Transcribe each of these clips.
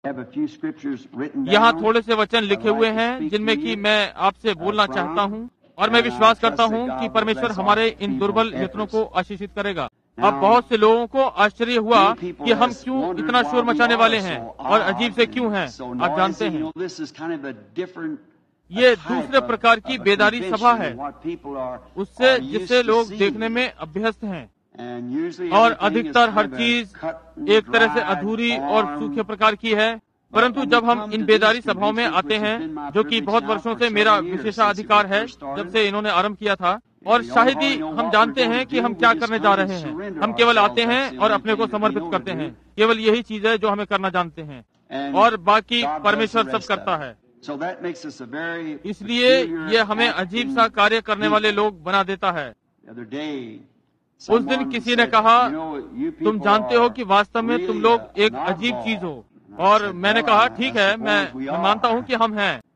यहाँ थोड़े से वचन लिखे हुए हैं जिनमें कि मैं आपसे बोलना चाहता हूँ, और मैं विश्वास करता हूँ कि परमेश्वर हमारे इन दुर्बल यत्नों को आशीषित करेगा। अब बहुत से लोगों को आश्चर्य हुआ कि हम क्यों इतना शोर मचाने वाले हैं और अजीब से क्यों हैं। आप जानते हैं, ये दूसरे प्रकार की बेदारी सभा है उससे जिससे लोग देखने में अभ्यस्त हैं, और अधिकतर हर चीज एक तरह से अधूरी और सूखे प्रकार की है। परंतु जब हम इन बेदारी सभाओं में आते हैं, जो कि बहुत वर्षों से मेरा विशेषाधिकार है जब से इन्होंने आरंभ किया था, और शायद ही हम जानते हैं कि हम क्या करने जा रहे हैं। हम केवल आते हैं और अपने को समर्पित करते हैं। केवल यही चीज है जो हमें करना जानते हैं, और बाकी परमेश्वर सब करता है। इसलिए ये हमें अजीब सा कार्य करने वाले लोग बना देता है। उस दिन किसी ने कहा, तुम जानते हो कि वास्तव में तुम लोग एक अजीब चीज हो, और मैंने कहा ठीक है, मैं मानता हूँ कि हम हैं।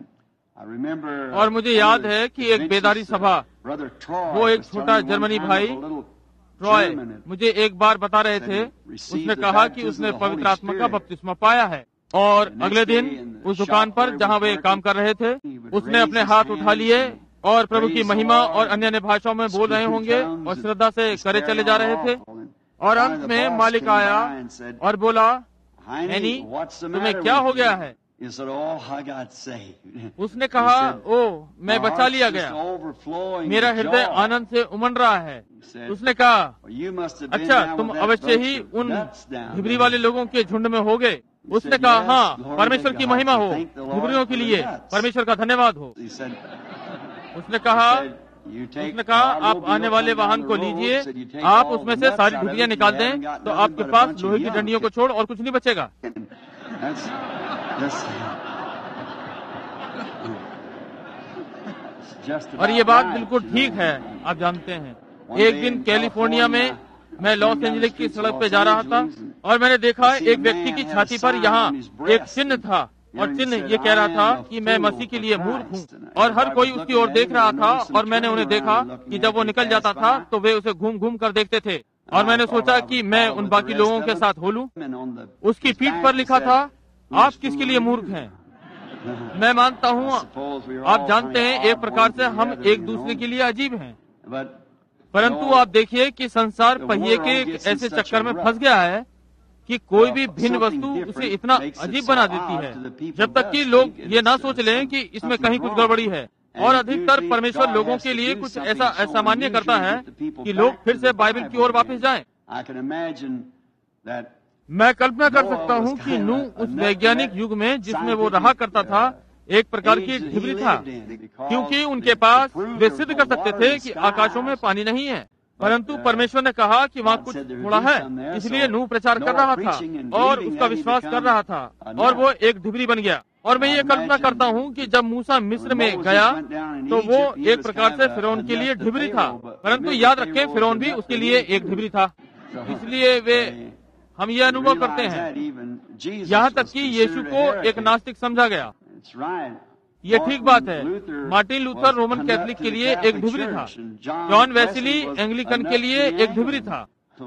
और मुझे याद है कि एक बेदारी सभा, वो एक छोटा जर्मनी भाई ट्रॉय मुझे एक बार बता रहे थे, उसने कहा कि उसने पवित्र आत्मा का बपतिस्मा पाया है, और अगले दिन उस दुकान पर जहाँ वे काम कर रहे थे, उसने अपने हाथ उठा लिए और प्रभु की महिमा और अन्य अन्य भाषाओं में बोल रहे होंगे और श्रद्धा से करे चले जा रहे थे। और अंत में मालिक आया और बोला, एनी तुम्हें क्या हो गया है? उसने कहा, ओह मैं बचा लिया गया, मेरा हृदय आनंद से उमड़ रहा है। उसने कहा, अच्छा तुम अवश्य ही उन हिब्री वाले लोगों के झुंड में हो गए। उसने कहा, हाँ परमेश्वर की महिमा हो, हिब्रियों के लिए परमेश्वर का धन्यवाद हो। उसने कहा आप आने वाले वाहन को लीजिए, आप उसमें से सारी ढिबियां निकाल दें, तो आपके पास लोहे की डंडियों को छोड़ और कुछ नहीं बचेगा। और ये बात बिल्कुल ठीक है। आप जानते हैं, एक दिन कैलिफोर्निया में मैं लॉस एंजलिस की सड़क पे जा रहा था, और मैंने देखा एक व्यक्ति की छाती पर यहाँ एक चिन्ह था, और चिन्ह ये कह रहा था कि मैं मसीह के लिए मूर्ख हूँ। और हर कोई उसकी ओर देख रहा था, और मैंने उन्हें देखा कि जब वो निकल जाता था तो वे उसे घूम घूम कर देखते थे। और मैंने सोचा कि मैं उन बाकी लोगों के साथ हो लूं। उसकी पीठ पर लिखा था, आप किसके लिए मूर्ख हैं? मैं मानता हूँ, आप जानते हैं, एक प्रकार से हम एक दूसरे के लिए अजीब हैं। परंतु आप देखिए कि संसार पहिए के एक ऐसे चक्कर में फंस गया है कि कोई भी भिन्न वस्तु उसे इतना अजीब बना देती है, जब तक कि लोग ये ना सोच लें कि इसमें कहीं कुछ गड़बड़ी है। और अधिकतर परमेश्वर लोगों के लिए कुछ ऐसा असामान्य करता है कि लोग फिर से बाइबल की ओर वापस जाएं। मैं कल्पना कर सकता हूँ कि नूह उस वैज्ञानिक युग में जिसमें वो रहा करता था, एक प्रकार की ढिबरी था, क्योंकि उनके पास वे सिद्ध कर सकते थे कि आकाशों में पानी नहीं है। परंतु परमेश्वर ने कहा कि वहाँ कुछ थोड़ा है, इसलिए नूह प्रचार कर रहा था और उसका विश्वास कर रहा था, और वो एक ढिबरी बन गया। और मैं ये कल्पना करता हूँ कि जब मूसा मिस्र में गया तो वो एक प्रकार से फिरौन के लिए ढिबरी था, परंतु याद रखें फिरौन भी उसके लिए एक ढिबरी था। इसलिए वे हम ये अनुभव करते हैं, यहाँ तक कि यीशु को एक नास्तिक समझा गया। ये ठीक बात है। मार्टिन लूथर रोमन कैथोलिक के लिए एक ढिबरी था, जॉन वेस्ली एंग्लिकन के लिए एक ढिबरी था।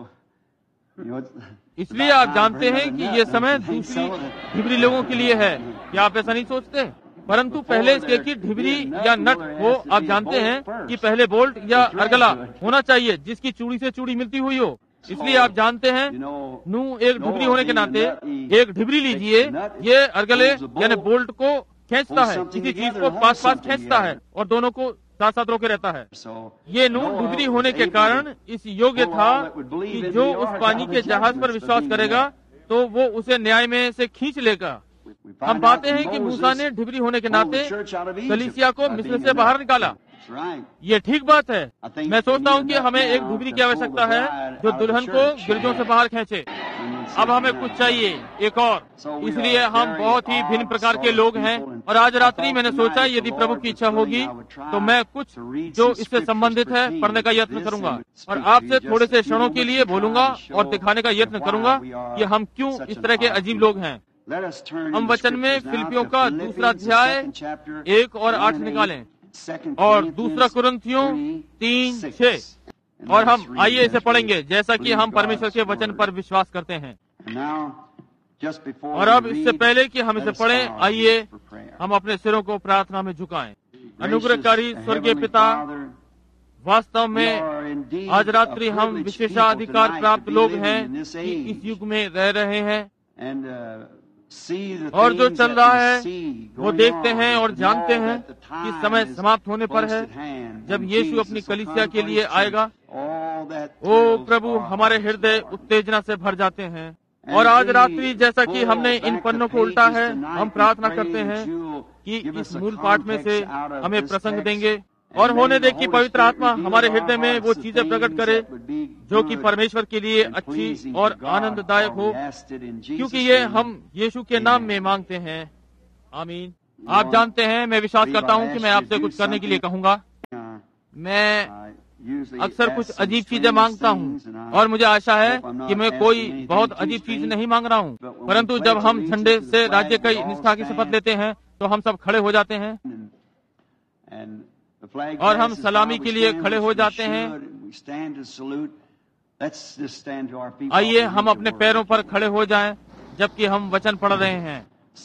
इसलिए आप जानते हैं कि ये समय दूसरी ढिबरी लोगों के लिए है। क्या आप ऐसा नहीं सोचते? परंतु पहले इसके की ढिबरी या नट हो, आप जानते हैं कि पहले बोल्ट या अर्गला होना चाहिए जिसकी चूड़ी से चूड़ी मिलती हुई हो। इसलिए आप जानते हैं, नूह एक ढिबरी होने के नाते एक ढिबरी लीजिए, ये अर्गले यानी बोल्ट को खींचता है, किसी चीज को पास पास खींचता है और दोनों को साथ साथ रोके रहता है। ये नूह ढिबरी होने के कारण इस योग्य था कि जो उस पानी के जहाज पर विश्वास करेगा तो वो उसे न्याय में से खींच लेगा। हम पाते हैं कि मूसा ने ढिबरी होने के नाते कलीसिया को मिस्र से बाहर निकाला। ये ठीक बात है। मैं सोचता हूँ कि हमें एक ढिबरी की आवश्यकता है जो दुल्हन को गिरजों से बाहर खींचे। अब हमें कुछ चाहिए एक और, इसलिए हम बहुत ही भिन्न प्रकार के लोग हैं। और आज रात्रि मैंने सोचा यदि प्रभु की इच्छा होगी तो मैं कुछ जो इससे संबंधित है पढ़ने का यत्न करूंगा और आपसे थोड़े से क्षणों के लिए बोलूंगा और दिखाने का यत्न करूंगा कि हम क्यों इस तरह के अजीब लोग हैं। हम वचन में फिलिपियों का 2 अध्याय 1 और 8 निकालें और 2 कुरिन्थियों 3:6 और हम आइए इसे पढ़ेंगे जैसा कि हम परमेश्वर के वचन पर विश्वास करते हैं। और अब इससे पहले कि हम इसे पढ़ें, आइए हम अपने सिरों को प्रार्थना में झुकाएं। अनुग्रहकारी स्वर्गीय पिता, वास्तव में आज रात्रि हम विशेषाधिकार प्राप्त लोग हैं कि इस युग में रह रहे हैं और जो चल रहा है वो देखते हैं और जानते हैं कि समय समाप्त होने पर है, जब यीशु अपनी कलीसिया के लिए आएगा। ओ प्रभु, हमारे हृदय उत्तेजना से भर जाते हैं और आज रात्रि जैसा कि हमने इन पन्नों को उल्टा है, हम प्रार्थना करते हैं कि इस मूल पाठ में से हमें प्रसंग देंगे और होने दे कि पवित्र आत्मा हमारे हृदय में वो चीजें प्रकट करे जो कि परमेश्वर के लिए अच्छी और आनंददायक हो, क्योंकि ये हम यीशु के नाम में मांगते हैं। आमीन। आप जानते हैं, मैं विश्वास करता हूँ कि मैं आपसे कुछ करने के लिए कहूँगा। मैं अक्सर कुछ अजीब चीजें मांगता हूँ और मुझे आशा है कि मैं कोई बहुत अजीब चीज नहीं मांग रहा हूँ, परंतु जब हम झंडे से राज्य की निष्ठा की शपथ लेते हैं तो हम सब खड़े हो जाते हैं और हम सलामी के लिए खड़े हो जाते हैं। आइए हम अपने पैरों पर खड़े हो जाएं जबकि हम वचन पढ़ रहे हैं।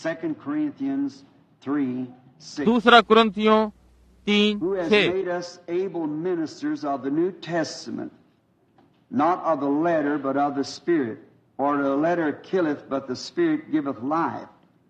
2 कुरिन्थियों 3:6 not of the letter, but of the Spirit. For the letter killeth, but the Spirit giveth life.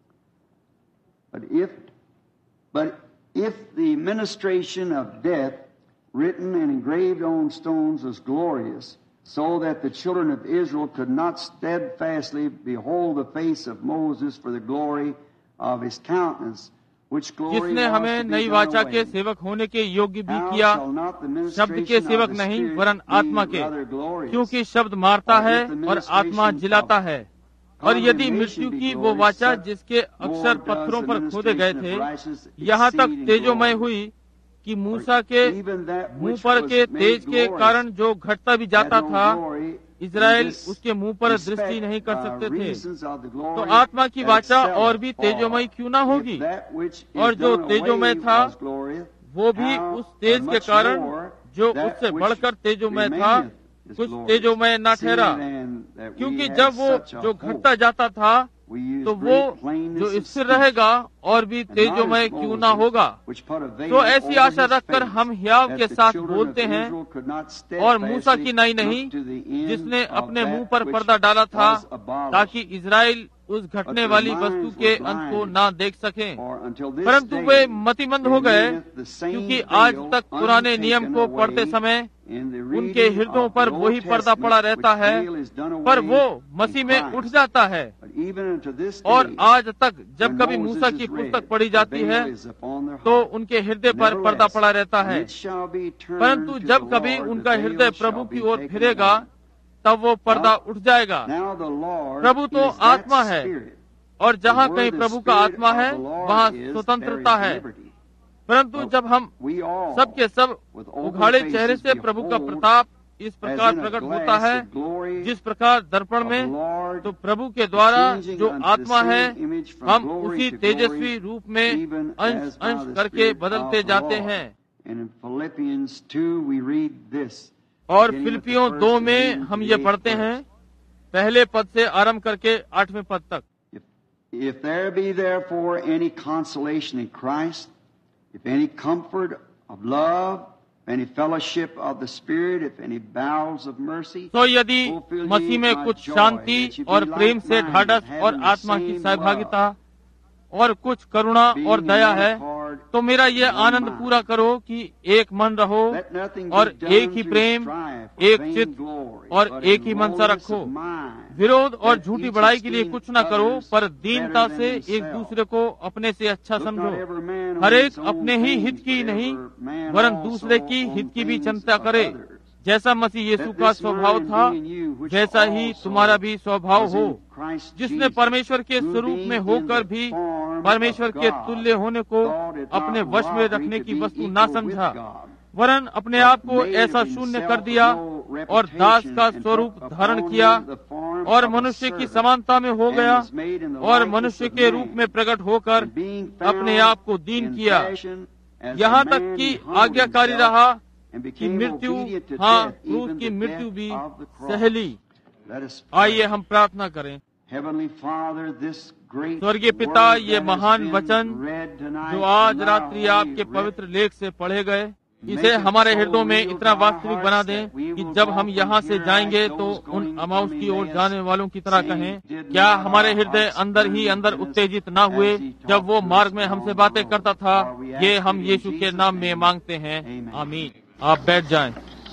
But if the ministration of death, written and engraved on stones, was glorious, so that the children of Israel could not steadfastly behold the face of Moses for the glory of his countenance, जिसने हमें नई वाचा के सेवक होने के योग्य भी किया, शब्द के सेवक नहीं वरन आत्मा के, क्योंकि शब्द मारता है और आत्मा जिलाता है। और यदि मृत्यु की वो वाचा जिसके अक्षर पत्थरों पर खोदे गए थे यहाँ तक तेजोमय हुई कि मूसा के मुंह पर के तेज के कारण जो घटता भी जाता था, इज़राइल उसके मुंह पर दृष्टि नहीं कर सकते थे, तो आत्मा की वाचा और भी तेजोमय क्यों ना होगी। और जो तेजोमय था वो भी उस तेज के कारण जो उससे बढ़कर तेजोमय था कुछ तेजोमय न ठहरा, क्योंकि जब वो जो घटता जाता था तो वो जो स्थिर रहेगा और भी तेजोमय क्यों ना होगा। तो ऐसी आशा रखकर हम हियाव के साथ बोलते हैं और मूसा की नाई नहीं जिसने अपने मुंह पर पर्दा डाला था ताकि इज़राइल उस घटने वाली वस्तु के अंत को ना देख सकें, परंतु वे मतिमंद हो गए, क्योंकि आज तक पुराने नियम को पढ़ते समय उनके हृदयों पर वही पर्दा पड़ा रहता है, पर वो मसीह में उठ जाता है। और आज तक जब कभी मूसा की पुस्तक पढ़ी जाती है तो उनके हृदय पर पर्दा पड़ा रहता है, परंतु जब कभी उनका हृदय प्रभु की ओर फिरेगा तब वो पर्दा उठ जाएगा। प्रभु तो आत्मा है और जहाँ कहीं प्रभु का आत्मा है वहाँ स्वतंत्रता है, परंतु जब हम सब के सब उघाड़े चेहरे से प्रभु का प्रताप इस प्रकार प्रकट होता है जिस प्रकार दर्पण में, तो प्रभु के द्वारा जो आत्मा है हम उसी तेजस्वी रूप में अंश अंश करके बदलते जाते हैं। और फिलिपियों 2 में हम ये पढ़ते हैं, पहले पद से आरंभ करके 8वें पद तक। If there be therefore any consolation in Christ, if any comfort of love, any fellowship of the Spirit, if any bowels of mercy, तो यदि मसीह में कुछ शांति और प्रेम से ढाढ़स और आत्मा की सहभागिता और कुछ करुणा और दया है, तो मेरा ये आनंद पूरा करो कि एक मन रहो और एक ही प्रेम, एक चित्त और एक ही मनसा रखो। विरोध और झूठी बड़ाई के लिए कुछ न करो, पर दीनता से एक दूसरे को अपने से अच्छा समझो। हर एक अपने ही हित की नहीं वरन दूसरे की हित की भी चिंता करे। जैसा मसीह यीशु का स्वभाव था वैसा ही तुम्हारा भी स्वभाव हो, जिसने परमेश्वर के स्वरूप में होकर भी परमेश्वर के तुल्य होने को अपने वश में रखने की वस्तु ना समझा, वरन अपने आप को ऐसा शून्य कर दिया और दास का स्वरूप धारण किया और मनुष्य की समानता में हो गया और मनुष्य के रूप में प्रकट होकर अपने आप को दीन किया, यहाँ तक कि आज्ञाकारी रहा कि मृत्यु, हाँ क्रूस की मृत्यु भी सहली। आइए हम प्रार्थना करें। Heavenly Father, this great स्वर्गीय पिता, word ये that महान has वचन been read tonight जो आज from रात्रि our आपके holy पवित्र writ, लेख से पढ़े गए, इसे हमारे हृदयों में इतना वास्तविक बना दें कि जब हम यहाँ से जाएंगे तो उन अमाउस की ओर जाने वालों की तरह कहें, क्या हमारे हृदय अंदर ही अंदर उत्तेजित न हुए जब वो मार्ग में हमसे बातें करता था। ये हम यीशु के नाम में मांगते हैं, आमीन। आप बैठ जाएं।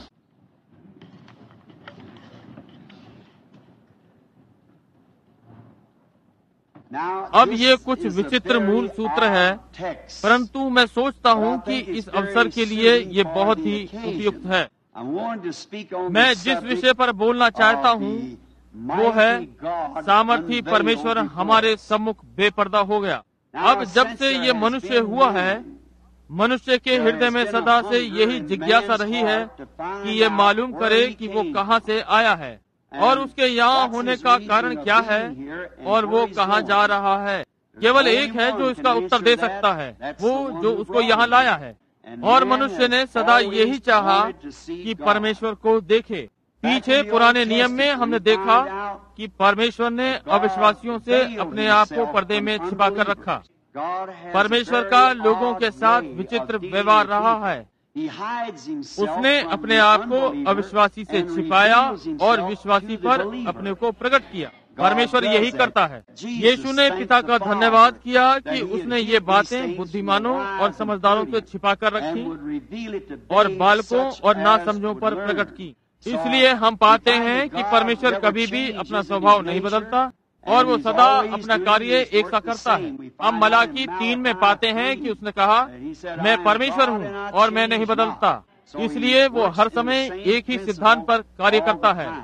अब ये कुछ विचित्र मूल सूत्र है, परंतु मैं सोचता हूँ कि इस अवसर के लिए ये बहुत ही उपयुक्त है। मैं जिस विषय पर बोलना चाहता हूँ वो है सामर्थी परमेश्वर हमारे सम्मुख बेपर्दा हो गया। अब जब से ये मनुष्य हुआ है, मनुष्य के हृदय में सदा से यही जिज्ञासा रही है कि ये मालूम करे कि वो कहाँ से आया है और उसके यहाँ होने का कारण क्या है और वो कहाँ जा रहा है। केवल एक है जो इसका उत्तर दे सकता है, वो जो उसको यहाँ लाया है। और मनुष्य ने सदा यही चाहा कि परमेश्वर को देखे। पीछे पुराने नियम में हमने देखा कि परमेश्वर ने अविश्वासियों से अपने आप को पर्दे में छिपा कर रखा। परमेश्वर का लोगों के साथ विचित्र व्यवहार रहा है। उसने अपने आप को अविश्वासी से छिपाया और विश्वासी पर अपने को प्रकट किया। परमेश्वर यही करता है। यीशु ने पिता का धन्यवाद किया कि उसने ये बातें बुद्धिमानों और समझदारों से छिपा कर रखी और बालकों और नासमझों पर प्रकट की। इसलिए हम पाते हैं कि परमेश्वर कभी भी अपना स्वभाव नहीं बदलता और वो सदा अपना कार्य एक सा करता है। हम मलाकी 3 में पाते हैं कि उसने कहा, मैं परमेश्वर हूँ और मैं नहीं बदलता। इसलिए वो हर समय एक ही सिद्धांत पर कार्य करता है।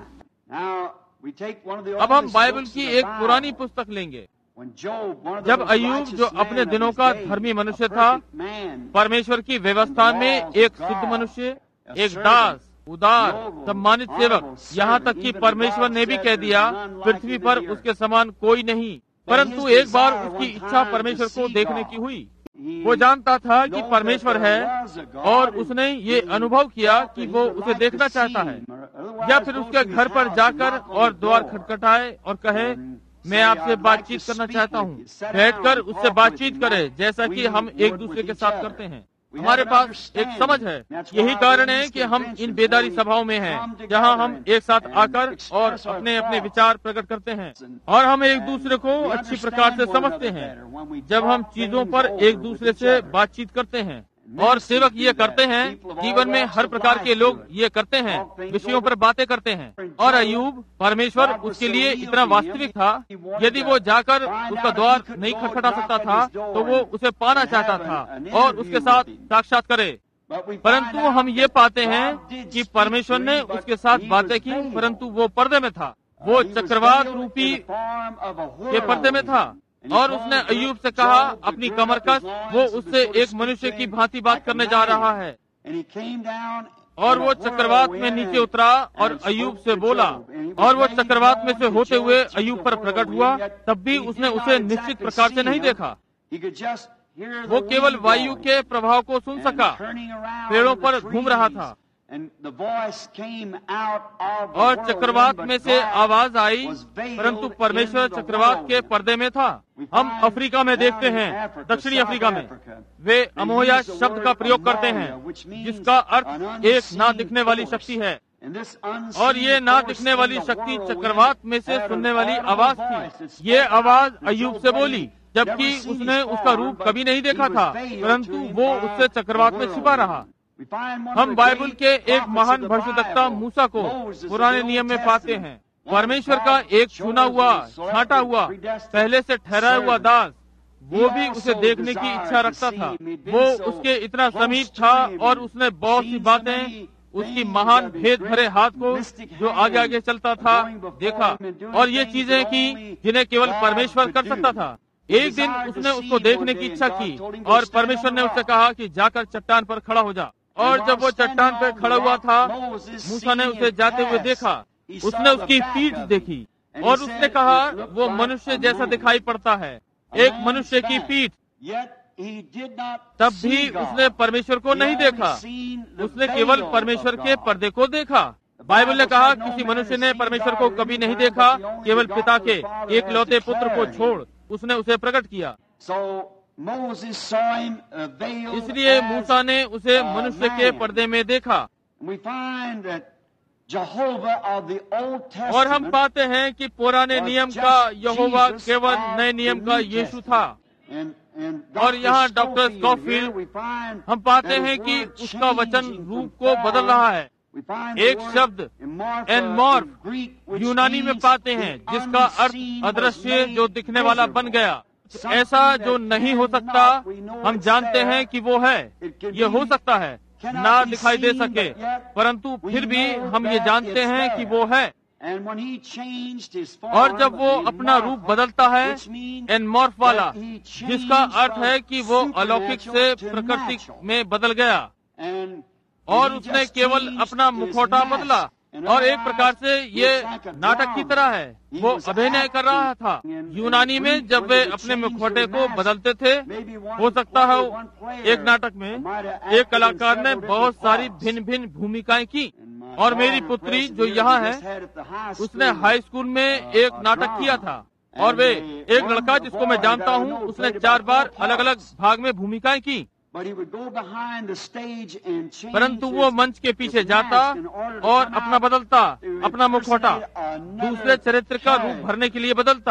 अब हम बाइबल की एक पुरानी पुस्तक लेंगे। जब अय्यूब, जो अपने दिनों का धर्मी मनुष्य था, परमेश्वर की व्यवस्था में एक शुद्ध मनुष्य, एक दास, उदार, सम्मानित सेवक, यहाँ तक कि परमेश्वर ने भी कह दिया पृथ्वी पर उसके समान कोई नहीं। परंतु एक बार उसकी इच्छा परमेश्वर को देखने की हुई। वो जानता था कि परमेश्वर है और उसने ये अनुभव किया कि वो उसे देखना चाहता है, या फिर उसके घर पर जाकर और द्वार खटखटाए और कहे, मैं आपसे बातचीत करना चाहता हूँ। बैठकर उससे बातचीत करे जैसा कि हम एक दूसरे के साथ करते हैं। हमारे पास एक समझ है। यही कारण है कि हम इन बेदारी सभाओं में हैं, जहां हम एक साथ आकर और अपने अपने विचार प्रकट करते हैं और हम एक दूसरे को अच्छी प्रकार से समझते हैं जब हम चीजों पर एक दूसरे से बातचीत करते हैं। और सेवक ये करते हैं, जीवन में हर प्रकार के लोग ये करते हैं, विषयों पर बातें करते हैं। और अय्यूब, परमेश्वर उसके लिए इतना वास्तविक था, यदि वो जाकर उसका द्वार नहीं खटखटा सकता था तो वो उसे पाना चाहता था और उसके साथ साक्षात करे। परंतु हम ये पाते हैं कि परमेश्वर ने उसके साथ बातें की, परंतु वो पर्दे में था। वो चक्रवात रूपी के पर्दे में था और उसने अय्यूब से कहा, अपनी कमर कस। वो उससे एक मनुष्य की भांति बात करने जा रहा है और वो चक्रवात में नीचे उतरा और अय्यूब से बोला और वो चक्रवात में से होते हुए अय्यूब पर प्रकट हुआ। तब भी उसने उसे निश्चित प्रकार से नहीं देखा। वो केवल वायु के प्रभाव को सुन सका। पेड़ों पर घूम रहा था और चक्रवात में से आवाज आई, परंतु परमेश्वर चक्रवात के पर्दे में था। हम अफ्रीका में देखते हैं, दक्षिणी अफ्रीका में वे अमोया शब्द का प्रयोग करते हैं, जिसका अर्थ एक ना दिखने वाली शक्ति है। और ये ना दिखने वाली शक्ति चक्रवात में से सुनने वाली आवाज थी। ये आवाज अय्यूब से बोली, जबकि उसने उसका रूप कभी नहीं देखा था, परंतु वो उससे चक्रवात में छिपा रहा। हम बाइबल के एक महान भविष्यद्वक्ता मूसा को पुराने नियम में पाते हैं। परमेश्वर का एक चुना हुआ, छांटा हुआ, पहले से ठहराया हुआ दास, वो भी उसे देखने की इच्छा रखता था। वो उसके इतना समीप था और उसने बहुत सी बातें, उसकी महान भेद भरे हाथ को जो आगे आगे चलता था, देखा और ये चीजें की जिन्हें केवल परमेश्वर कर सकता था। एक दिन उसने उसको देखने की इच्छा की और परमेश्वर ने उससे कहा कि जाकर चट्टान पर खड़ा हो जा। और जब वो चट्टान पर खड़ा हुआ था, मूसा ने उसे जाते हुए देखा। उसने उसकी पीठ देखी और उसने कहा, वो मनुष्य जैसा दिखाई पड़ता है, एक मनुष्य की पीठ। तब भी उसने परमेश्वर को नहीं देखा, उसने केवल परमेश्वर के पर्दे को देखा। बाइबल ने कहा किसी मनुष्य ने परमेश्वर को कभी नहीं देखा, केवल पिता के एकलौते पुत्र को छोड़ उसने उसे प्रकट किया। इसलिए मूसा ने उसे मनुष्य के पर्दे में देखा। और हम पाते हैं कि पुराने नियम का यहोवा केवल नए नियम का यीशु था। और यहाँ डॉक्टर स्कॉफील्ड हम पाते हैं कि उसका वचन रूप को बदल रहा है। एक शब्द एनमॉर्फ यूनानी में पाते हैं जिसका अर्थ अदृश्य, जो दिखने वाला बन गया। ऐसा जो नहीं हो सकता, हम जानते हैं कि वो है। ये हो सकता है ना दिखाई दे सके, परंतु फिर भी हम ये जानते हैं कि वो है। और जब वो अपना रूप बदलता है, एनमॉर्फ वाला, जिसका अर्थ है कि वो अलौकिक से प्राकृतिक में बदल गया। और उसने केवल अपना मुखौटा बदला। और एक प्रकार से ये नाटक की तरह है, वो अभिनय कर रहा था। यूनानी में जब वे अपने मुखौटे को बदलते थे, हो सकता है एक नाटक में एक कलाकार ने बहुत सारी भिन्न भिन्न भूमिकाएं की। और मेरी पुत्री जो यहाँ है, उसने हाई स्कूल में एक नाटक किया था। और वे एक लड़का जिसको मैं जानता हूँ, उसने 4 बार अलग अलग भाग में भूमिकाएं की। परंतु वो मंच के पीछे जाता और अपना बदलता, अपना मुखौटा दूसरे चरित्र का रूप भरने के लिए बदलता।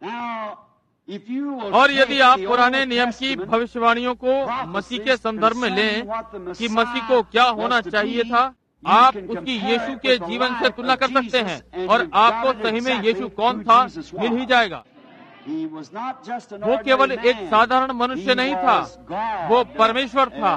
और यदि आप पुराने नियम की भविष्यवाणियों को मसीह के संदर्भ में लें कि मसीह को क्या होना चाहिए था, आप उसकी यीशु के जीवन से तुलना कर सकते हैं और आपको सही में यीशु कौन था मिल ही जाएगा। वो केवल एक साधारण मनुष्य नहीं था, वो परमेश्वर था।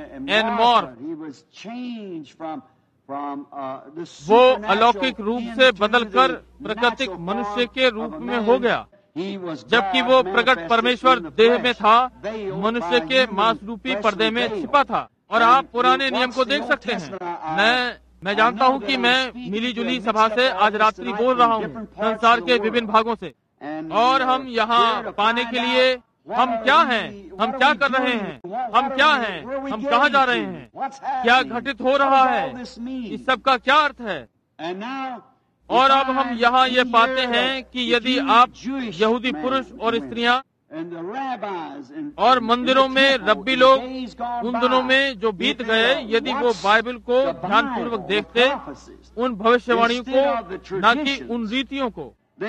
वो अलौकिक रूप से बदलकर प्राकृतिक मनुष्य के रूप में हो गया। जबकि वो प्रकट परमेश्वर देह में था, मनुष्य के मांस रूपी पर्दे में छिपा था। और आप पुराने नियम को देख सकते हैं। मैं जानता हूँ कि मैं मिली जुली सभा से आज रात्रि बोल रहा हूँ, संसार के विभिन्न भागों से। और हम यहाँ पाने के लिए हम क्या हैं, हम क्या कर रहे हैं, हम क्या हैं, हम कहाँ जा रहे हैं, क्या घटित हो रहा है, इस सब का क्या अर्थ है। और अब हम यहाँ ये पाते हैं कि यदि आप यहूदी पुरुष और स्त्रियाँ और मंदिरों में रब्बी लोग उन दिनों में जो बीत गए, यदि वो बाइबल को ध्यानपूर्वक देखते, उन भविष्यवाणियों को, न कि उन रीतियों को,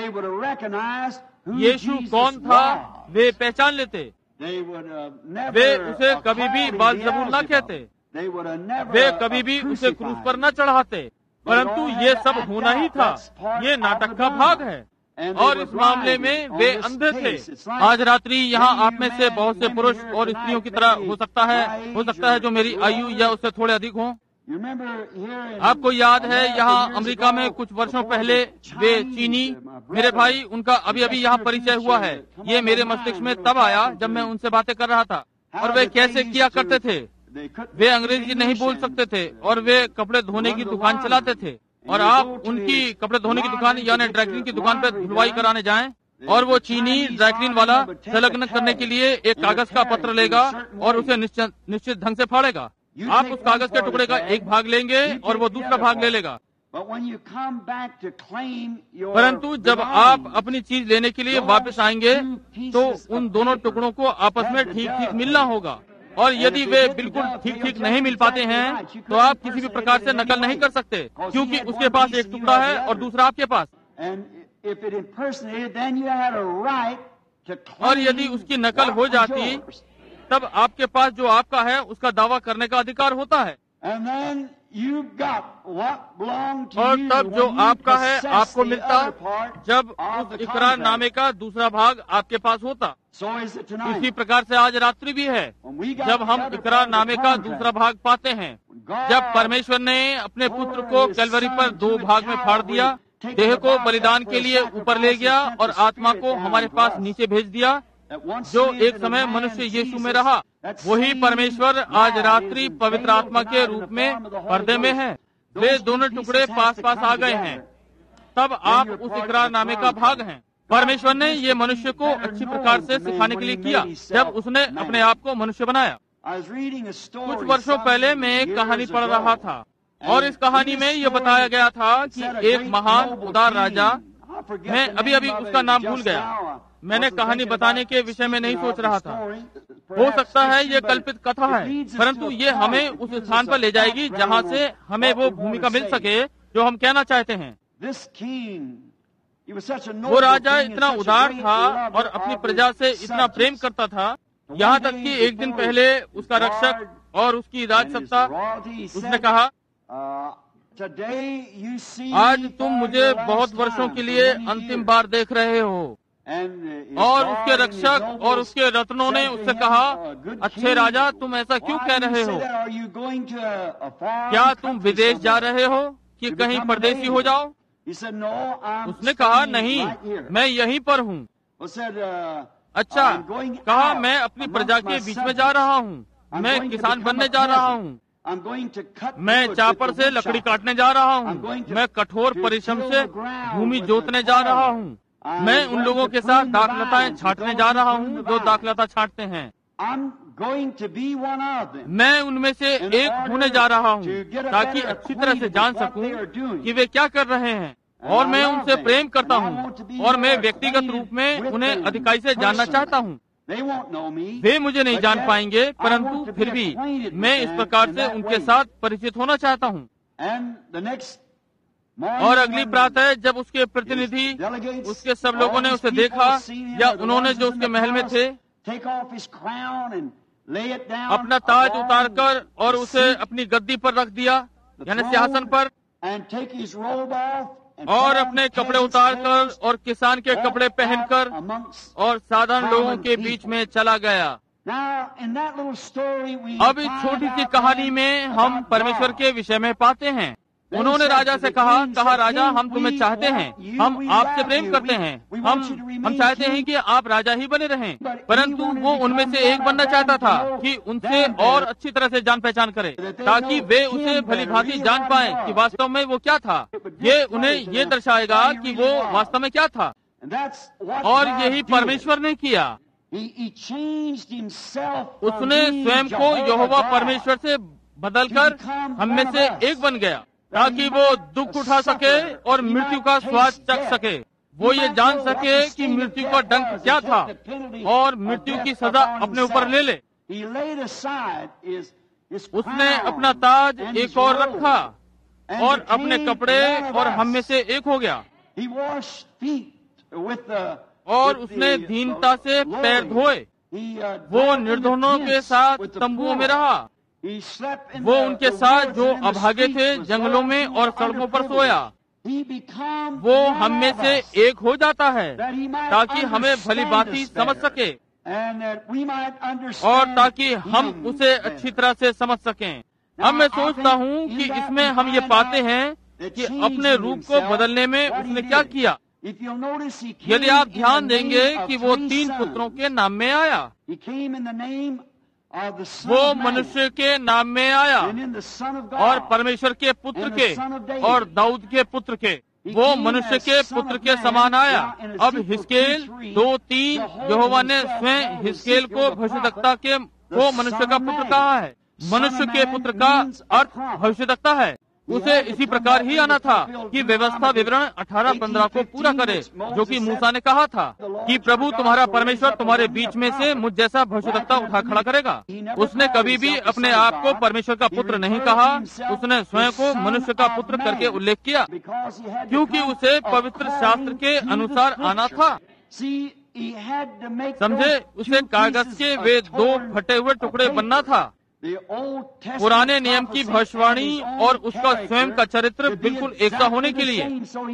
यीशु कौन था वे पहचान लेते। वे उसे कभी भी बालजबूल न कहते, वे कभी भी उसे क्रूस पर न चढ़ाते। परंतु ये सब होना ही था, ये नाटक का भाग है। और इस मामले में वे अंधे थे। आज रात्रि यहाँ आप में से बहुत से पुरुष और स्त्रियों की तरह हो सकता है जो मेरी आयु या उससे थोड़े अधिक हों। आपको याद है यहाँ अमेरिका में कुछ वर्षों पहले वे चीनी, मेरे भाई, उनका अभी अभी यहाँ परिचय हुआ है। ये मेरे मस्तिष्क में तब आया जब मैं उनसे बातें कर रहा था। और वे कैसे किया करते थे, वे अंग्रेजी नहीं बोल सकते थे और वे कपड़े धोने की दुकान चलाते थे। और आप उनकी कपड़े धोने की दुकान यानी ड्राइक्लीन की दुकान पर धुलवाई कराने जाएं, और वो चीनी ड्राइक्लीन वाला संलग्न करने के लिए एक कागज का पत्र लेगा और उसे निश्चित ढंग से फाड़ेगा। आप उस कागज के टुकड़े का एक भाग लेंगे और वो दूसरा भाग ले लेगा। परंतु जब आप अपनी चीज लेने के लिए वापस आएंगे तो उन दोनों टुकड़ों को आपस में ठीक ठीक मिलना होगा। और यदि वे बिल्कुल ठीक ठीक नहीं मिल पाते हैं तो आप किसी भी प्रकार से नकल नहीं कर सकते, क्योंकि उसके पास एक टुकड़ा है और दूसरा आपके पास। और यदि उसकी नकल हो जाती, तब आपके पास जो आपका है उसका दावा करने का अधिकार होता है। और तब जो आपका है आपको मिलता जब उस इकरारनामे का दूसरा भाग आपके पास होता। इसी प्रकार से आज रात्रि भी है, जब हम इकरारनामे का दूसरा भाग पाते हैं, जब परमेश्वर ने अपने पुत्र को कैलवरी पर 2 भाग में फाड़ दिया, देह को बलिदान के लिए ऊपर ले गया और आत्मा को हमारे पास नीचे भेज दिया, जो एक समय मनुष्य यीशु में रहा। वही परमेश्वर आज रात्रि पवित्र आत्मा के रूप में पर्दे में है। वे दोनों टुकड़े पास पास आ गए हैं, तब आप उस इकरारनामे का भाग हैं। परमेश्वर ने ये मनुष्य को अच्छी प्रकार से सिखाने के लिए किया जब उसने अपने आप को मनुष्य बनाया। कुछ वर्षों पहले मैं एक कहानी पढ़ रहा था और इस कहानी में यह बताया गया था कि एक महान उदार राजा, मैं अभी उसका नाम भूल गया, मैंने कहानी बताने के विषय में नहीं सोच रहा था, हो सकता है ये कल्पित कथा है, परंतु ये हमें उस स्थान पर ले जाएगी जहाँ से हमें वो भूमिका मिल सके जो हम कहना चाहते हैं। वो राजा इतना उदार था और अपनी प्रजा से इतना प्रेम करता था, यहाँ तक कि एक दिन पहले उसका रक्षक और उसकी राजसत्ता, उसने कहा, आज तुम मुझे बहुत वर्षों के लिए अंतिम बार देख रहे हो। और उसके रक्षक और उसके रत्नों ने उससे कहा, अच्छे राजा, तुम ऐसा क्यों कह रहे हो? क्या तुम विदेश जा रहे हो कि कहीं परदेसी हो जाओ? उसने कहा, नहीं, मैं यहीं पर हूँ। अच्छा, कहा, मैं अपनी प्रजा के बीच में जा रहा हूँ, मैं किसान बनने जा रहा हूँ, मैं चापर से लकड़ी काटने जा रहा हूँ, मैं कठोर परिश्रम से भूमि जोतने जा रहा हूँ, मैं उन लोगों के साथ दाखलताएं छांटने जा रहा हूँ जो दाखलता छांटते हैं, मैं उनमें से एक होने जा रहा हूँ ताकि अच्छी तरह से जान सकूं कि वे क्या कर रहे हैं, और मैं उनसे प्रेम करता हूँ और मैं व्यक्तिगत रूप में उन्हें अधिकाई से जानना चाहता हूँ। वे मुझे नहीं जान पाएंगे, परंतु फिर भी मैं इस प्रकार से उनके साथ परिचित होना चाहता हूँ। और अगली प्रातः जब उसके प्रतिनिधि, उसके सब लोगों ने उसे देखा, या उन्होंने जो उसके महल में थे, अपना ताज उतारकर और उसे अपनी गद्दी पर रख दिया, यानी सिंहासन पर, और अपने कपड़े उतारकर और किसान के कपड़े पहनकर और साधारण लोगों के बीच में चला गया। अब इस छोटी सी कहानी में हम परमेश्वर के विषय में पाते हैं, उन्होंने राजा से कहा, राजा, हम तुम्हें चाहते हैं, हम आपसे प्रेम करते हैं, हम चाहते हैं कि आप राजा ही बने रहें, परंतु वो उनमें से एक बनना चाहता था कि उनसे और अच्छी तरह से जान पहचान करे, ताकि वे उसे भली भांति जान पाएं कि वास्तव में वो क्या था। ये उन्हें ये दर्शाएगा कि वो वास्तव में क्या था, और यही परमेश्वर ने किया। उसने स्वयं को यहोवा परमेश्वर से बदलकर हम में से एक बन गया, ताकि वो दुख उठा सके और मृत्यु का स्वाद चख सके, वो ये जान सके कि मृत्यु का डंक क्या था और मृत्यु की सजा अपने ऊपर ले ले। उसने अपना ताज एक और रखा और अपने कपड़े और हम में से एक हो गया, और उसने दीनता से पैर धोए, वो निर्धनों के साथ तंबुओं में रहा, वो उनके साथ जो अभागे थे जंगलों में और सड़कों पर सोया। वो हम में से एक हो जाता है ताकि हमें भली भांति समझ सके और ताकि हम उसे अच्छी तरह से समझ सकें। अब मैं सोचता हूँ कि इसमें हम ये पाते हैं कि अपने रूप को बदलने में उसने क्या किया। यदि आप ध्यान देंगे कि वो 3 पुत्रों के नाम में आया, वो मनुष्य के नाम में आया और परमेश्वर के पुत्र के और दाऊद के पुत्र के, वो मनुष्य के पुत्र के समान आया। अब हिस्केल 2:3 यहोवा ने स्वयं हिस्केल को भविष्यद्वक्ता के को मनुष्य का पुत्र कहा है। मनुष्य के पुत्र का अर्थ भविष्यद्वक्ता है। उसे इसी प्रकार ही आना था कि व्यवस्था विवरण 18:15 को पूरा करे, जो कि मूसा ने कहा था कि प्रभु तुम्हारा परमेश्वर तुम्हारे बीच में से मुझ जैसा भविष्यद्वक्ता उठा खड़ा करेगा। उसने कभी भी अपने आप को परमेश्वर का पुत्र नहीं कहा, उसने स्वयं को मनुष्य का पुत्र करके उल्लेख किया, क्योंकि उसे पवित्र शास्त्र के अनुसार आना था। समझे, उसे कागज के वे 2 फटे हुए टुकड़े बनना था। पुराने नियम की भविष्यवाणी और उसका स्वयं का चरित्र बिल्कुल एक सा होने के लिए,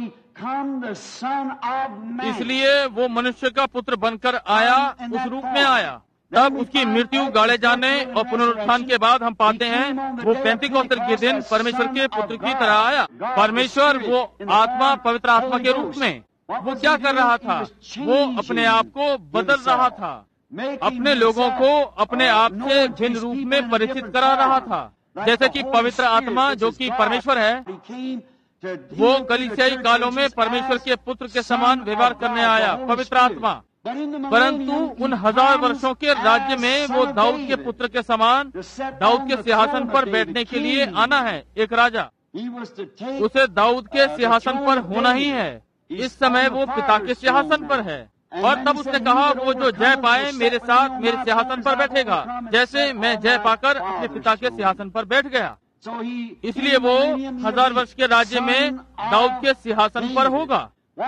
इसलिए वो मनुष्य का पुत्र बनकर आया, उस रूप में आया। तब उसकी मृत्यु, गाड़े जाने और पुनरुत्थान के बाद हम पाते हैं वो पेंतीकोस्त के दिन परमेश्वर के पुत्र की तरह आया। परमेश्वर वो आत्मा, पवित्र आत्मा के रूप में वो क्या कर रहा था? वो अपने आप को बदल रहा था, अपने लोगों को अपने आप से भिन्न रूप में परिचित करा रहा था। जैसे कि पवित्र आत्मा जो कि परमेश्वर है, वो कलीसियाई कालों में परमेश्वर के पुत्र के समान व्यवहार करने आया। पवित्र आत्मा परंतु उन 1000 वर्षों के राज्य में वो दाऊद के पुत्र के समान दाऊद के सिंहासन पर बैठने के लिए आना है, एक राजा। उसे दाऊद के सिंहासन पर होना ही है। इस समय वो पिता के सिंहासन पर है। और तब उसने कहा, वो जो जय पाए मेरे साथ मेरे सिंहासन पर बैठेगा, जैसे मैं जय पाकर अपने पिता के सिंहासन पर बैठ गया। इसलिए वो 1000 वर्ष के राज्य में दाऊद के सिंहासन पर होगा।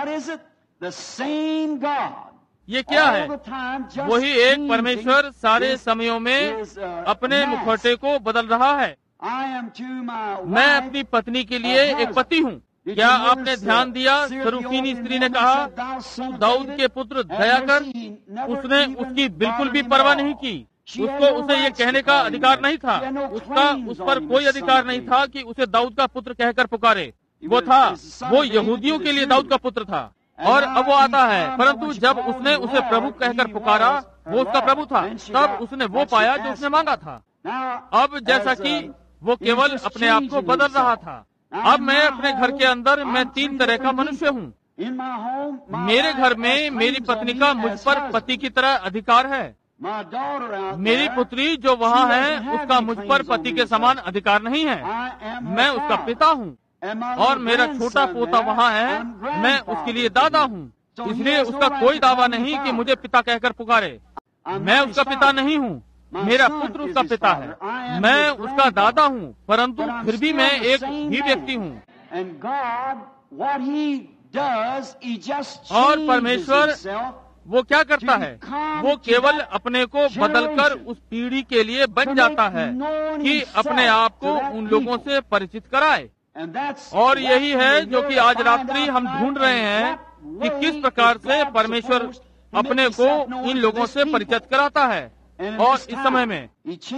ये क्या है? वही एक परमेश्वर सारे समयों में अपने मुखौटे को बदल रहा है। मैं अपनी पत्नी के लिए एक पति हूँ। क्या आपने ध्यान दिया? सरूफीनी स्त्री ने कहा, तू दाऊद के पुत्र दया कर। उसने उसकी बिल्कुल भी परवाह नहीं की। उसको उसे ये कहने का अधिकार नहीं था। उसका उस पर कोई अधिकार नहीं था कि उसे दाऊद का पुत्र कहकर पुकारे। वो यहूदियों के लिए दाऊद का पुत्र था। और अब वो आता है, परंतु जब उसने उसे प्रभु कहकर पुकारा, वो उसका प्रभु था। तब उसने वो पाया जो उसने मांगा था। अब जैसा कि वो केवल अपने आप को बदल रहा था, अब मैं अपने घर के अंदर मैं 3 तरह का मनुष्य हूँ। मेरे घर में मेरी पत्नी का मुझ पर पति की तरह अधिकार है। मेरी पुत्री जो वहाँ है, उसका मुझ पर पति के समान अधिकार नहीं है। मैं उसका पिता हूँ। और मेरा छोटा पोता वहाँ है, मैं उसके लिए दादा हूँ। इसलिए उसका कोई दावा नहीं कि मुझे पिता कहकर पुकारे। मैं उसका पिता नहीं हूँ, मेरा पुत्र उसका पिता है। मैं उसका दादा हूँ, परंतु फिर भी मैं एक ही व्यक्ति हूँ। और परमेश्वर वो क्या करता है? वो केवल अपने को बदलकर उस पीढ़ी के लिए बन जाता है कि अपने आप को उन लोगों से परिचित कराए। और यही है जो कि आज रात्रि हम ढूंढ रहे हैं कि किस प्रकार से परमेश्वर अपने को इन लोगों से परिचित कराता है। और इस समय में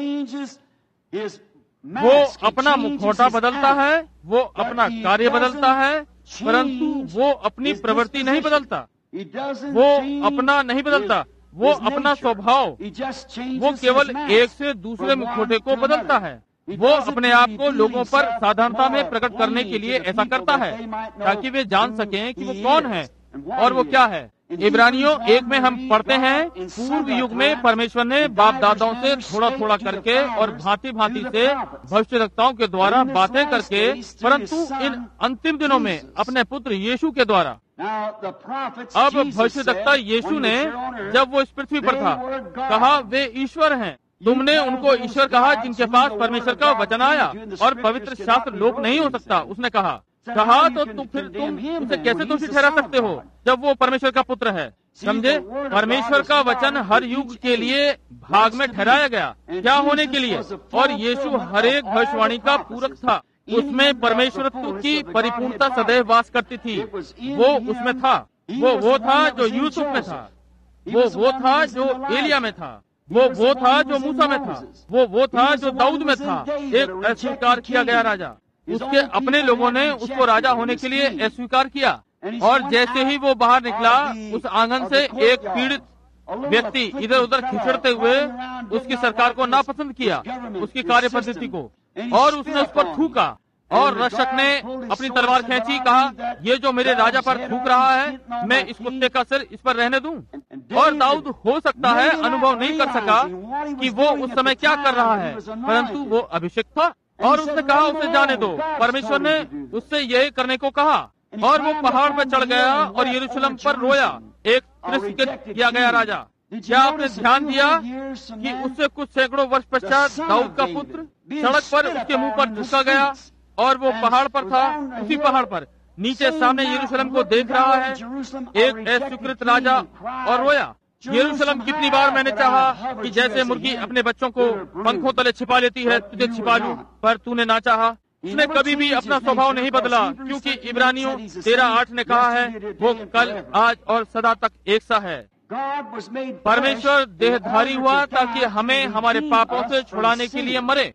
वो अपना मुखौटा बदलता है, वो अपना कार्य बदलता है, परंतु वो अपनी प्रवृत्ति नहीं बदलता। वो अपना नहीं बदलता, वो अपना स्वभाव, वो केवल एक से दूसरे मुखौटे को बदलता है। वो अपने आप को लोगों पर साधारणता में प्रकट करने के लिए ऐसा करता है ताकि वे जान सकें कि वो कौन है और वो क्या है। इब्रानियों 1 में हम पढ़ते हैं, पूर्व युग में परमेश्वर ने बाप दादाओं से थोड़ा थोड़ा करके और भांति भांति से भविष्यवक्ताओं के द्वारा बातें करके, परंतु इन अंतिम दिनों में अपने पुत्र यीशु के द्वारा। अब भविष्यवक्ता यीशु ने जब वो इस पृथ्वी पर था, कहा वे ईश्वर हैं। तुमने उनको ईश्वर कहा जिनके पास परमेश्वर का वचन आया और पवित्र शास्त्र लोप नहीं हो सकता। उसने कहा तो फिर तुम उसे कैसे दोषी ठहरा सकते हो जब वो परमेश्वर का पुत्र है? समझे? परमेश्वर का वचन हर युग के लिए भाग में ठहराया गया, क्या होने के लिए? और यीशु हर एक भविष्यवाणी का पूरक था। उसमें परमेश्वरत्व की परिपूर्णता सदैव वास करती थी। वो उसमें था। वो था जो यूसुफ में था। वो था जो एलिया में था। वो था जो मूसा में था। वो था जो दाऊद में था। एक अस्वीकार किया गया राजा। उसके अपने लोगों ने उसको राजा होने के लिए अस्वीकार किया। और जैसे ही वो बाहर निकला, उस आंगन से एक पीड़ित व्यक्ति इधर उधर खिसड़ते हुए उसकी सरकार को नापसंद किया, उसकी कार्य पद्धति को, और उसने उस पर थूका। और रक्षक ने अपनी तलवार खींची, कहा ये जो मेरे राजा पर थूक रहा है, मैं इस कुत्ते का सिर इस पर रहने दूं। और दाऊद हो सकता है अनुभव नहीं कर सका कि वो उस समय क्या कर रहा है, परंतु वो अभिषेक था और उसने कहा उसे जाने दो। परमेश्वर ने उससे यही करने को कहा और वो पहाड़ पर चढ़ गया और यरूशलेम पर रोया, एक तिरस्कृत किया गया राजा। क्या आपने ध्यान दिया कि उससे कुछ सैकड़ों वर्ष पश्चात दाऊद का पुत्र सड़क पर उसके मुंह पर झुका गया और वो पहाड़ पर था, उसी पहाड़ पर नीचे सामने यरूशलेम को देख रहा है, एक अस्वीकृत राजा, और रोया। यरूशलेम कितनी बार मैंने चाहा कि जैसे मुर्गी अपने बच्चों को पंखों तले छिपा लेती है, तुझे छिपा लूं, पर तूने ना चाहा। उसने कभी भी अपना स्वभाव नहीं बदला, क्योंकि इब्रानियों 13:8 ने कहा है वो कल, आज और सदा तक एक सा है। परमेश्वर देहधारी हुआ ताकि हमें हमारे पापों से छुड़ाने के लिए मरे।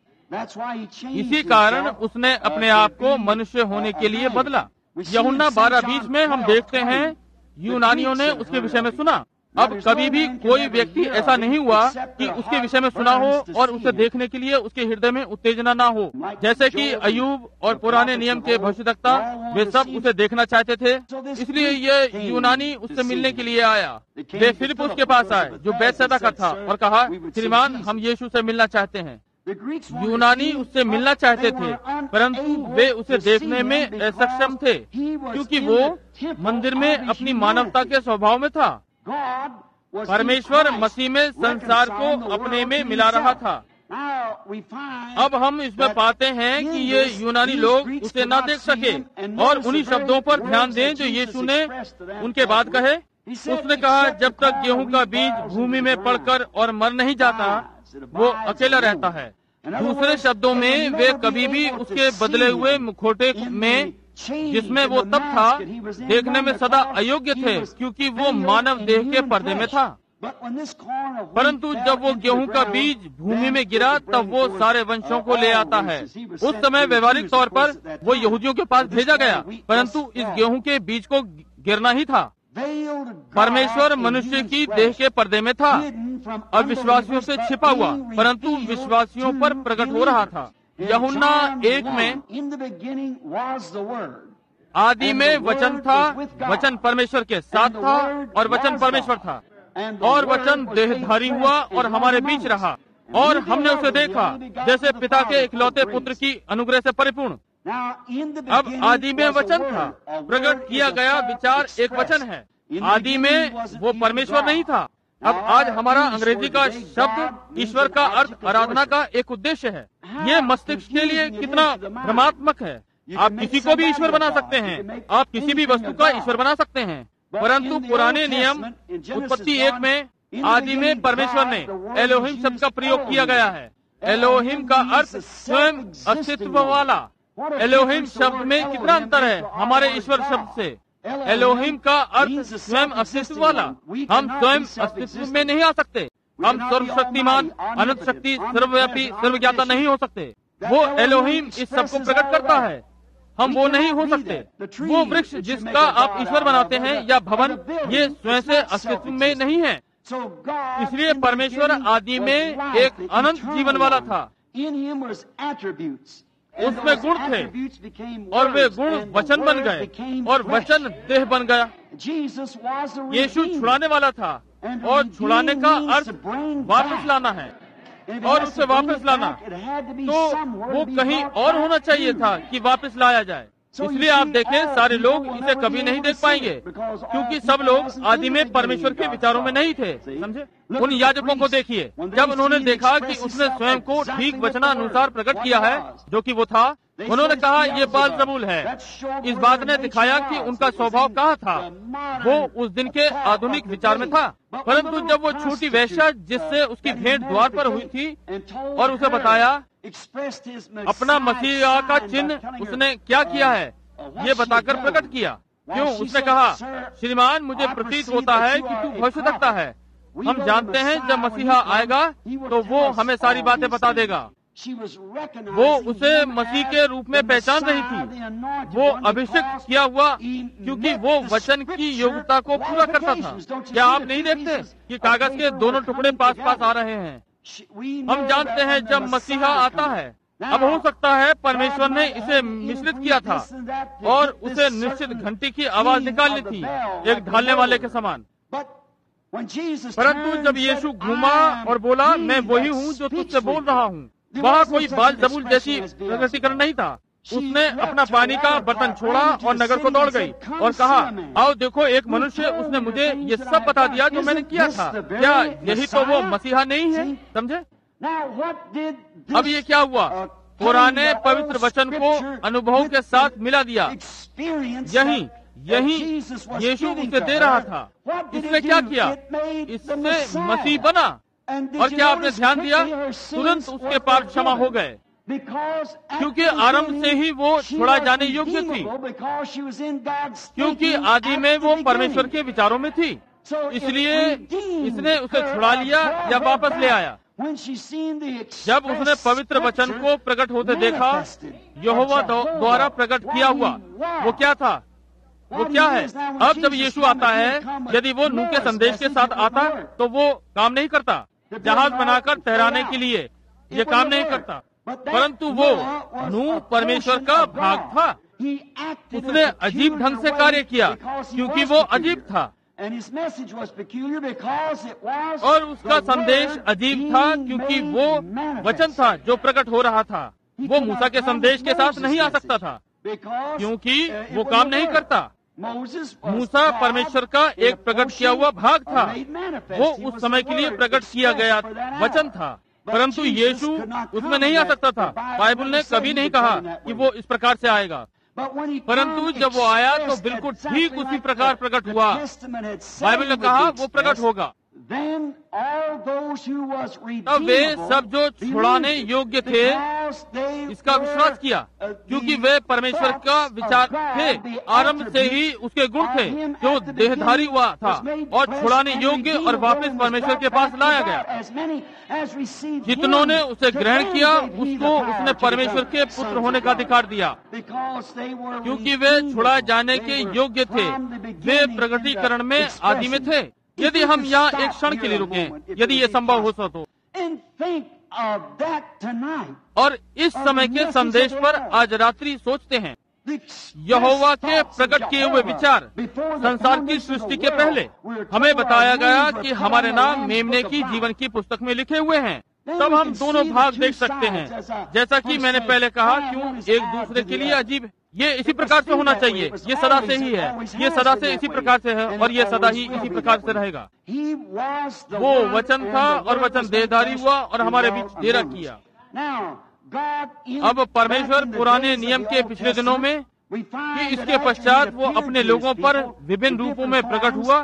इसी कारण उसने अपने आप को मनुष्य होने के लिए बदला। यूहन्ना 12:20 में हम देखते हैं यूनानियों ने उसके विषय में सुना। अब कभी भी कोई व्यक्ति ऐसा नहीं हुआ कि उसके विषय में सुना हो और उसे देखने के लिए उसके हृदय में उत्तेजना ना हो। जैसे कि अय्यूब और पुराने नियम के भविष्यद्वक्ता, वे सब उसे देखना चाहते थे। इसलिए ये यूनानी उससे मिलने के लिए आया। वे फिलिप्पुस के पास आए जो बैतसैदा का था और कहा, श्रीमान, हम यीशु से मिलना चाहते हैं। यूनानी उससे मिलना चाहते थे, परंतु वे उसे देखने में असक्षम थे, क्योंकि वो मंदिर में अपनी मानवता के स्वभाव में था। परमेश्वर मसीह में संसार को अपने में मिला रहा था। अब हम इसमें पाते हैं कि ये यूनानी लोग उसे न देख सके, और उन्हीं शब्दों पर ध्यान दें जो यीशु ने उनके बाद कहे। उसने कहा, जब तक गेहूं का बीज भूमि में पड़कर और मर नहीं जाता, वो अकेला रहता है। दूसरे शब्दों में, वे कभी भी उसके बदले हुए मुखौटे में, जिसमें वो तब था, देखने में सदा अयोग्य थे, क्योंकि वो मानव देह के पर्दे में था। परंतु जब वो गेहूं का बीज भूमि में गिरा, तब वो सारे वंशों को ले आता है। उस समय व्यवहारिक तौर पर वो यहूदियों के पास भेजा गया, परंतु इस गेहूं के बीज को गिरना ही था। परमेश्वर मनुष्य की देह के पर्दे में था, अविश्वासियों से छिपा हुआ, परंतु विश्वासियों पर प्रकट हो रहा था। यूहन्ना 1 में, आदि में वचन था, वचन परमेश्वर के साथ था, और वचन परमेश्वर था, और वचन देहधारी हुआ और हमारे बीच रहा, और हमने उसे देखा, जैसे पिता के इकलौते पुत्र की अनुग्रह से परिपूर्ण। अब आदि में वचन था, प्रकट किया गया विचार एक वचन है। आदि में वो परमेश्वर नहीं था। अब आज हमारा अंग्रेजी का शब्द ईश्वर का अर्थ आराधना का एक उद्देश्य है। ये मस्तिष्क के लिए कितना भ्रमात्मक है। आप किसी को भी ईश्वर बना सकते हैं, आप किसी भी वस्तु का ईश्वर बना सकते हैं, परंतु पुराने नियम उत्पत्ति 1 में, आदि में परमेश्वर ने एलोहिम शब्द का प्रयोग किया गया है। एलोहिम का अर्थ स्वयं अस्तित्व वाला। एलोहिम शब्द में कितना अंतर है हमारे ईश्वर शब्द से। एलोहिम का अर्थ स्वयं अस्तित्व वाला। हम स्वयं अस्तित्व में नहीं आ सकते। हम सर्वशक्तिमान, अनंत शक्ति, सर्वव्यापी, सर्वज्ञाता नहीं हो सकते। वो एलोहिम इस सब को प्रकट करता है, हम वो नहीं हो सकते। वो वृक्ष जिसका आप ईश्वर बनाते हैं या भवन, ये स्वयं से अस्तित्व में नहीं है। इसलिए परमेश्वर आदि में एक अनंत जीवन वाला था। उसमें गुण थे, और वे गुण वचन बन गए, और वचन देह बन गया। यीशु छुड़ाने वाला था, और छुड़ाने का अर्थ वापस लाना है, और उसे वापस लाना, तो वो कहीं और होना चाहिए था कि वापस लाया जाए। इसलिए आप देखें, सारे लोग इसे कभी नहीं देख पाएंगे, क्योंकि सब लोग आदि में परमेश्वर के विचारों में नहीं थे। समझे? उन याजकों को देखिए, जब उन्होंने देखा कि उसने स्वयं को ठीक वचनानुसार प्रकट किया है, जो कि वो था, उन्होंने कहा, ये बालजबूल है। इस बात ने दिखाया कि उनका स्वभाव कहाँ था। वो उस दिन के आधुनिक विचार में था। परंतु जब वो छोटी वेश्या, जिससे उसकी भेंट द्वार पर हुई थी, और उसे बताया अपना मसीहा का चिन्ह उसने क्या किया है, ये बताकर प्रकट किया। क्यों? उसने कहा, श्रीमान, मुझे प्रतीत होता है कि तू भविष्यद्वक्ता है। हम जानते हैं जब मसीहा आएगा तो वो हमें सारी बातें बता देगा। वो उसे मसीह के रूप में पहचान रही थी। वो अभिषेक किया हुआ, क्योंकि वो वचन की योग्यता को पूरा करता था। क्या आप नहीं देखते कि कागज के दोनों टुकड़े पास पास आ रहे हैं? हम जानते हैं जब मसीहा आता है। अब हो सकता है परमेश्वर ने इसे मिश्रित किया था और उसे निश्चित घंटी की आवाज निकालनी थी, एक ढालने वाले के समान। परंतु जब यीशु घूमा और बोला, मैं वही हूँ जो तुझसे बोल रहा हूँ, वहाँ कोई बालजबूल जैसी प्रकटीकरण नहीं था। उसने अपना पानी का बर्तन छोड़ा और नगर को दौड़ गई और कहा, आओ देखो, एक मनुष्य, उसने मुझे ये सब बता दिया जो मैंने किया था। क्या यही तो वो मसीहा नहीं है? समझे? अब ये क्या हुआ? पुराने पवित्र वचन को अनुभव के साथ मिला दिया। यही यीशु उसे दे रहा था। इसने क्या किया? इससे मसीह बना। और क्या आपने ध्यान दिया? तुरंत उसके पाप क्षमा हो गए, क्योंकि आरंभ से ही वो छोड़ा जाने योग्य थी, क्योंकि आदि में वो परमेश्वर के विचारों में थी। इसलिए इसने उसे छुड़ा लिया या वापस ले आया। जब उसने पवित्र वचन को प्रकट होते देखा, यहोवा द्वारा प्रकट किया हुआ, वो क्या था? वो क्या है? अब जब यीशु आता है, यदि वो नूह के संदेश के साथ आता तो वो काम नहीं करता। जहाज बनाकर तैराने के लिए ये काम नहीं करता, परंतु वो नूह परमेश्वर का भाग था। उसने अजीब ढंग से कार्य किया क्योंकि वो अजीब था, और उसका संदेश अजीब था क्योंकि वो वचन था जो प्रकट हो रहा था। वो मूसा के संदेश के साथ नहीं आ सकता था क्योंकि वो काम नहीं करता। मूसा परमेश्वर का एक प्रकट किया हुआ भाग था, वो उस समय के लिए प्रकट किया गया वचन था, परंतु यीशु उसमें नहीं आ सकता था। बाइबल ने कभी नहीं कहा कि वो इस प्रकार से आएगा, परंतु जब वो आया तो बिल्कुल ठीक उसी प्रकार प्रकट हुआ। बाइबल ने कहा वो प्रकट होगा। तब वे सब जो छुड़ाने योग्य थे इसका विश्वास किया, क्योंकि वे परमेश्वर का विचार थे। आरंभ से ही उसके गुण थे जो देहधारी हुआ था और छुड़ाने योग्य और वापस परमेश्वर के पास लाया गया। जितनों ने उसे ग्रहण किया उसको उसने परमेश्वर के पुत्र होने का अधिकार दिया, क्योंकि वे छुड़ाए जाने के योग्य थे। वे प्रकटीकरण में आदि में थे। यदि हम यहाँ एक क्षण के लिए रुकें, यदि ये संभव हो तो, और इस समय के संदेश पर आज रात्रि सोचते हैं। यहोवा के प्रकट किए हुए विचार संसार की सृष्टि के पहले हमें बताया गया कि हमारे नाम मेमने की जीवन की पुस्तक में लिखे हुए हैं। तब हम दोनों भाग देख सकते हैं। जैसा कि मैंने पहले कहा, क्यों एक दूसरे के लिए अजीब है। ये इसी प्रकार से होना चाहिए, ये सदा से ही है, ये सदा से इसी प्रकार से है और ये सदा ही इसी प्रकार से रहेगा। वो वचन था और वचन देहधारी हुआ और हमारे बीच डेरा किया। अब परमेश्वर पुराने नियम के पिछले दिनों में कि इसके पश्चात वो अपने लोगों पर विभिन्न रूपों में प्रकट हुआ।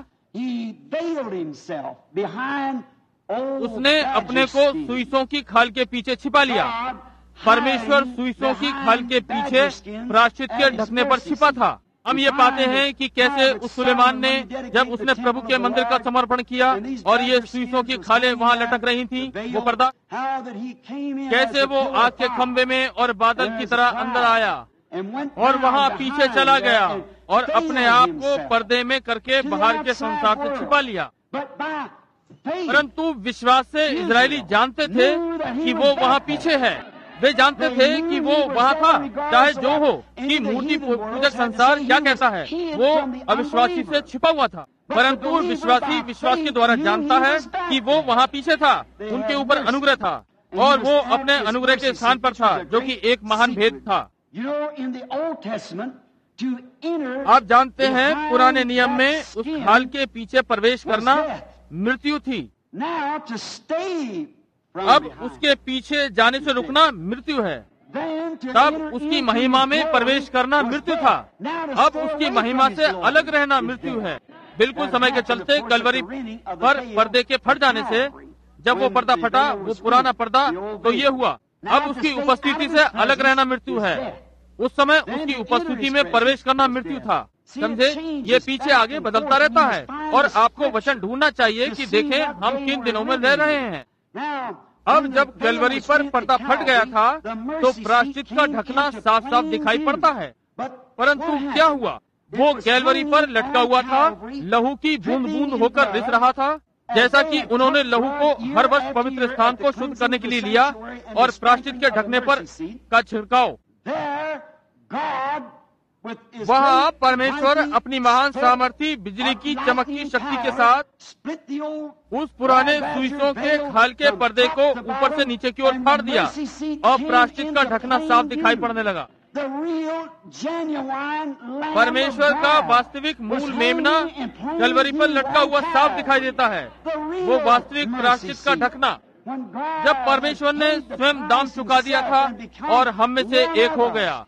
उसने अपने को सुइसों की खाल के पीछे छिपा लिया। परमेश्वर सुइसों की खाल के पीछे प्रायश्चित के ढकने पर छिपा था। हम ये पाते हैं कि कैसे उस सुलेमान ने, जब उसने प्रभु के मंदिर का समर्पण किया और ये सुइसों की खालें वहाँ लटक रही थी, वो पर्दा, कैसे वो आग के खंभे में और बादल की तरह अंदर आया और वहाँ पीछे चला गया और अपने आप को पर्दे में करके बाहर के संसार से छिपा लिया। परंतु विश्वास से इजरायली जानते थे कि वो वहाँ पीछे है। वे जानते थे कि वो वहाँ था, चाहे जो हो कि मूर्ति पूजक संसार क्या कहता है, वो अविश्वासी से छिपा हुआ था। परंतु विश्वासी विश्वास के द्वारा जानता है कि वो वहाँ पीछे था, उनके ऊपर अनुग्रह था और वो अपने अनुग्रह के स्थान पर था, जो कि एक महान भेद था। आप जानते हैं, पुराने नियम में उस खाल के पीछे प्रवेश करना मृत्यु थी। अब उसके पीछे जाने से रुकना मृत्यु है। तब उसकी महिमा में प्रवेश करना मृत्यु था। अब उसकी महिमा से अलग रहना मृत्यु है। बिल्कुल समय के चलते कलवरी पर पर्दे के फट जाने से, जब वो पर्दा फटा, वो पुराना पर्दा, तो ये हुआ। अब उसकी उपस्थिति से अलग रहना मृत्यु है। उस समय उसकी उपस्थिति में प्रवेश करना मृत्यु था। समझे, ये पीछे आगे बदलता रहता है और आपको वचन ढूंढना चाहिए कि देखें हम किन दिनों में रह रहे हैं। अब जब कलवरी पर पर्दा फट गया था तो प्रायश्चित का ढकना साफ साफ दिखाई पड़ता है। परंतु क्या हुआ? वो कलवरी पर लटका हुआ था, लहू की बूंद बूंद होकर रिस रहा था। जैसा कि उन्होंने लहू को हर वर्ष पवित्र स्थान को शुद्ध करने के लिए लिया और प्रायश्चित के ढकने पर का छिड़काव, वहाँ परमेश्वर अपनी महान सामर्थी बिजली की चमक की शक्ति के साथ उस पुराने सुइसों के खाल के पर्दे को ऊपर से नीचे की ओर फाड़ दिया और प्रायश्चित का ढकना साफ दिखाई पड़ने लगा। परमेश्वर का वास्तविक मूल मेमना कलवरी पर लटका हुआ साफ दिखाई देता है। वो वास्तविक प्रायश्चित का ढकना, जब परमेश्वर ने स्वयं दाम चुका दिया था और हम में से एक हो गया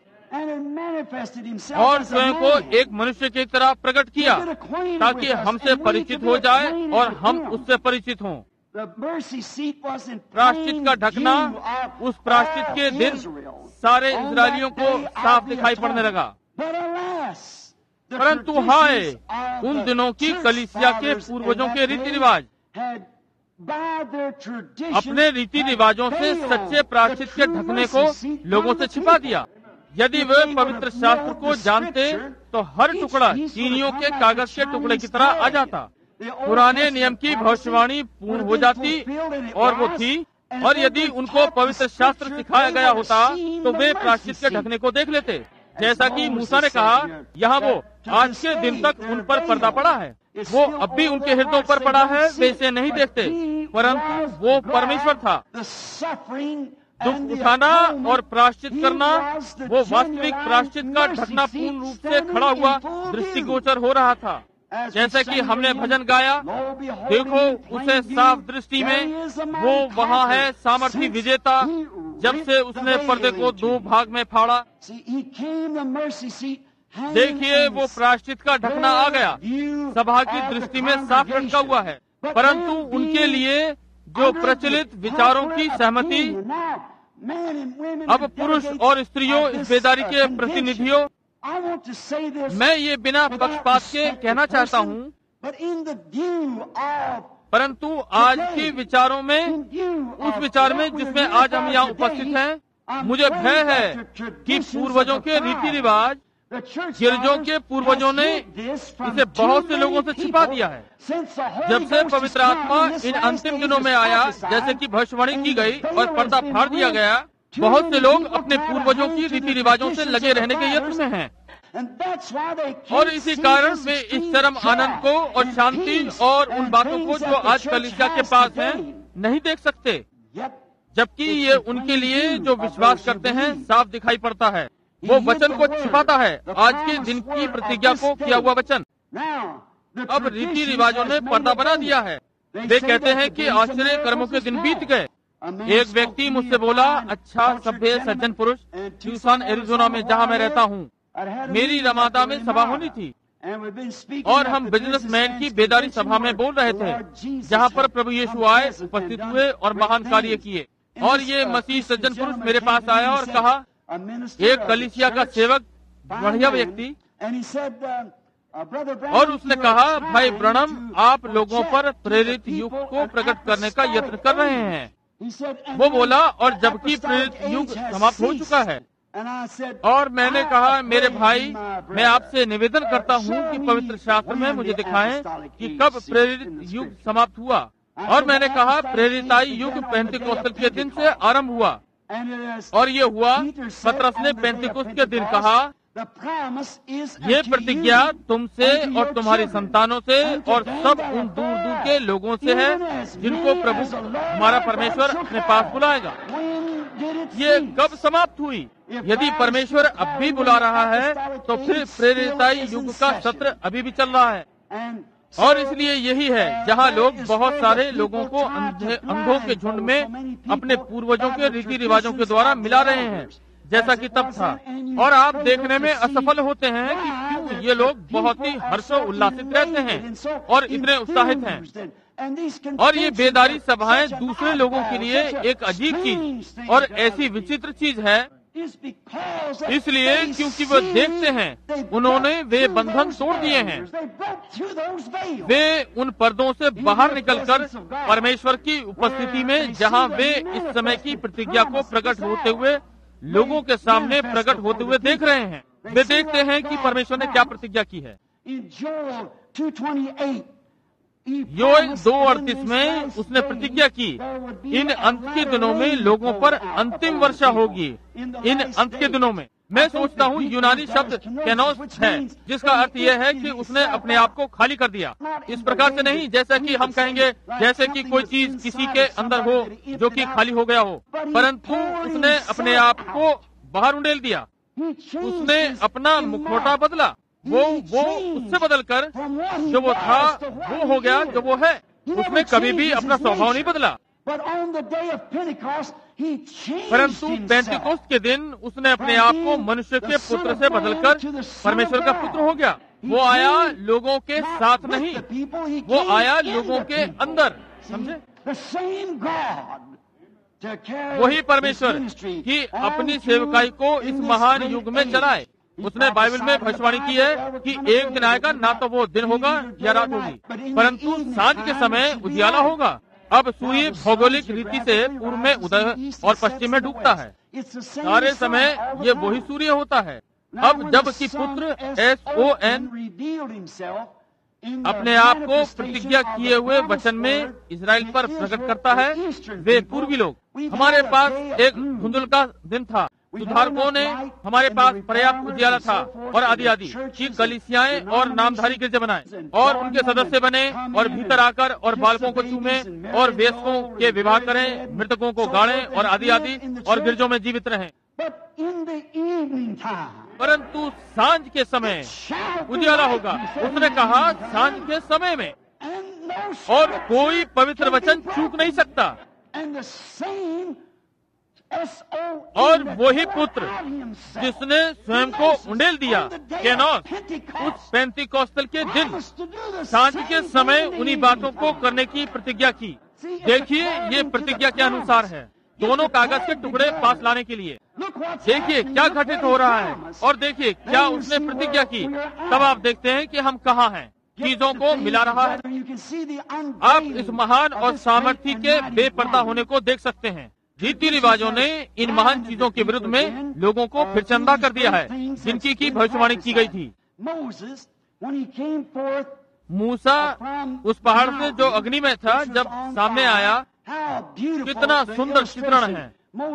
और स्वयं को एक मनुष्य की तरह प्रकट किया ताकि हमसे परिचित हो जाए और हम उससे परिचित हों। प्रायश्चित का ढकना उस प्रायश्चित के दिन सारे इस्राएलियों को साफ दिखाई पड़ने लगा। परंतु हाय, उन दिनों की कलीसिया के पूर्वजों के रीति रिवाज अपने रीति रिवाजों से सच्चे प्रायश्चित के ढकने को लोगों से छिपा दिया। यदि वे पवित्र शास्त्र को जानते तो हर टुकड़ा चीनियों के कागज के टुकड़े की तरह आ जाता। पुराने नियम की भविष्यवाणी पूर्ण हो जाती और वो थी। और यदि उनको पवित्र शास्त्र सिखाया गया होता तो वे प्रायश्चित के ढकने को देख लेते। जैसा कि मूसा ने कहा, यहाँ वो आज के दिन तक उन पर पर्दा पड़ा है, वो अब भी उनके हृदयों पर पड़ा है, वे इसे नहीं देखते, परंतु वो परमेश्वर था। दुख उठाना और प्रायश्चित करना, वो वास्तविक प्रायश्चित का ढकना पूर्ण रूप से खड़ा हुआ दृष्टिगोचर हो रहा था। जैसे कि हमने भजन गाया, देखो उसे साफ दृष्टि में, वो वहाँ है सामर्थी विजेता, जब से उसने पर्दे को दो भाग में फाड़ा। देखिए वो प्रायश्चित का ढकना आ गया, सभा की दृष्टि में साफ लटका हुआ है। परंतु उनके लिए जो प्रचलित विचारों की सहमति, अब पुरुष और स्त्रियों इस बेदारी के प्रतिनिधियों, मैं ये बिना पक्षपात के कहना चाहता हूँ, परंतु आज के विचारों में, उस विचार में जिसमें आज हम यहाँ उपस्थित हैं, मुझे भय है कि पूर्वजों के रीति रिवाज, गिरजों के पूर्वजों ने इसे बहुत से लोगों से छिपा दिया है। जब से पवित्र आत्मा इन अंतिम दिनों में आया, जैसे कि भविष्यवाणी की गई और पर्दा फाड़ दिया गया, बहुत से लोग अपने पूर्वजों की रीति रिवाजों से लगे रहने के यत्न में हैं। और इसी कारण वे इस चरम आनंद को और शांति और उन बातों को जो आज कलीसिया के पास हैं नहीं देख सकते, जबकि ये उनके लिए जो विश्वास करते हैं साफ दिखाई पड़ता है। वो वचन को छिपाता है, आज के दिन की प्रतिज्ञा को किया हुआ वचन। अब रीति रिवाजों ने पर्दा बना दिया है। वे कहते हैं कि आश्चर्य कर्मों के दिन बीत गए। एक व्यक्ति मुझसे बोला, अच्छा सभ्य सज्जन पुरुष, ट्यूसन एरिजोना में जहाँ मैं रहता हूँ, मेरी रमादा में सभा होनी थी और हम बिजनेसमैन की बेदारी सभा में बोल रहे थे, जहाँ पर प्रभु यीशु आए, उपस्थित हुए और महान कार्य किए। और ये मसीह सज्जन पुरुष मेरे पास आया और कहा, एक कलीसिया का सेवक, बढ़िया व्यक्ति, और उसने कहा, भाई ब्रणम, आप लोगों पर प्रेरित युग को प्रकट करने का यत्न कर रहे हैं। वो बोला, और जबकि प्रेरित युग समाप्त हो चुका है। और मैंने कहा, मेरे भाई, मैं आपसे निवेदन करता हूँ कि पवित्र शास्त्र में मुझे दिखाएं कि कब प्रेरित युग समाप्त हुआ। और मैंने कहा, प्रेरिताई युग पेंतिकोस्तेल के दिन से आरंभ हुआ, और ये हुआ, पतरस ने पेंतिकोस्त के दिन कहा, ये प्रतिज्ञा तुमसे और तुम्हारी संतानों से और सब उन दूर दूर के लोगों से है जिनको प्रभु हमारा परमेश्वर अपने पास बुलाएगा। ये कब समाप्त हुई? यदि परमेश्वर अब भी बुला रहा है तो फिर प्रेरिताई युग का सत्र अभी भी चल रहा है। और इसलिए यही है जहाँ लोग बहुत सारे लोगों को अंधों के झुंड में अपने पूर्वजों के रीति रिवाजों के द्वारा मिला रहे हैं, जैसा कि तब था। और आप देखने में असफल होते हैं कि क्यों ये लोग बहुत ही हर्षोल्लासित रहते हैं और इतने उत्साहित हैं। और ये बेदारी सभाएं दूसरे लोगों के लिए एक अजीब चीज और ऐसी विचित्र चीज है, इसलिए क्योंकि वो देखते हैं उन्होंने वे बंधन तोड़ दिए हैं। वे उन पर्दों से बाहर निकलकर परमेश्वर की उपस्थिति में, जहां वे इस समय की प्रतिज्ञा को प्रकट होते हुए लोगों के सामने प्रकट होते हुए देख रहे हैं। वे देखते हैं कि परमेश्वर ने क्या प्रतिज्ञा की है। योएल 2:38 में उसने प्रतिज्ञा की, इन अंत के दिनों में लोगों पर अंतिम वर्षा होगी। इन अंत के दिनों में, मैं सोचता हूँ यूनानी शब्द केनोस है, जिसका अर्थ यह है कि उसने अपने आप को खाली कर दिया। इस प्रकार से नहीं जैसा कि हम कहेंगे जैसे कि कोई चीज किसी के अंदर हो जो कि खाली हो गया हो, परंतु उसने अपने आप को बाहर उंडेल दिया। उसने अपना मुखौटा बदला, वो उससे बदलकर जो वो था वो हो गया जो वो है। उसने कभी भी अपना स्वभाव नहीं बदला, परंतु पेंतिकोस्त के दिन उसने अपने आप को मनुष्य के पुत्र से बदलकर परमेश्वर का पुत्र हो गया। वो आया लोगों के साथ नहीं, वो आया लोगों के अंदर। समझे? वही परमेश्वर की अपनी सेवकाई को इस महान युग में चलाए। उसने बाइबल में भविष्यवाणी की है कि एक दिन आएगा, ना तो वो दिन होगा या रात होगी, परंतु सांझ के समय उजियाला होगा। अब सूर्य भौगोलिलिक रीति से पूर्व में उदय और पश्चिम में डूबता है। सारे समय ये वही सूर्य होता है। अब जबकि पुत्र SON अपने आप को प्रतिज्ञा किए हुए वचन में इजराइल पर प्रकट करता है, वे पूर्वी लोग। हमारे पास एक धुंधल का दिन था, सुधारकों ने हमारे पास पर्याप्त उजियाला था और आदि आदि की कलीसियाएं और नामधारी गिरजे बनाए और उनके सदस्य बने और भीतर आकर और बालकों को चूमे और वेश्यों के विवाह करें, मृतकों को गाड़ें और आदि आदि और गिरजों में जीवित रहें। परंतु सांझ के समय उजियाला होगा। उसने कहा सांझ के समय में, और कोई पवित्र वचन चूक नहीं सकता। और वही पुत्र जिसने स्वयं को उंडेल दिया केनोस, उस पेंतीकोस्तल के दिन सांझ के समय उन्हीं बातों को करने की प्रतिज्ञा की। देखिए, ये प्रतिज्ञा के अनुसार है, दोनों कागज के टुकड़े पास लाने के लिए। देखिए क्या घटित हो रहा है और देखिए क्या उसने प्रतिज्ञा की। तब आप देखते हैं कि हम कहाँ हैं, चीजों को मिला रहा है। आप इस महान और सामर्थ्य के बेपर्दा होने को देख सकते हैं। रीति रिवाजों ने इन महान चीजों के विरुद्ध में लोगों को फिर चंदा कर दिया है, जिनकी की भविष्यवाणी की गई थी। मूसा उस पहाड़ से जो अग्नि में था जब सामने आया, कितना सुंदर चित्रण है।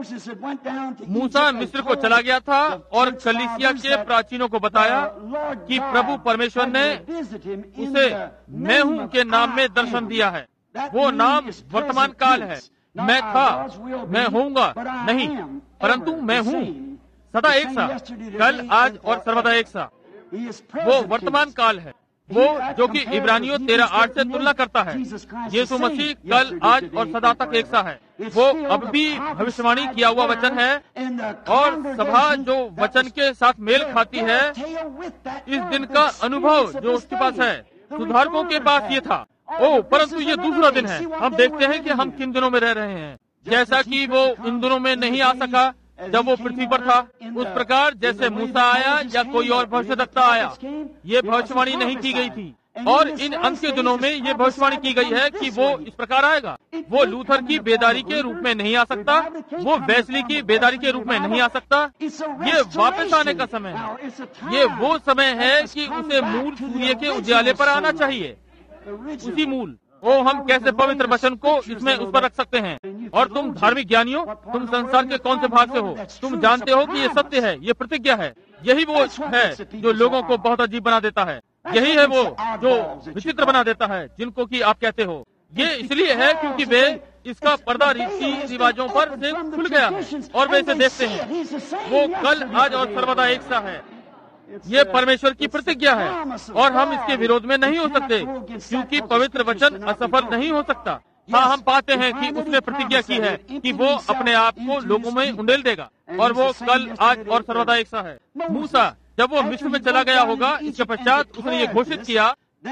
मूसा मिस्र को चला गया था और कलीसिया के प्राचीनों को बताया कि प्रभु परमेश्वर ने उसे मैं हूँ के नाम में दर्शन दिया है। वो नाम वर्तमान काल है। मैं था, मैं होऊंगा नहीं, परंतु मैं हूँ, सदा एक सा, कल आज और सर्वदा एक सा। वो वर्तमान काल है, वो जो कि इब्रानियों 13:8 से तुलना करता है। यीशु मसीह कल आज और सदा तक एक सा है। वो अब भी भविष्यवाणी किया हुआ वचन है और सभा जो वचन के साथ मेल खाती है, इस दिन का अनुभव जो उसके पास है, सुधारकों के पास ये था। परंतु ये दूसरा दिन है। हम देखते हैं कि हम किन दिनों में रह रहे हैं। जैसा कि वो इन दिनों में नहीं आ सका जब वो पृथ्वी पर था, उस प्रकार जैसे मूसा आया या कोई और भविष्यद्वक्ता आया, ये भविष्यवाणी नहीं की गई थी। और इन अंत के दिनों में ये भविष्यवाणी की गई है कि वो इस प्रकार आएगा। वो लूथर की बेदारी के रूप में नहीं आ सकता, वो वेस्ली की बेदारी के रूप में नहीं आ सकता। ये वापस आने का समय है। ये वो समय है कि उसे मूल सूर्य के उजाले पर आना चाहिए, उसी मूल। हम कैसे पवित्र वचन को इसमें उस पर रख सकते हैं। और तुम धार्मिक ज्ञानियों, तुम संसार के कौन से भाग से हो, तुम जानते हो कि ये सत्य है, ये प्रतिज्ञा है। यही वो है जो लोगों को बहुत अजीब बना देता है। यही है वो जो विचित्र बना देता है, जिनको कि आप कहते हो। ये इसलिए है क्योंकि वे इसका पर्दा रीति रिवाजों पर से खुल गया है और वे इसे देखते हैं। वो कल आज और सर्वदा एक सा है। ये परमेश्वर की प्रतिज्ञा है और हम इसके विरोध में नहीं हो सकते, क्योंकि पवित्र वचन असफल नहीं हो सकता। हाँ, हम पाते हैं कि उसने प्रतिज्ञा की है कि वो अपने आप को लोगों में उंडेल देगा और वो कल आज और सर्वदा एक सा है। मूसा जब वो मिस्र में चला गया होगा, इसके पश्चात उसने ये घोषित किया,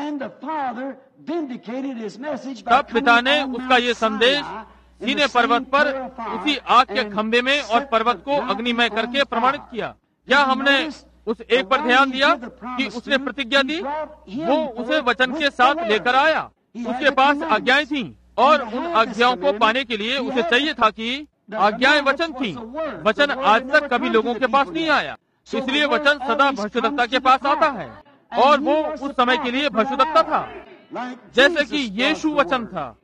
तब पिता ने उसका ये संदेश सीने पर्वत पर उसी आग के खंभे में और पर्वत को अग्निमय करके प्रमाणित किया। क्या हमने उस एक पर ध्यान दिया कि उसने प्रतिज्ञा दी? वो उसे वचन के साथ लेकर आया। उसके पास आज्ञाएं थीं और उन आज्ञाओं को पाने के लिए उसे चाहिए था कि आज्ञाएं वचन थीं। वचन आज तक कभी लोगों के पास नहीं आया, इसलिए वचन सदा भविष्यद्वक्ता के पास आता है और वो उस समय के लिए भविष्यद्वक्ता था, जैसे कि यीशु वचन था।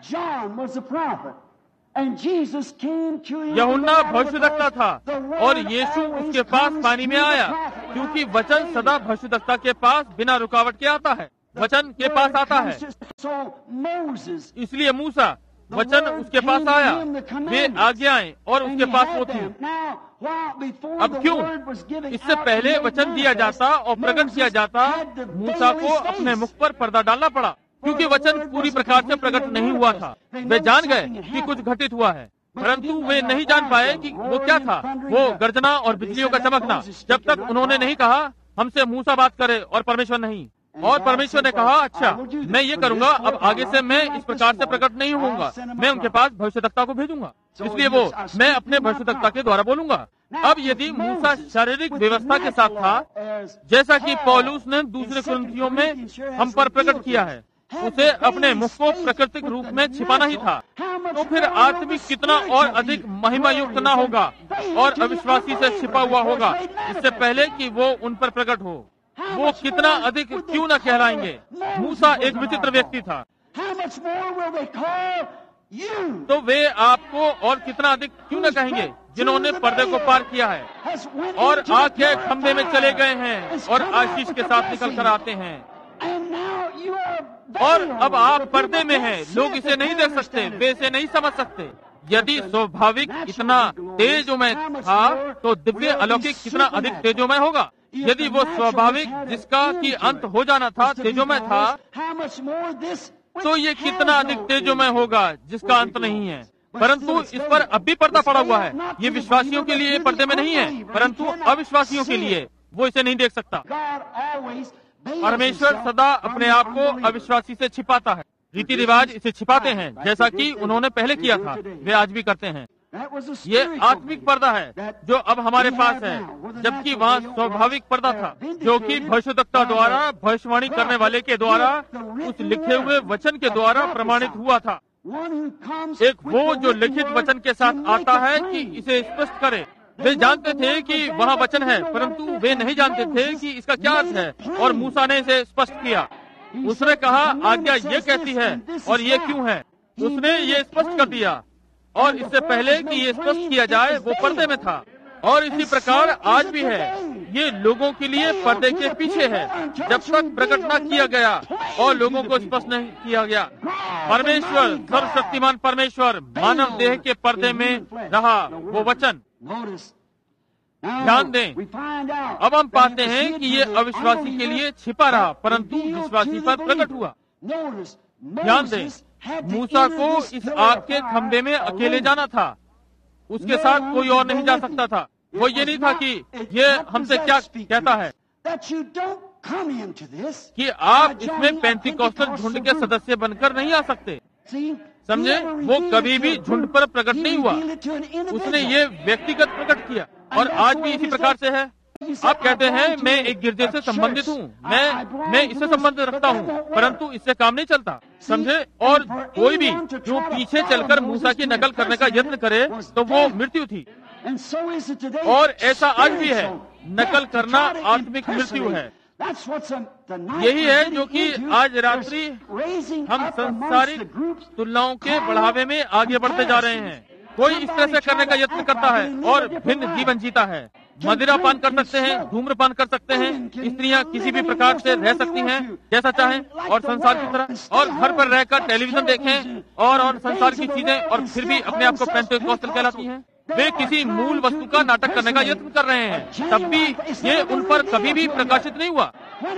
यूहन्ना भविष्यद्वक्ता था और यीशु उसके पास पानी में आया, क्योंकि वचन सदा भविष्यद्वक्ता के पास बिना रुकावट के आता है, वचन के पास आता है। इसलिए मूसा वचन उसके पास आया, वे आज्ञाएं और उसके पास वो थी। अब क्यों इससे पहले वचन दिया जाता और प्रकट किया जाता, मूसा को अपने मुख पर पर्दा डालना पड़ा, क्योंकि वचन पूरी प्रकार से प्रकट नहीं हुआ था। वे जान गए कि कुछ घटित हुआ है, परंतु वे नहीं जान पाए कि वो क्या था। वो गर्जना और बिजलियों का चमकना, जब तक उन्होंने नहीं कहा हमसे मूसा बात करे और परमेश्वर नहीं। और परमेश्वर ने कहा, अच्छा मैं ये करूंगा, अब आगे से मैं इस प्रकार से प्रकट नहीं होऊंगा, मैं उनके पास भविष्यद्वक्ता को भेजूंगा, इसलिए वो मैं अपने भविष्यद्वक्ता के द्वारा बोलूंगा। अब यदि मूसा शारीरिक व्यवस्था के साथ था, जैसा कि पौलुस ने दूसरे कुरिन्थियों में हम पर प्रकट किया है, उसे अपने मुख को प्राकृतिक रूप में छिपाना ही था। तो फिर आत्मिक कितना और अधिक महिमा युक्त ना होगा और अविश्वासी से छिपा हुआ होगा इससे पहले कि वो उन पर प्रकट हो। वो कितना अधिक क्यों न कहलाएंगे। मूसा एक विचित्र व्यक्ति था, तो वे आपको और कितना अधिक क्यों न कहेंगे जिन्होंने पर्दे को पार किया है और आके खंभे में चले गए हैं और आशीष के साथ निकल कर आते हैं। और अब आप पर्दे में हैं, लोग इसे नहीं देख सकते, वे इसे नहीं समझ सकते। यदि स्वाभाविक इतना तेजोमय था तो दिव्य अलौकिक कितना अधिक तेजोमय होगा। यदि वो स्वाभाविक जिसका कि अंत हो जाना था तेजोमय था, तो ये कितना अधिक तेजोमय होगा जिसका अंत नहीं है। परंतु इस पर अब भी पर्दा पड़ा हुआ है। ये विश्वासियों के लिए पर्दे में नहीं है, परंतु अविश्वासियों के लिए वो इसे नहीं देख सकता। परमेश्वर सदा अपने आप को अविश्वासी से छिपाता है। रीति रिवाज इसे छिपाते हैं, जैसा कि उन्होंने पहले किया था, वे आज भी करते हैं। ये आत्मिक पर्दा है जो अब हमारे पास है, जबकि वहाँ स्वाभाविक पर्दा था जो कि भविष्यद्वक्ता द्वारा, भविष्यवाणी करने वाले के द्वारा, उस लिखे हुए वचन के द्वारा प्रमाणित हुआ था। एक वो जो लिखित वचन के साथ आता है कि इसे स्पष्ट करे। वे जानते थे कि वहाँ वचन है, परंतु वे नहीं जानते थे कि इसका क्या अर्थ है, और मूसा ने इसे स्पष्ट किया। उसने कहा आज्ञा ये कहती है और ये क्यों है। उसने ये स्पष्ट कर दिया, और इससे पहले कि ये स्पष्ट किया जाए वो पर्दे में था। और इसी प्रकार आज भी है, ये लोगों के लिए पर्दे के पीछे है जब तक प्रकट न किया गया और लोगों को स्पष्ट नहीं किया गया। परमेश्वर, सर्वशक्तिमान परमेश्वर मानव देह के पर्दे में रहा वो वचन। ध्यान दें, अब हम पाते हैं कि ये अविश्वासी के लिए छिपा रहा, परंतु विश्वासी पर प्रकट हुआ। ध्यान दें, मूसा को इस आग के खंभे में अकेले जाना था, उसके साथ कोई और नहीं जा सकता था। वो ये नहीं था कि ये हमसे क्या कहता है कि आप इसमें पेंटिकॉस्टल झुंड के सदस्य बनकर नहीं आ सकते। समझे, वो कभी भी झुंड पर प्रकट नहीं हुआ, उसने ये व्यक्तिगत प्रकट किया। और आज भी इसी प्रकार से है। आप कहते हैं मैं एक गिरजे से संबंधित हूँ, मैं इससे संबंध रखता हूँ, परंतु इससे काम नहीं चलता। समझे, और कोई भी जो पीछे चलकर मूसा की नकल करने का यत्न करे तो वो मृत्यु थी। और ऐसा आज भी है, नकल करना आत्मिक मृत्यु है। यही है जो कि आज रात्रि हम सांसारिक तुलनाओं के बढ़ावे में आगे बढ़ते जा रहे हैं। कोई इस तरह से करने का यत्न करता है और भिन्न जीवन जीता है। मदिरा पान कर सकते हैं, धूम्रपान कर सकते हैं, स्त्रियां किसी भी प्रकार से रह सकती हैं जैसा चाहें, और संसार की तरह, और घर पर रहकर टेलीविजन देखें और संसार की चीजें, और फिर भी अपने आप को पेंटिकॉस्टल कहलाती हैं। वे किसी मूल वस्तु का नाटक करने का यत्न कर रहे हैं, तब भी ये उन पर कभी भी प्रकाशित नहीं हुआ।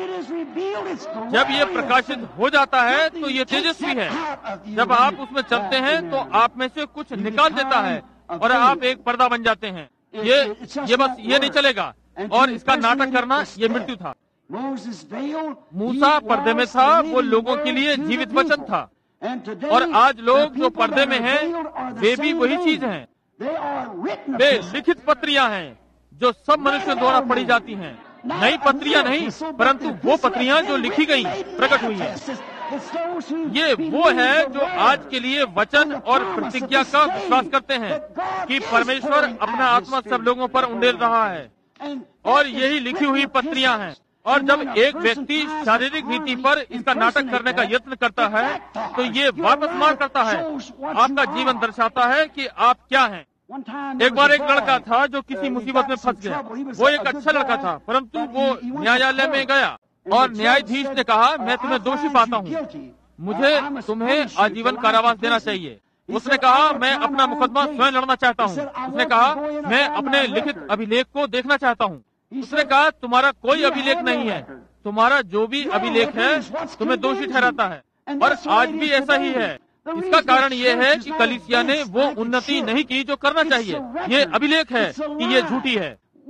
जब ये प्रकाशित हो जाता है तो ये तेजस्वी है। जब आप उसमें चलते हैं तो आप में से कुछ निकाल देता है और आप एक पर्दा बन जाते हैं। ये बस ये नहीं चलेगा, और इसका नाटक करना ये मृत्यु था। मूसा पर्दे में था, वो लोगों के लिए जीवित वचन था। और आज लोग जो पर्दे में हैं वे भी वही चीज हैं। वे लिखित पत्रियां हैं जो सब मनुष्यों द्वारा पढ़ी जाती हैं। नई पत्रियां नहीं, परंतु वो पत्रियां जो लिखी गई, प्रकट हुई हैं। ये वो है जो आज के लिए वचन और प्रतिज्ञा का विश्वास करते हैं कि परमेश्वर अपना आत्मा सब लोगों पर उंडेल रहा है, और यही लिखी हुई पत्रियां हैं। और जब एक व्यक्ति शारीरिक रीति पर इसका नाटक करने का यत्न करता है तो ये वापस मार करता है, आपका जीवन दर्शाता है कि आप क्या हैं। एक बार एक लड़का था जो किसी मुसीबत में फंस गया। वो एक अच्छा लड़का था, परंतु वो न्यायालय में गया और न्यायाधीश ने कहा मैं तुम्हें दोषी पाता हूँ, मुझे तुम्हें आजीवन कारावास देना चाहिए। उसने कहा मैं अपना मुकदमा स्वयं लड़ना चाहता हूँ। उसने कहा मैं अपने लिखित अभिलेख को देखना चाहता हूँ। उसने कहा तुम्हारा कोई अभिलेख नहीं है, तुम्हारा जो भी अभिलेख है तुम्हें दोषी ठहराता है। और आज भी ऐसा ही है। इसका कारण ये है कि कलीसिया ने वो उन्नति नहीं की जो करना चाहिए। ये अभिलेख है कि ये झूठी है,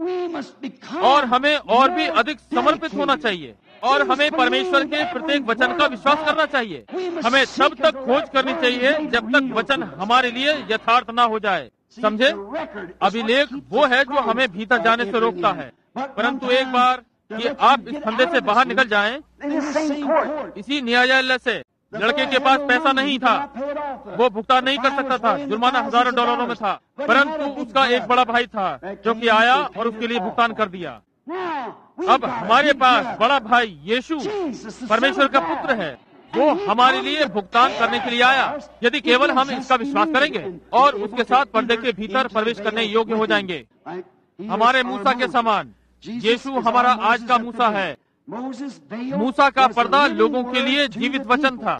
और हमें और भी अधिक समर्पित होना चाहिए, और हमें परमेश्वर के प्रत्येक वचन का विश्वास करना चाहिए। हमें तब तक खोज करनी चाहिए जब तक वचन हमारे लिए यथार्थ ना हो जाए। समझे, अभिलेख वो है जो हमें भीतर जाने से रोकता है। परंतु एक बार कि आप इस फंदे से बाहर निकल जाएं, इसी न्यायालय से, लड़के के पास पैसा नहीं था, वो भुगतान नहीं कर सकता था, जुर्माना हजारों डॉलरों में था, परंतु उसका एक बड़ा भाई था जो कि आया और उसके लिए भुगतान कर दिया। अब हमारे पास बड़ा भाई यीशु परमेश्वर का पुत्र है, वो हमारे लिए भुगतान करने के लिए आया। यदि केवल हम इसका विश्वास करेंगे और उसके साथ पर्दे के भीतर प्रवेश करने योग्य हो जाएंगे। हमारे मूसा के समान यीशु हमारा आज का मूसा है। मूसा का पर्दा लोगों के लिए जीवित वचन था,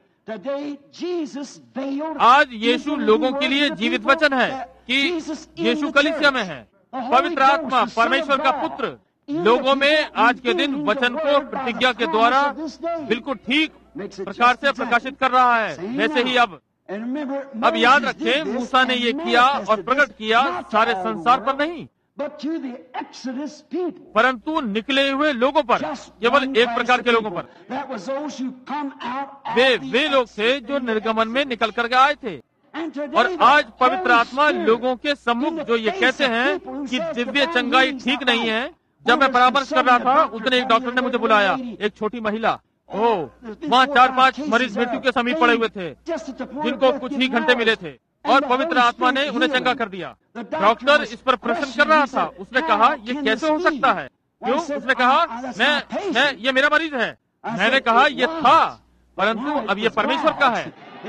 आज यीशु लोगों के लिए जीवित वचन है कि यीशु कलीसिया में है। पवित्र आत्मा परमेश्वर का पुत्र लोगों में आज के दिन वचन को प्रतिज्ञा के द्वारा बिल्कुल ठीक प्रकार से प्रकाशित कर रहा है। वैसे ही अब याद रखें, मूसा ने ये किया और प्रकट किया सारे संसार पर नहीं, परंतु निकले हुए लोगों पर, केवल एक प्रकार के लोगों पर। वे लोग थे जो निर्गमन में निकल कर आए थे। और आज पवित्र आत्मा लोगों के सम्मुख जो ये कहते हैं कि दिव्य चंगाई ठीक नहीं है। जब मैं परामर्श कर रहा था उस दिन एक डॉक्टर ने मुझे बुलाया, एक छोटी महिला, वहाँ 4-5 मरीज मृत्यु के समीप पड़े हुए थे जिनको कुछ ही घंटे मिले थे और पवित्र आत्मा ने उन्हें चंगा कर दिया। डॉक्टर इस पर प्रश्न कर रहा था। उसने कहा, ये कैसे हो सकता है? क्यों? उसने कहा, मैं ये मेरा मरीज है। मैंने कहा, ये था, परंतु अब ये परमेश्वर का है,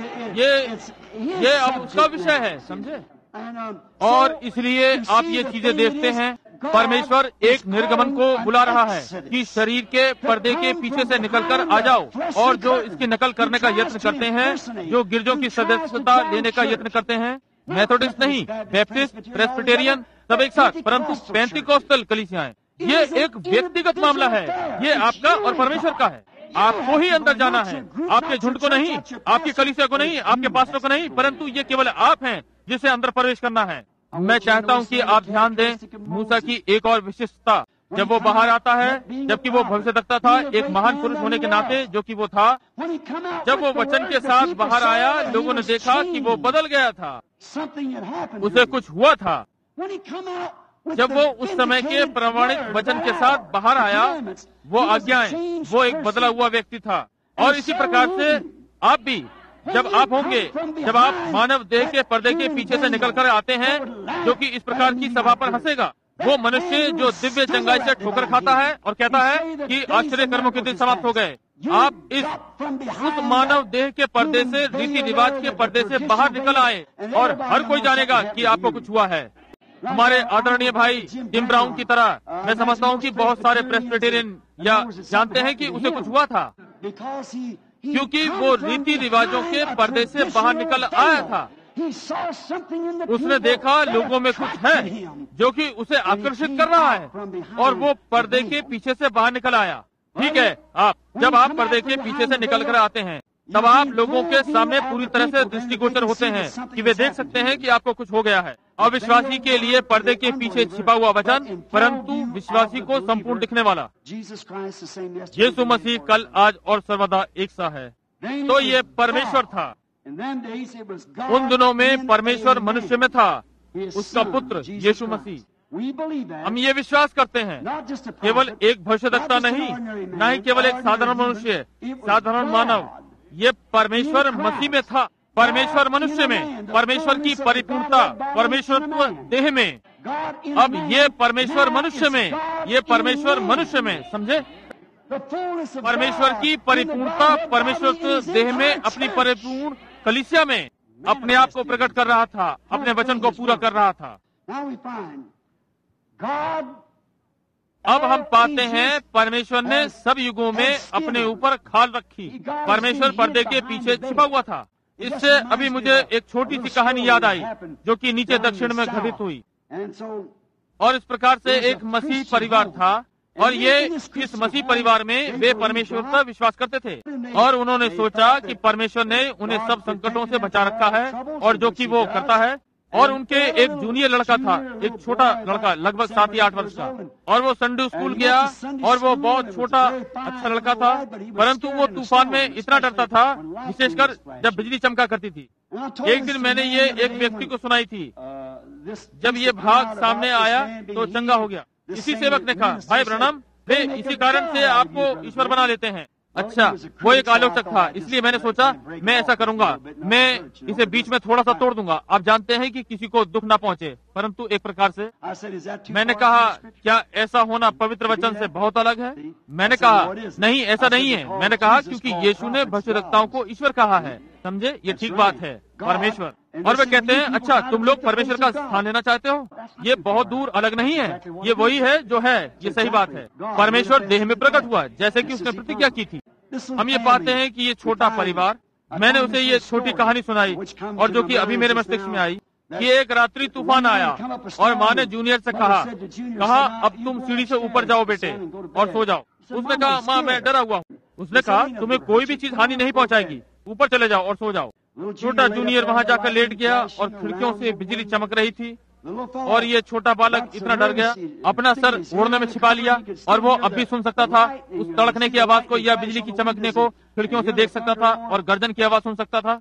ये अब उसका विषय है, समझे? और इसलिए आप ये चीजें देखते हैं, परमेश्वर एक निर्गमन को बुला रहा है कि शरीर के पर्दे के पीछे से निकलकर आ जाओ। और जो इसकी नकल करने का यत्न करते हैं, जो गिरजों की सदस्यता लेने का यत्न करते हैं, मेथोडिस्ट नहीं, बैप्टिस्ट, प्रेस्बिटेरियन, सब एक साथ, परंतु पेंटिकोस्टल कलीसियाएं, ये एक व्यक्तिगत मामला है। ये आपका और परमेश्वर का है। आपको ही अंदर जाना है, आपके झुंड को नहीं, आपकी कलीसिया को नहीं, आपके पास्टरों को नहीं, परंतु ये केवल आप हैं जिसे अंदर प्रवेश करना है। मैं चाहता हूं कि आप ध्यान दें मूसा की एक और विशिष्टता। जब वो बाहर आता है, जबकि वो भविष्यवक्ता था, एक महान पुरुष होने के नाते जो कि वो था, जब वो वचन के साथ बाहर आया, लोगों ने देखा कि वो बदल गया था, उसे कुछ हुआ था। जब वो उस समय के प्रमाणित वचन के साथ बाहर आया, वो आज्ञाएं, वो एक बदला हुआ व्यक्ति था। और इसी प्रकार से आप भी, जब आप होंगे, जब आप मानव देह के पर्दे के पीछे से निकल कर आते हैं, जो कि इस प्रकार की सभा पर हंसेगा, वो मनुष्य जो दिव्य चंगाई से ठोकर खाता है और कहता है कि आश्चर्य कर्मों के दिन समाप्त हो गए। आप उस मानव देह के पर्दे से, रीति रिवाज के पर्दे से बाहर निकल आए और हर कोई जानेगा कि आपको कुछ हुआ है। हमारे आदरणीय भाई जिम ब्राउन की तरह मैं समझता हूँ कि बहुत सारे प्रेस्बिटेरियन या जानते हैं कि उसे कुछ हुआ था, क्योंकि वो रीति रिवाजों के पर्दे से बाहर निकल आया था। उसने देखा लोगों में कुछ है जो कि उसे आकर्षित कर रहा है, और वो पर्दे के पीछे से बाहर निकल आया। ठीक है, जब आप पर्दे के पीछे से निकल कर आते हैं, तब आप लोगों के सामने पूरी तरह से दृष्टिगोचर होते हैं कि वे देख सकते हैं कि आपको कुछ हो गया है। अविश्वासी के लिए पर्दे के पीछे छिपा हुआ वचन, परंतु विश्वासी को संपूर्ण दिखने वाला यीशु मसीह कल, आज और सर्वदा एक सा है। तो ये परमेश्वर था। उन दिनों में परमेश्वर मनुष्य में था, उसका पुत्र यीशु मसीह। हम ये विश्वास करते हैं, केवल एक भविष्यवक्ता नहीं, न ही केवल एक साधारण मनुष्य, साधारण मानव, ये परमेश्वर मसीह में था, परमेश्वर मनुष्य में, परमेश्वर की परिपूर्णता, परमेश्वरत्व देह में। अब ये परमेश्वर मनुष्य में, ये परमेश्वर मनुष्य में, समझे? परमेश्वर की परिपूर्णता परमेश्वरत्व देह में अपनी परिपूर्ण कलीसिया में अपने आप को प्रकट कर रहा था, अपने वचन को पूरा कर रहा था। अब हम पाते हैं परमेश्वर ने सब युगों में अपने ऊपर खाल रखी। परमेश्वर पर्दे के पीछे छिपा हुआ था। इससे अभी मुझे एक छोटी सी कहानी याद आई जो कि नीचे दक्षिण में घटित हुई। और इस प्रकार से एक मसीह परिवार था, और ये इस मसीह परिवार में वे परमेश्वर पर विश्वास करते थे, और उन्होंने सोचा कि परमेश्वर ने उन्हें सब संकटों से बचा रखा है, और जो कि वो करता है। और उनके एक जूनियर लड़का था, एक छोटा लड़का, लगभग 7 या 8 वर्ष का, और वो संडे स्कूल गया, और वो बहुत छोटा अच्छा लड़का था, परंतु वो तूफान में इतना डरता था, विशेषकर जब बिजली चमका करती थी। एक दिन मैंने ये एक व्यक्ति को सुनाई थी, जब ये भाग सामने आया तो चंगा हो गया। इसी सेवक ने कहा, भाई ब्रनम, वे इसी कारण से आपको ईश्वर बना लेते हैं। अच्छा, वो एक आलोचक था, इसलिए मैंने सोचा मैं ऐसा करूंगा, मैं इसे बीच में थोड़ा सा तोड़ दूंगा। आप जानते हैं कि किसी को दुख ना पहुंचे, परंतु एक प्रकार से मैंने कहा क्या ऐसा होना पवित्र वचन से बहुत अलग है? मैंने कहा नहीं, ऐसा नहीं है। मैंने कहा क्योंकि यीशु ने भविष्यवक्ताओं को ईश्वर कहा है, समझे? ये ठीक बात है, परमेश्वर। और वे कहते हैं अच्छा तुम लोग परमेश्वर का स्थान लेना चाहते हो, ये बहुत दूर अलग नहीं है, ये वही है जो है, ये सही बात है। परमेश्वर देह में प्रकट हुआ जैसे कि उसने प्रतिज्ञा की थी। हम ये पाते हैं कि ये छोटा परिवार, मैंने उसे ये छोटी कहानी सुनाई और जो कि अभी मेरे मस्तिष्क में आई कि एक रात्रि तूफान आया और माँ ने जूनियर से कहा अब तुम सीढ़ी से ऊपर जाओ बेटे और सो जाओ। उसने कहा माँ मैं डरा हुआ हूँ। उसने कहा तुम्हें कोई भी चीज हानि नहीं पहुँचाएगी, ऊपर चले जाओ और सो जाओ। छोटा जूनियर वहाँ जाकर लेट गया और खिड़कियों से बिजली चमक रही थी और ये छोटा बालक इतना डर गया, अपना सर ओढ़ने में छिपा लिया और वो अब भी सुन सकता था उस तड़कने की आवाज को या बिजली की चमकने को, खिड़कियों से देख सकता था और गर्जन की आवाज सुन सकता था।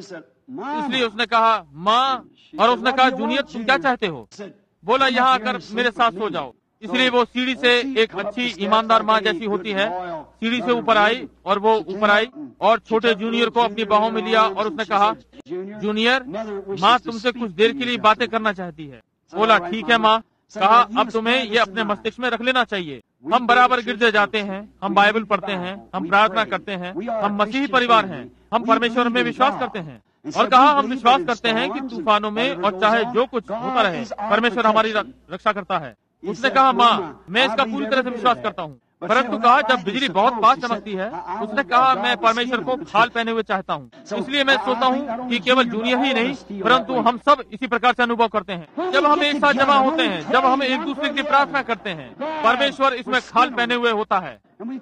इसलिए उसने कहा माँ, और उसने कहा जूनियर तुम क्या चाहते हो? बोला यहाँ आकर मेरे साथ सो जाओ। इसलिए वो सीढ़ी से, एक अच्छी ईमानदार माँ जैसी होती है, सीढ़ी से ऊपर आई और वो ऊपर आई और छोटे जूनियर को अपनी बाहों में लिया और उसने कहा जूनियर माँ तुमसे कुछ देर के लिए बातें करना चाहती है। बोला ठीक है माँ। कहा अब तुम्हें ये अपने मस्तिष्क में रख लेना चाहिए, हम बराबर गिरजे जाते हैं, हम बाइबल पढ़ते हैं, हम प्रार्थना करते हैं, हम मसीही परिवार हैं, हम परमेश्वर में विश्वास करते हैं। और कहा हम विश्वास करते हैं कि तूफानों में और चाहे जो कुछ होता रहे परमेश्वर हमारी रक्षा करता है। उसने कहा माँ मैं इसका पूरी तरह से विश्वास करता हूँ, परंतु कहा जब बिजली बहुत पास चमकती है, उसने कहा मैं परमेश्वर को खाल पहने हुए चाहता हूँ। इसलिए मैं सोचता हूँ कि केवल जूनियर ही नहीं परंतु हम सब इसी प्रकार से अनुभव करते हैं। जब हम एक साथ जमा होते हैं, जब हम एक दूसरे की प्रार्थना करते हैं, परमेश्वर इसमें खाल पहने हुए होता है।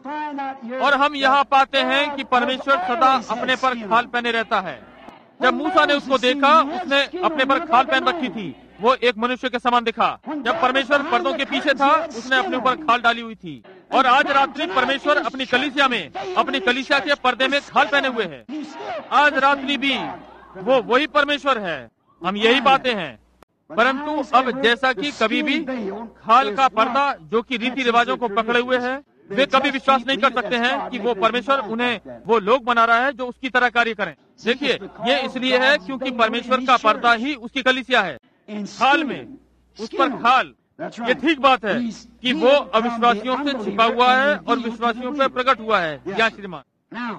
और हम यहाँ पाते हैं कि परमेश्वर सदा अपने पर खाल पहने रहता है। जब मूसा ने उसको देखा, उसने अपने पर खाल पहन रखी थी, वो एक मनुष्य के समान दिखा। जब परमेश्वर पर्दों के पीछे था, उसने अपने ऊपर खाल डाली हुई थी। और आज रात्रि परमेश्वर अपनी कलीसिया में, अपनी कलीसिया के पर्दे में खाल पहने हुए है। आज रात्रि भी वो वही परमेश्वर है, हम यही पाते हैं। परंतु अब जैसा कि कभी भी खाल का पर्दा जो कि रीति रिवाजों को पकड़े हुए है, वे कभी विश्वास नहीं कर सकते हैं कि वो परमेश्वर उन्हें वो लोग बना रहा है जो उसकी तरह कार्य करें। देखिए ये इसलिए है क्योंकि परमेश्वर का पर्दा ही उसकी कलीसिया है, खाल में, उस पर खाल। ये ठीक बात है कि वो अविश्वासियों से छिपा हुआ है और विश्वासियों पर प्रकट हुआ है। या श्रीमान,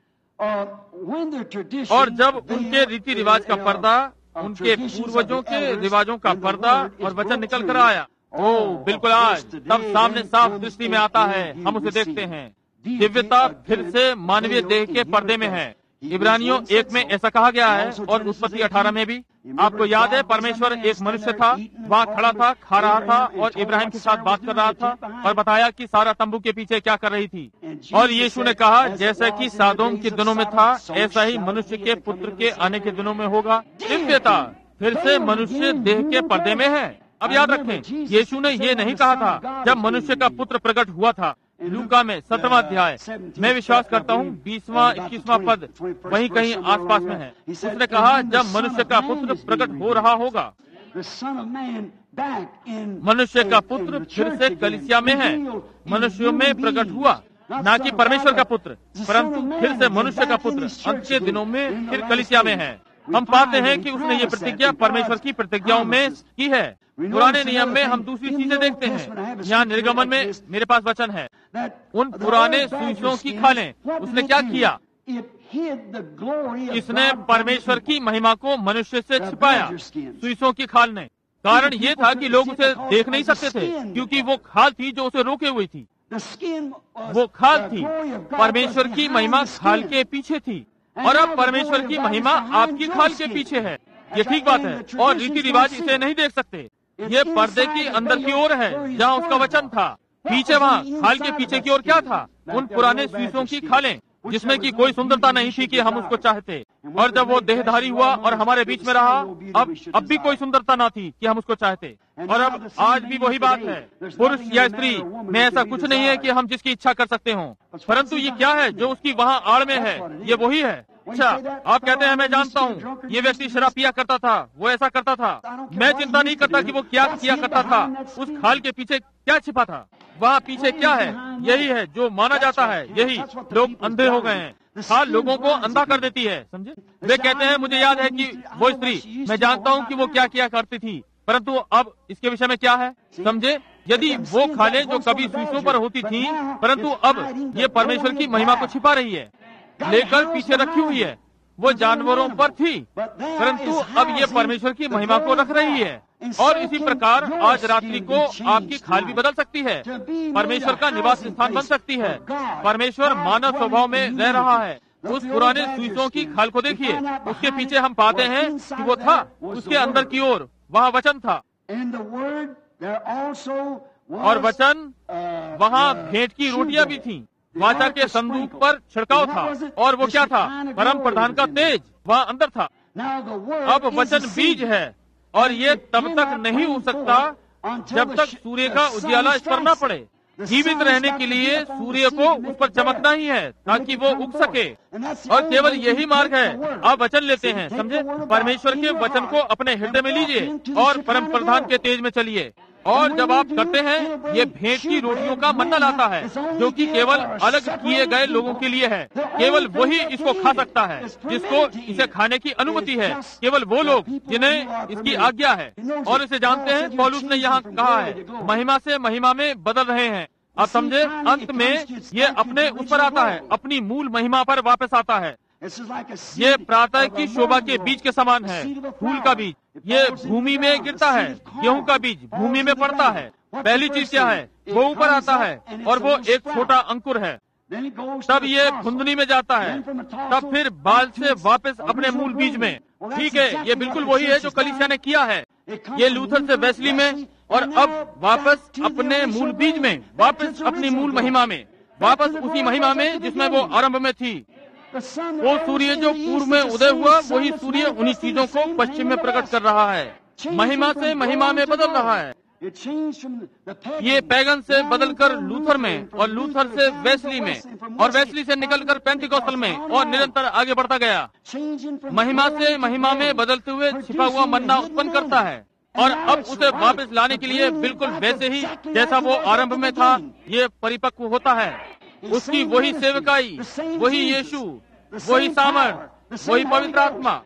और जब उनके रीति रिवाज का पर्दा, उनके पूर्वजों के रिवाजों का पर्दा और वचन निकल कर आया, ओ बिल्कुल आज तब सामने साफ दृष्टि में आता है, हम उसे देखते हैं। दिव्यता फिर से मानवीय देह के पर्दे में है। इब्रानियों 1 में ऐसा कहा गया है और उत्पत्ति 18 में भी। आपको याद है परमेश्वर एक मनुष्य था, वहाँ खड़ा था, खा रहा था और इब्राहिम के साथ बात कर रहा था और बताया कि सारा तंबू के पीछे क्या कर रही थी। और यीशु ने कहा जैसा कि सादोम के दिनों में था ऐसा ही मनुष्य के पुत्र के आने के दिनों में होगा। दिव्यता फिर से मनुष्य देह के पर्दे में है। अब याद रखें, यीशु ने ये नहीं कहा था जब मनुष्य का पुत्र प्रकट हुआ था। लूका में 17वां अध्याय, मैं विश्वास करता हूँ 20वां 21वां पद वहीं कहीं आसपास में है। उसने कहा जब मनुष्य का पुत्र प्रकट हो रहा होगा। मनुष्य का पुत्र फिर से कलीसिया में है, मनुष्यों में प्रकट हुआ, ना कि परमेश्वर का पुत्र, परंतु फिर से मनुष्य का पुत्र अंत के दिनों में फिर कलीसिया में है। हम पाते हैं कि उसने ये प्रतिज्ञा परमेश्वर की प्रतिज्ञाओं में की है। पुराने नियम में हम दूसरी चीजें देखते हैं। यहाँ निर्गमन में मेरे पास वचन है, उन पुराने सुइसों की खालें, उसने क्या किया? इसने परमेश्वर की महिमा को मनुष्य से छिपाया सुइसों की खाल ने। कारण ये था कि लोग उसे देख नहीं सकते थे क्योंकि वो खाल थी जो उसे रोके हुई थी। वो खाल थी, परमेश्वर की महिमा खाल के पीछे थी और अब परमेश्वर की महिमा आपकी खाल के पीछे है। ये ठीक बात है और रीति रिवाज इसे नहीं देख सकते। ये पर्दे की अंदर की ओर है जहाँ उसका वचन था। पीछे वहाँ खाल के पीछे की ओर क्या था? उन पुराने सुइसों की खालें जिसमें की कोई सुंदरता नहीं थी कि हम उसको चाहते। और जब वो देहधारी हुआ और हमारे बीच में रहा, अब भी कोई सुंदरता ना थी कि हम उसको चाहते। और अब आज भी वही बात है, पुरुष या स्त्री में ऐसा कुछ नहीं है कि हम जिसकी इच्छा कर सकते हों, परंतु ये क्या है जो उसकी वहाँ आड़ में है, ये वही है। अच्छा, आप कहते हैं मैं जानता हूँ ये व्यक्ति शराब पिया करता था, वो ऐसा करता था। मैं चिंता नहीं करता कि वो क्या किया करता था, उस खाल के पीछे क्या छिपा था। वहाँ पीछे क्या है? यही है जो माना जाता है, यही लोग अंधे हो गए हैं। खाल लोगों को अंधा कर देती है, समझे? वे कहते हैं मुझे याद है कि वो स्त्री, मैं जानता हूँ कि वो क्या किया करती थी, परंतु अब इसके विषय में क्या है, समझे? यदि वो खालें जो कभी शीशों पर होती थी, परंतु अब ये परमेश्वर की महिमा को छिपा रही है, लेकर पीछे रखी हुई है। वो जानवरों पर थी, परंतु अब ये परमेश्वर की महिमा को रख रही है। और इसी प्रकार आज रात्रि को आपकी खाल भी बदल सकती है, परमेश्वर का निवास स्थान बन सकती है। परमेश्वर मानव स्वभाव में रह रहा है। उस पुराने शीशों की खाल को देखिए, उसके पीछे हम पाते हैं कि वो था, उसके अंदर की ओर वहाँ वचन था, और वचन वहाँ भेंट की रोटियां भी थीं। वाचा के संदूक पर छिड़काव था, और वो क्या था? परम प्रधान का तेज वहाँ अंदर था। अब वचन बीज है, और ये तब तक नहीं हो सकता जब तक सूर्य का उजियाला इस पर न पड़े। जीवित रहने के लिए सूर्य को उस पर चमकना ही है ताकि वो उग सके, और केवल यही मार्ग है। आप वचन लेते हैं, समझे? परमेश्वर के वचन को अपने हृदय में लीजिए और परम प्रधान के तेज में चलिए। और जब आप करते हैं, ये भेंट की रोटियों का मन्ना लाता है, जो कि केवल अलग किए गए लोगों के लिए है। केवल वही इसको खा सकता है जिसको इसे खाने की अनुमति है, केवल वो लोग जिन्हें इसकी आज्ञा है और इसे जानते हैं। पौलुस ने यहाँ कहा है, महिमा से महिमा में बदल रहे हैं। आप समझे? अंत में ये अपने उस पर आता है, अपनी मूल महिमा पर वापस आता है। ये प्रातः की शोभा के बीज के समान है, फूल का बीज। ये भूमि में गिरता है, गेहूं का बीज भूमि में पड़ता है। पहली चीज क्या है? वो ऊपर आता है और वो एक छोटा अंकुर है। तब ये खुंदनी में जाता है, तब फिर बाल से वापस अपने मूल बीज में। ठीक है, ये बिल्कुल वही है जो कलीसिया ने किया है। ये लूथर से वेस्ली में, और अब वापस अपने मूल बीज में, वापस अपनी मूल महिमा में, वापस उसी महिमा में जिसमें वो आरंभ में थी। वो सूर्य जो पूर्व में उदय हुआ, वही सूर्य उन्हीं चीजों को पश्चिम में प्रकट कर रहा है, महिमा से महिमा में बदल रहा है। ये पैगन से बदलकर लूथर में, और लूथर से वेस्ली में, और वेस्ली से निकलकर पेंटिकॉस्टल में, और निरंतर आगे बढ़ता गया। महिमा से महिमा में बदलते हुए छिपा हुआ मन्ना उत्पन्न करता है, और अब उसे वापस लाने के लिए बिल्कुल वैसे ही जैसा वो आरंभ में था, ये परिपक्व होता है। उसकी वही सेवकाई, वही यीशु, वही सामर्थ, वही पवित्र आत्मा,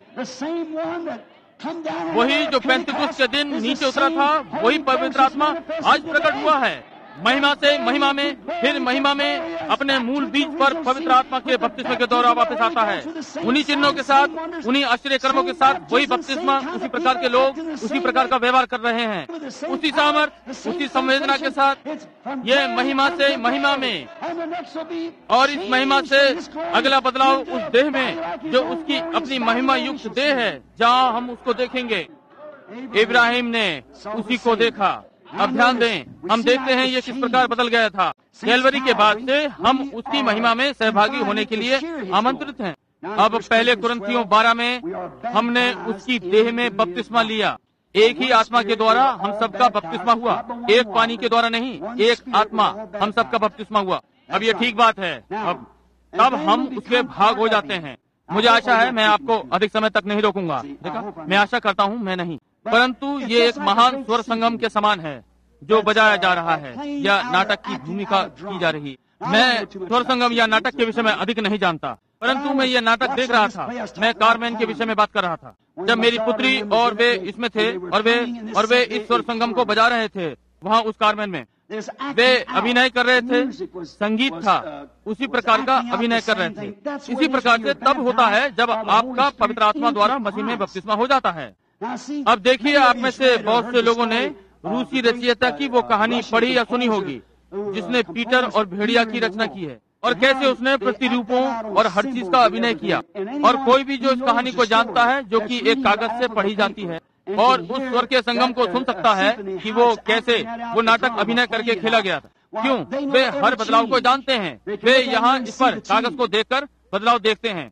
वही जो पेंतिकुस्त के दिन नीचे उतरा था, वही पवित्र आत्मा आज प्रकट हुआ है। महिमा से महिमा में, फिर महिमा में अपने मूल बीज पर पवित्र आत्मा के बपतिस्मा के द्वारा वापस आता है। उन्हीं चिन्हों के साथ, उन्हीं आश्चर्य कर्मों के साथ, वही बपतिस्मा, उसी प्रकार के लोग उसी प्रकार का व्यवहार कर रहे हैं, उसी सामर्थ, उसी संवेदना के साथ। ये महिमा से महिमा में, और इस महिमा से अगला बदलाव उस देह में जो उसकी अपनी महिमा युक्त देह है, जहाँ हम उसको देखेंगे। इब्राहिम ने उसी को देखा। अब ध्यान दें, हम देखते हैं ये किस प्रकार बदल गया था। कैलवरी के बाद से हम उसकी महिमा में सहभागी होने के लिए आमंत्रित हैं। अब पहले कुरिन्थियों 12 में हमने उसकी देह में बपतिस्मा लिया। एक ही आत्मा के द्वारा हम सबका बपतिस्मा हुआ, एक पानी के द्वारा नहीं, एक आत्मा हम सबका बपतिस्मा हुआ। अब ये ठीक बात है। अब तब हम उसके भाग हो जाते हैं। मुझे आशा है, मैं आपको अधिक समय तक नहीं रोकूंगा। देखा, मैं आशा करता हूँ मैं नहीं, परंतु ये एक महान स्वर संगम के समान है जो बजाया जा रहा है, या नाटक की भूमिका की जा रही। मैं स्वर संगम या नाटक के विषय में अधिक नहीं जानता, परंतु मैं ये नाटक देख रहा था। मैं कारमेन के विषय में बात कर रहा था, जब मेरी पुत्री और वे इसमें थे, और वे इस स्वर संगम को बजा रहे थे वहाँ उस कारमेन में। वे अभिनय कर रहे थे, संगीत था, उसी प्रकार का अभिनय कर रहे थे। इसी प्रकार से तब होता है जब आपका पवित्र आत्मा द्वारा मसीह में बपतिस्मा हो जाता है। अब देखिए, आप में से बहुत से लोगों ने रूसी रचयिता की वो कहानी पढ़ी या सुनी होगी जिसने पीटर और भेड़िया की रचना की है, और कैसे उसने प्रतिरूपों और हर चीज का अभिनय किया। और कोई भी जो इस कहानी को जानता है, जो कि एक कागज से पढ़ी जाती है, और उस स्वर के संगम को सुन सकता है कि वो कैसे वो नाटक अभिनय करके खेला गया था। क्यों? वे हर बदलाव को जानते हैं। वे यहाँ इस पर कागज को देखकर बदलाव देखते हैं।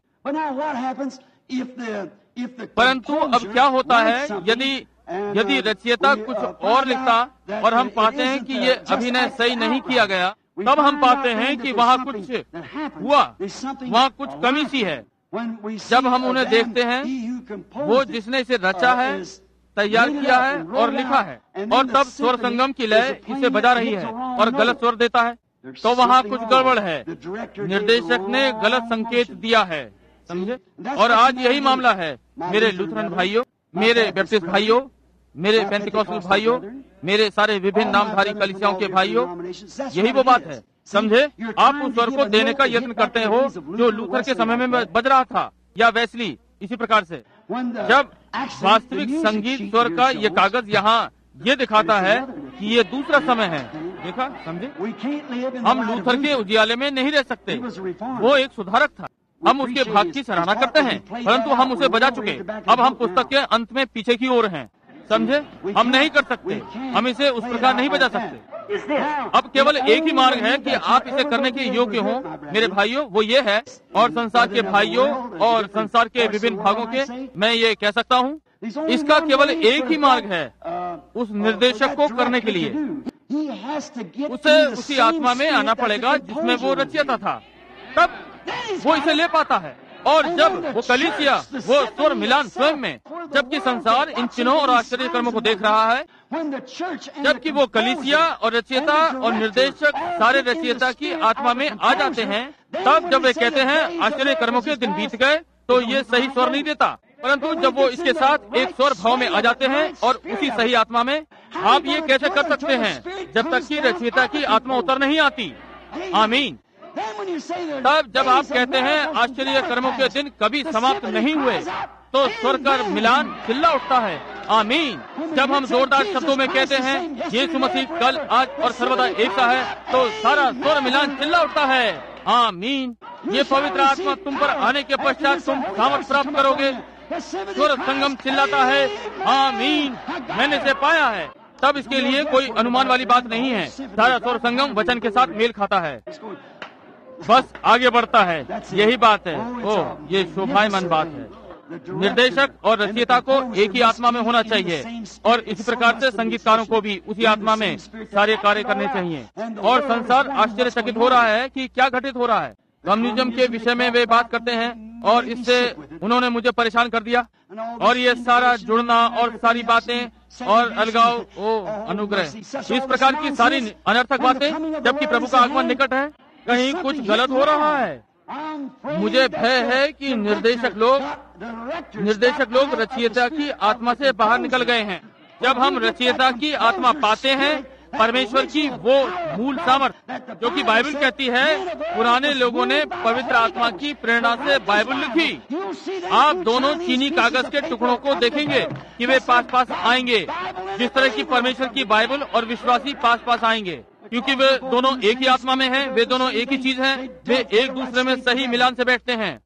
परंतु अब क्या होता है यदि रचयिता कुछ और लिखता और हम पाते हैं कि ये अभिनय सही नहीं किया गया, तब हम पाते हैं कि वहाँ कुछ हुआ, वहाँ कुछ कमी सी है। जब हम उन्हें देखते हैं, वो जिसने इसे रचा है, तैयार किया है और लिखा है, और तब स्वर संगम की लय इसे बजा रही है और गलत स्वर देता है, तो वहाँ कुछ गड़बड़ है। निर्देशक ने गलत संकेत दिया है, समझे। और आज यही मामला है मेरे लूथरन भाइयों, मेरे बैप्टिस्ट भाइयों, मेरे पेंटिकॉस्टल भाइयों, मेरे सारे विभिन्न नामधारी कलीसियाओं के भाइयों, यही वो बात है, समझे। आप उस स्वर को देने का यत्न करते हो जो लूथर के समय में बज रहा था, या वेस्ली, इसी प्रकार से। जब वास्तविक संगीत स्वर का ये कागज यहाँ ये दिखाता है कि ये दूसरा समय है, देखा, समझे। हम लूथर के उजियाले में नहीं रह सकते, वो एक सुधारक था। हम उसके भाग की सराहना करते हैं, परंतु हम उसे बजा चुके। अब हम पुस्तक के अंत में पीछे की ओर हैं, समझे। हम नहीं कर सकते, हम इसे उस प्रकार नहीं बजा सकते। अब केवल एक ही मार्ग है कि आप इसे करने के योग्य हो मेरे भाइयों, वो ये है, और संसार के भाइयों और संसार के विभिन्न भागों के मैं ये कह सकता हूँ, इसका केवल एक ही मार्ग है उस निर्देशक को करने के लिए। उसे उसी आत्मा में आना पड़ेगा जिसमें वो रचयिता था, तब वो इसे ले पाता है। और जब वो कलीसिया, वो स्वर मिलान स्वयं में, जबकि संसार इन चिन्हों और आश्चर्य कर्मों को देख रहा है, जबकि वो कलीसिया और रचयिता और निर्देशक सारे रचयिता की आत्मा में आ जाते हैं, तब जब वे कहते हैं आश्चर्य कर्मों के दिन बीत गए, तो ये सही स्वर नहीं देता। परंतु जब वो इसके साथ एक स्वर भाव में आ जाते हैं और उसी सही आत्मा में, आप ये कैसे कर सकते हैं जब तक कि रचयिता की आत्मा उतर नहीं आती। आमीन। तब जब आप कहते हैं आश्चर्य कर्मों के दिन कभी समाप्त नहीं हुए, तो स्वर का मिलान चिल्ला उठता है। आमीन। जब हम जोरदार शब्दों में कहते हैं यीशु मसीह कल, आज और सर्वदा एक सा है, तो सारा स्वर मिलान चिल्ला उठता है। आमीन। ये पवित्र आत्मा तुम पर आने के पश्चात तुम सामर्थ प्राप्त करोगे। स्वर संगम चिल्लाता है आमीन, मैंने इसे पाया है। तब इसके लिए कोई अनुमान वाली बात नहीं है, सारा स्वर संगम वचन के साथ मेल खाता है, बस आगे बढ़ता है। यही बात है। ओह, ये शोभायमान बात है। निर्देशक और रचयिता को एक ही आत्मा में होना चाहिए, और इसी प्रकार से संगीतकारों को भी उसी आत्मा में सारे कार्य करने चाहिए। और संसार आश्चर्यचकित हो रहा है कि क्या घटित हो रहा है। कम्युनिज्म के विषय में वे बात करते हैं, और इससे उन्होंने मुझे परेशान कर दिया। और ये सारा जुड़ना और सारी बातें और अलगाव, ओ अनुग्रह, इस प्रकार की सारी अनर्थक बातें, जबकि प्रभु का आगमन निकट है। कहीं कुछ गलत हो रहा है। मुझे भय है कि निर्देशक लोग रचयिता की आत्मा से बाहर निकल गए हैं। जब हम रचयिता की आत्मा पाते हैं, परमेश्वर की वो मूल सामर्थ जो कि बाइबल कहती है, पुराने लोगों ने पवित्र आत्मा की प्रेरणा से बाइबल लिखी। आप दोनों चीनी कागज के टुकड़ों को देखेंगे कि वे पास पास आएंगे, जिस तरह की परमेश्वर की बाइबल और विश्वासी पास पास आएंगे, क्योंकि वे दोनों एक ही आत्मा में हैं, वे दोनों एक ही चीज हैं, वे एक दूसरे में सही मिलान से बैठते हैं।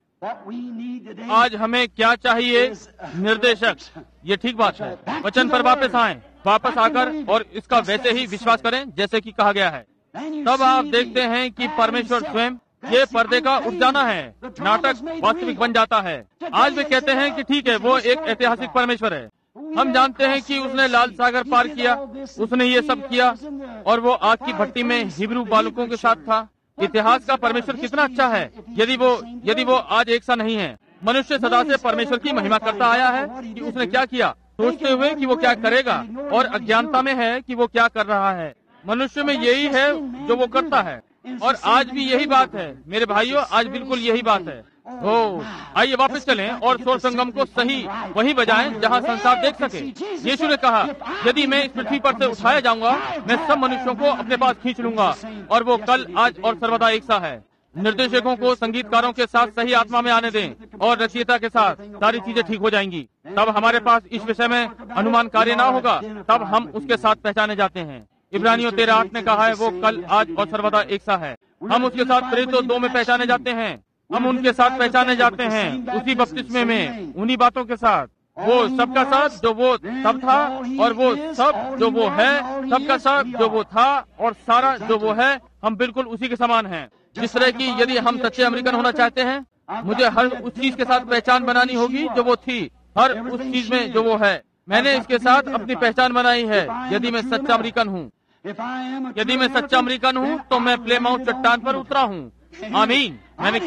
आज हमें क्या चाहिए? निर्देशक। ये ठीक बात है। वचन पर वापस आएं, वापस आकर और इसका वैसे ही विश्वास करें जैसे कि कहा गया है। तब आप देखते हैं कि परमेश्वर स्वयं ये पर्दे का उठ जाना है, नाटक वास्तविक बन जाता है। आज वे कहते हैं कि ठीक है, वो एक ऐतिहासिक परमेश्वर है। हम जानते हैं कि उसने लाल सागर पार किया, उसने ये सब किया, और वो आग की भट्टी में हिब्रू बालकों के साथ था। इतिहास का परमेश्वर कितना अच्छा है, यदि वो आज एक सा नहीं है। मनुष्य सदा से परमेश्वर की महिमा करता आया है कि उसने क्या किया, सोचते हुए कि वो क्या करेगा, और अज्ञानता में है कि वो क्या कर रहा है। मनुष्य में यही है जो वो करता है, और आज भी यही बात है मेरे भाइयों, आज बिल्कुल यही बात है। आइए वापस चलें और स्वर संगम को सही वहीं बजाएं जहां संसार देख सके। यीशु ने कहा, यदि मैं इस पृथ्वी पर से उठाया जाऊंगा, मैं सब मनुष्यों को अपने पास खींच लूंगा, और वो कल, आज और सर्वदा एक सा है। निर्देशकों को संगीतकारों के साथ सही आत्मा में आने दें, और रचयिता के साथ सारी चीजें ठीक हो जाएंगी। तब हमारे पास इस विषय में अनुमान कार्य ना होगा, तब हम उसके साथ पहचाने जाते हैं। इब्रानियों 13:8 ने कहा है, वो कल, आज और सर्वदा एक सा है। हम उसके साथ प्रेरितों 2 में पहचाने जाते हैं। हम उनके साथ पहचाने जाते हैं उसी बपतिस्मे में, उन्हीं बातों के साथ। वो सबका साथ जो वो तब था, और वो सब जो वो है, सबका साथ जो वो था, और सारा जो वो है, हम बिल्कुल उसी के समान हैं। जिस तरह की यदि हम सच्चे अमेरिकन होना चाहते हैं, मुझे हर उस चीज के साथ पहचान बनानी होगी जो वो थी, हर उस चीज में जो वो है। मैंने इसके साथ अपनी पहचान बनाई है। यदि मैं सच्चा अमेरिकन हूँ, यदि मैं सच्चा अमेरिकन हूँ, तो मैं प्लेमाउथ चट्टान पर उतरा हूँ। आमीन, मैंने किया।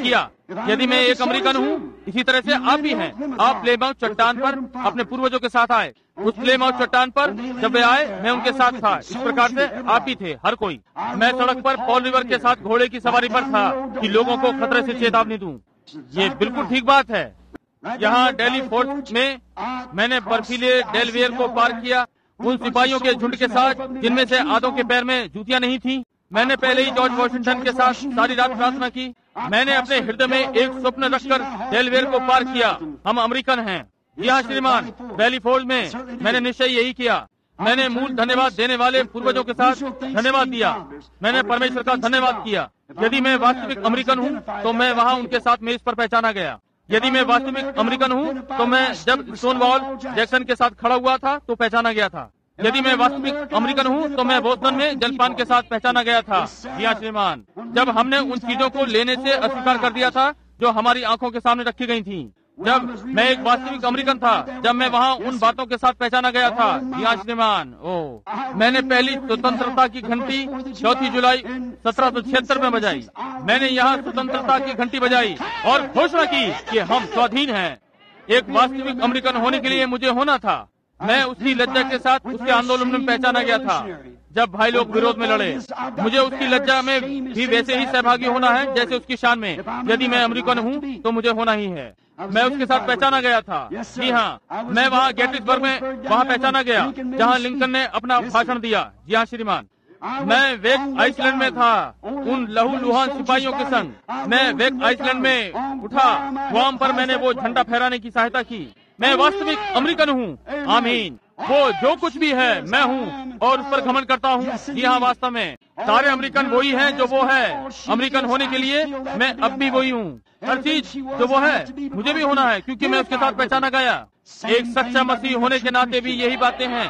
यदि मैं एक अमेरिकन हूँ, इसी तरह से आप भी हैं। आप प्लेमाउथ चट्टान पर अपने पूर्वजों के साथ आए। उस प्लेमाउथ चट्टान पर जब वे आए, मैं उनके साथ था। इस प्रकार से आप भी थे, हर कोई। मैं सड़क पर पॉल रिवर के साथ घोड़े की सवारी पर था कि लोगों को खतरे से चेतावनी दूं। ये बिल्कुल ठीक बात है। यहाँ डेली फोर्ट में मैंने बर्फीले डेलवेयर को पार किया, उन सिपाहियों के झुंड के साथ जिनमें से आधों के पैर में जूतियां नहीं थी। मैंने पहले ही जॉर्ज वॉशिंगटन के साथ सारी रात प्रार्थना की। मैंने अपने हृदय में एक स्वप्न रखकर डेलवेयर को पार किया। हम अमेरिकन हैं। यहाँ श्रीमान, वैली फोर्ड में मैंने निश्चय यही किया। मैंने मूल धन्यवाद देने वाले पूर्वजों के साथ धन्यवाद दिया। मैंने परमेश्वर का धन्यवाद किया। यदि मैं वास्तविक अमेरिकन हूँ तो मैं वहाँ उनके साथ मेज पर पहचाना गया। यदि मैं वास्तविक अमेरिकन हूँ तो मैं जब स्टोनवॉल जैक्सन के साथ खड़ा हुआ था तो पहचाना गया था। यदि मैं वास्तविक अमेरिकन हूँ तो मैं बोस्टन में जलपान के साथ पहचाना गया था। जी हाँ श्रीमान, जब हमने उन चीजों को लेने से अस्वीकार कर दिया था जो हमारी आंखों के सामने रखी गई थी। जब मैं एक वास्तविक अमेरिकन था, जब मैं वहाँ उन बातों के साथ पहचाना गया था। जी हाँ श्रीमान, मैंने पहली स्वतंत्रता की घंटी 4 जुलाई 1776 में बजाई। मैंने यहाँ स्वतंत्रता की घंटी बजाई और घोषणा की कि हम स्वाधीन हैं। एक वास्तविक अमेरिकन होने के लिए मुझे होना था। मैं उसकी लज्जा के साथ उसके आंदोलन में पहचाना गया था जब भाई लोग विरोध में लड़े। मुझे उसकी लज्जा में भी वैसे ही सहभागी होना है जैसे उसकी शान में। यदि मैं अमेरिकन हूँ तो मुझे होना ही है। मैं उसके साथ पहचाना गया था। जी हाँ, मैं वहाँ गेटिसबर्ग में वहाँ पहचाना गया जहाँ लिंकन ने अपना भाषण दिया। जी हाँ श्रीमान, मैं वेक आइसलैंड में था उन लहूलुहान सिपाहियों के संग। मैं वेक आइसलैंड में उठा, गुआम पर मैंने वो झंडा फहराने की सहायता की। मैं वास्तविक अमेरिकन हूँ। आमीन। वो जो कुछ भी है मैं हूँ और उस पर घमंड करता हूँ। जी हाँ, वास्तव में सारे अमेरिकन वही हैं जो वो है। अमेरिकन होने के लिए मैं अब भी वही हूँ। हर चीज जो वो है मुझे भी होना है क्योंकि मैं उसके साथ पहचाना गया। एक सच्चा मसीह होने के नाते भी यही बातें हैं।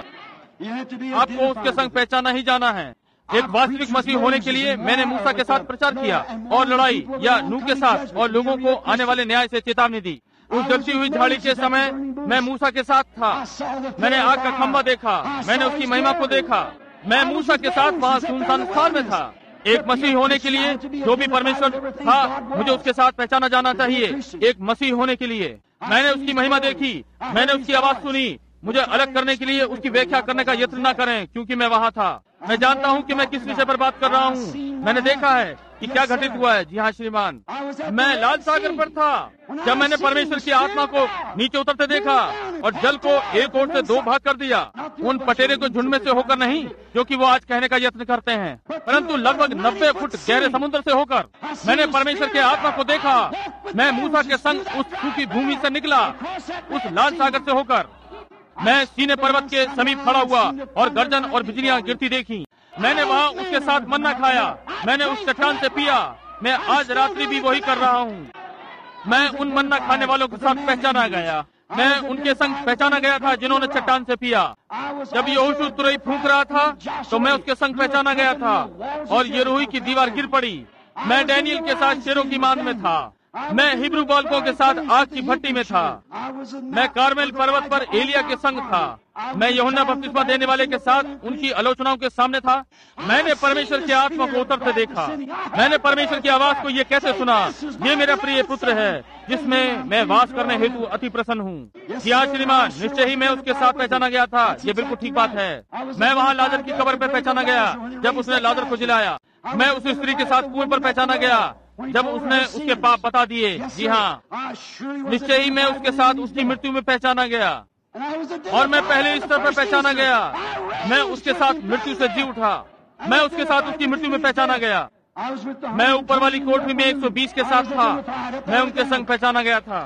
आपको उसके संग पहचाना ही जाना है। एक वास्तविक मसीह होने के लिए मैंने मूसा के साथ प्रचार किया और लड़ाई या नूह के साथ और लोगों को आने वाले न्याय से चेतावनी दी। उस जलती हुई झाड़ी के समय मैं मूसा के साथ था। मैंने आग का खंभा देखा, मैंने उसकी महिमा को देखा। मैं मूसा के साथ वहाँ सुनसान स्थान में था। एक मसीह होने के लिए जो भी परमेश्वर था मुझे उसके साथ पहचाना जाना चाहिए। एक मसीह होने के लिए मैंने उसकी महिमा देखी, मैंने उसकी आवाज सुनी। मुझे अलग करने के लिए उसकी व्याख्या करने का यत्न न करें क्योंकि मैं वहाँ था। मैं जानता हूँ कि मैं किस विषय पर बात कर रहा हूँ। मैंने देखा है कि क्या घटित हुआ है। जी हाँ श्रीमान, मैं लाल सागर पर था जब मैंने परमेश्वर की आत्मा को नीचे उतरते देखा और जल को एक ओर से 2 भाग कर दिया। उन पटेरे को झुंड में से होकर नहीं जो कि वो आज कहने का यत्न करते हैं, परंतु लगभग 90 फुट गहरे समुद्र से होकर मैंने परमेश्वर के आत्मा को देखा। मैं मूसा के संग उस सूखी भूमि से निकला, उस लाल सागर से होकर। मैं सीने पर्वत के समीप खड़ा हुआ और गर्जन और बिजलियां गिरती देखी। मैंने वहाँ उसके साथ मन्ना खाया, मैंने उस चट्टान से पिया। मैं आज रात्रि भी वही कर रहा हूँ। मैं उन मन्ना खाने वालों के साथ पहचाना गया। मैं उनके संग पहचाना गया था जिन्होंने चट्टान से पिया। जब यहोशू तुरई फूंक रहा था तो मैं उसके संग पहचाना गया था और यरीहो की दीवार गिर पड़ी। मैं डैनियल के साथ शेरों की मांद में था। मैं हिब्रू बालकों के साथ आग की भट्टी में था। मैं कार्मेल पर्वत पर एलिया के संग था। मैं यूहन्ना बपतिस्मा देने वाले के साथ उनकी आलोचनाओं के सामने था। मैंने परमेश्वर की आत्मा को उतरते देखा। मैंने परमेश्वर की आवाज को ये कहते सुना, ये मेरा प्रिय पुत्र है जिसमें मैं वास करने हेतु अति प्रसन्न हूँ। जी हाँ श्रीमान, निश्चय ही मैं उसके साथ पहचाना गया था। ये बिल्कुल ठीक बात है। मैं वहाँ लाजर की कब्र पर पहचाना गया जब उसने लाजर को जिलाया। मैं उस स्त्री के साथ कुएं पर पहचाना गया जब उसने उसके पाप बता दिए। जी हाँ, निश्चय ही मैं उसके साथ उसकी मृत्यु में पहचाना गया और मैं पहले स्तर पर पहचाना गया। मैं उसके साथ मृत्यु से जी उठा। मैं उसके साथ उसकी मृत्यु में पहचाना गया। मैं ऊपर वाली कोठरी में 120 के साथ था। मैं उनके संग पहचाना गया था।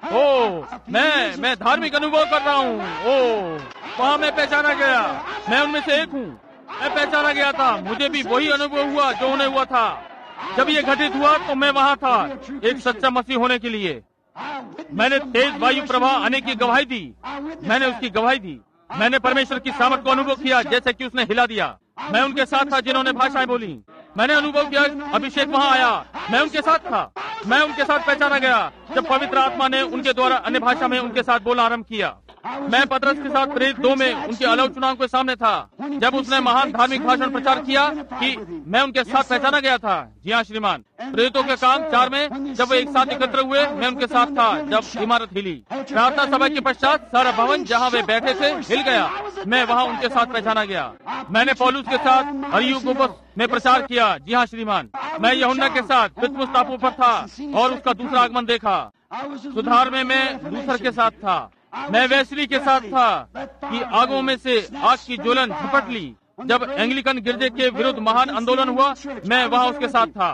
मैं धार्मिक अनुभव कर रहा हूँ। वहाँ मैं पहचाना गया। मैं उनमें से एक हूँ। मैं पहचाना गया था। मुझे भी वही अनुभव हुआ जो उन्हें हुआ था। जब ये घटित हुआ तो मैं वहाँ था एक सच्चा मसीह होने के लिए। मैंने तेज वायु प्रवाह आने की गवाही दी। मैंने उसकी गवाही दी। मैंने परमेश्वर की सामर्थ को अनुभव किया जैसे कि उसने हिला दिया। मैं उनके साथ था जिन्होंने भाषाएं बोली। मैंने अनुभव किया अभिषेक वहाँ आया। मैं उनके साथ था। मैं उनके साथ पहचाना गया जब पवित्र आत्मा ने उनके द्वारा अन्य भाषा में उनके साथ बोलना आरंभ किया। मैं पतरस के साथ प्रेरित 2 में उनके अलग चुनाव के सामने था, जब उसने महान धार्मिक भाषण प्रचार किया कि मैं उनके साथ पहचाना गया था। जी हाँ श्रीमान, प्रेरितों के काम 4 में जब वे एक साथ एकत्र हुए, मैं उनके साथ था जब इमारत हिली। प्रार्थना सभा के पश्चात सारा भवन जहाँ वे बैठे थे हिल गया, मैं वहाँ उनके साथ पहचाना गया। मैंने पौलुस के साथ अरियुगुबस में प्रचार किया। जी हाँ श्रीमान, मैं यूहन्ना के साथ पितमुस टापू पर था और उसका दूसरा आगमन देखा। सुधार में मैं लूथर के साथ था। मैं वेस्ली के साथ था कि आगों में से आग की ज्वलन झपट ली। जब एंग्लिकन गिरजे के विरुद्ध महान आंदोलन हुआ, मैं वहाँ उसके साथ था।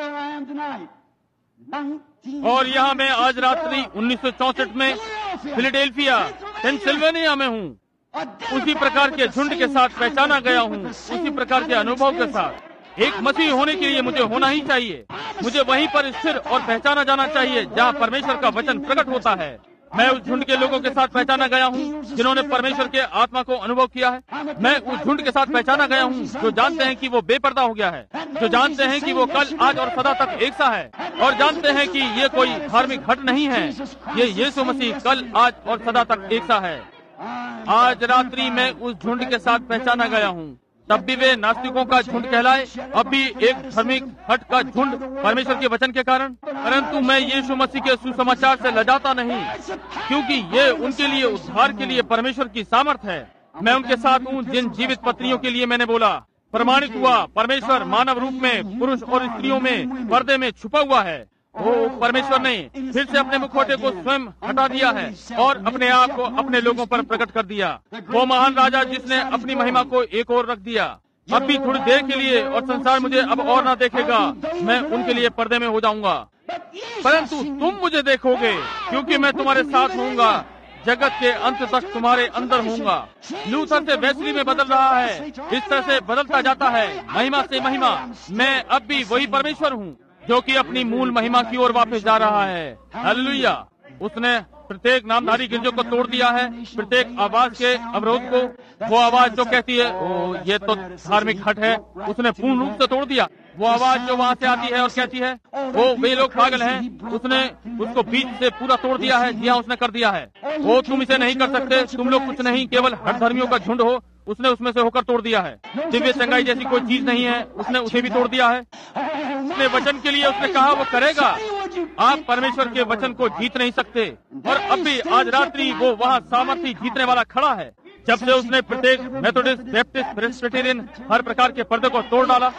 और यहाँ मैं आज रात्रि 1964 में फिलाडेल्फिया पेंसिल्वेनिया में हूँ। उसी प्रकार के झुंड के साथ पहचाना गया हूँ, उसी प्रकार के अनुभव के साथ। एक मसीह होने के लिए मुझे होना ही चाहिए। मुझे वहीं पर स्थिर और पहचाना जाना चाहिए जहाँ परमेश्वर का वचन प्रकट होता है। मैं उस झुंड के लोगों के साथ पहचाना गया हूँ जिन्होंने परमेश्वर के आत्मा को अनुभव किया है। मैं उस झुंड के साथ पहचाना गया हूँ जो जानते हैं कि वो बेपर्दा हो गया है, जो जानते हैं कि वो कल, आज और सदा तक एक सा है, और जानते हैं कि ये कोई धार्मिक हट नहीं है। ये यीशु मसीह कल, आज और सदा तक एक सा है। आज रात्रि मैं उस झुंड के साथ पहचाना गया हूँ। तब भी वे नास्तिकों का झुंड कहलाए, अब भी एक धार्मिक हट का झुंड परमेश्वर के वचन के कारण। परंतु मैं यीशु मसीह के सुसमाचार से लजाता नहीं, क्योंकि ये उनके लिए उद्धार के लिए परमेश्वर की सामर्थ है। मैं उनके साथ हूँ जिन जीवित पत्नियों के लिए मैंने बोला। प्रमाणित हुआ परमेश्वर मानव रूप में पुरुष और स्त्रियों में पर्दे में छुपा हुआ है। वो परमेश्वर ने फिर से अपने मुखौटे को स्वयं हटा दिया है और अपने आप को अपने लोगों पर प्रकट कर दिया। वो महान राजा जिसने अपनी महिमा को एक ओर रख दिया। अब भी थोड़ी देर के लिए, और संसार मुझे अब और ना देखेगा, मैं उनके लिए पर्दे में हो जाऊंगा। परंतु तुम मुझे देखोगे, क्योंकि मैं तुम्हारे साथ होऊंगा, जगत के अंत तक तुम्हारे अंदर होऊंगा। लूथर से वेस्ली में बदल रहा है, इस तरह से बदलता जाता है, महिमा से महिमा। मैं अब भी वही परमेश्वर हूँ जो कि अपनी मूल महिमा की ओर वापस जा रहा है। हालेलुया। उसने प्रत्येक नामधारी गिरजों को तोड़ दिया है, प्रत्येक आवाज के अवरोध को। वो आवाज जो कहती है ओ ये तो धार्मिक हट है, उसने पूर्ण रूप से तोड़ दिया। वो आवाज जो वहाँ से आती है और कहती है वो वे लोग पागल हैं, उसने उसको बीच से पूरा तोड़ दिया है। जी हाँ, उसने कर दिया है। वो तुम इसे नहीं कर सकते, तुम लोग कुछ नहीं, केवल हट धर्मियों का झुंड हो। उसने उसमें से होकर तोड़ दिया है। दिव्य चंगाई जैसी कोई चीज नहीं है, उसने उसे भी तोड़ दिया है। अपने वचन के लिए उसने कहा वो करेगा। आप परमेश्वर के वचन को जीत नहीं सकते, और अब भी आज रात्रि वो वहाँ सामर्थी जीतने वाला खड़ा है। जब से उसने प्रत्येक मेथोडिस्ट, बैप्टिस्ट, प्रेस्बिटेरियन हर प्रकार के पर्दे को तोड़ डाला,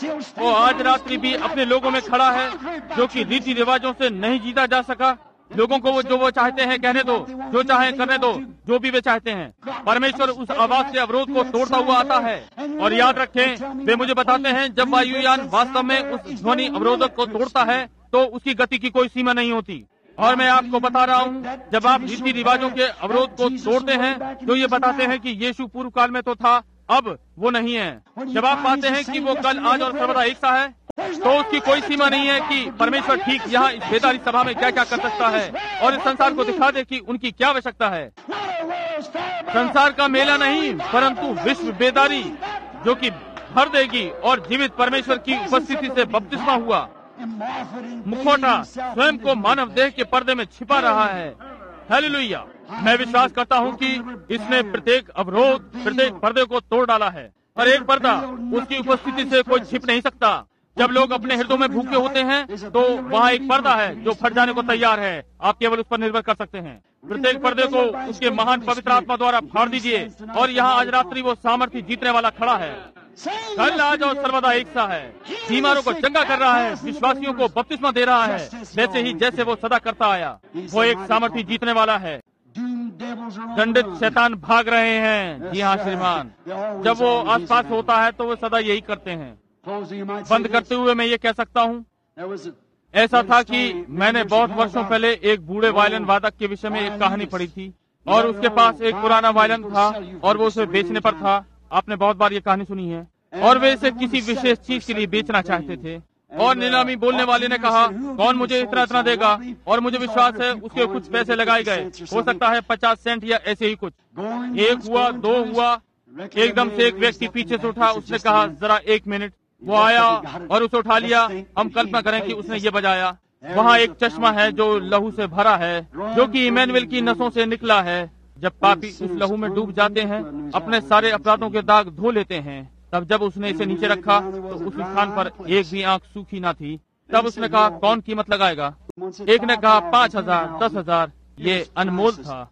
वो आज रात्रि भी अपने लोगों में खड़ा है, जो कि रीति रिवाजों से नहीं जीता जा सका। लोगों को वो जो वो चाहते हैं कहने दो, जो चाहे करने दो, जो भी वे चाहते हैं। परमेश्वर उस आवाज से अवरोध को तोड़ता हुआ आता है। और याद रखें, वे मुझे बताते हैं जब वायुयान वास्तव में उस ध्वनि अवरोधक को तोड़ता है तो उसकी गति की कोई सीमा नहीं होती। और मैं आपको बता रहा हूँ, जब आप रीति रिवाजों के अवरोध को तोड़ते हैं तो ये बताते हैं कि यीशु पूर्व काल में तो था, अब वो नहीं है। जब आप पाते हैं कि वो कल, आज और सर्वदा एक सा है, तो उसकी कोई सीमा नहीं है कि परमेश्वर ठीक यहाँ इस बेदारी सभा में क्या क्या कर सकता है, और इस संसार को दिखा दे कि उनकी क्या आवश्यकता है। संसार का मेला नहीं, परंतु विश्व बेदारी जो कि भर देगी, और जीवित परमेश्वर की उपस्थिति से बपतिस्मा हुआ। मुखौटा स्वयं को मानव देह के पर्दे में छिपा रहा है। हालेलुया। मैं विश्वास करता हूँ कि इसने प्रत्येक अवरोध, प्रत्येक पर्दे को तोड़ डाला है, और एक पर्दा उसकी उपस्थिति से कोई छिप नहीं सकता। जब लोग अपने हृदयों में भूखे होते हैं तो वहाँ एक पर्दा है जो फट जाने को तैयार है। आप केवल उस पर निर्भर कर सकते हैं। प्रत्येक पर्दे को उसके महान पवित्र आत्मा द्वारा फाड़ दीजिए, और यहाँ आज रात्रि वो सामर्थी जीतने वाला खड़ा है। कल, आज और सर्वदा एक सा है। बीमारों को चंगा कर रहा है, विश्वासियों को बपतिस्मा दे रहा है, वैसे ही जैसे वो सदा करता आया। वो एक सामर्थी जीतने वाला है। दंडित शैतान भाग रहे हैं। जी हाँ श्रीमान, जब वो आसपास होता है तो वो सदा यही करते हैं। बंद करते हुए मैं ये कह सकता हूँ, ऐसा था कि मैंने बहुत वर्षों पहले एक बूढ़े वायलिन वादक के विषय में एक कहानी पढ़ी थी, और उसके पास एक पुराना वायलिन था और वो उसे बेचने पर था। आपने बहुत बार ये कहानी सुनी है। और वे इसे किसी विशेष चीज के लिए बेचना चाहते थे, और नीलामी बोलने वाले ने कहा कौन मुझे इतना इतना देगा, और मुझे विश्वास है उसके कुछ पैसे लगाए गए, हो सकता है 50 सेंट या ऐसे ही कुछ। 1 हुआ, 2 हुआ, एकदम से एक व्यक्ति पीछे से उठा। उसने कहा जरा 1 मिनट। वो आया और उसे उठा लिया। हम कल्पना करें कि उसने ये बजाया। वहाँ एक चश्मा है जो लहू से भरा है, जो कि इमैनुएल की नसों से निकला है। जब पापी उस लहू में डूब जाते हैं, अपने सारे अपराधों के दाग धो लेते हैं, तब जब उसने इसे नीचे रखा तो उस स्थान पर एक भी आंख सूखी न थी। तब उसने कहा, कौन कीमत लगाएगा? एक ने कहा 5,000, 10,000। ये अनमोल था।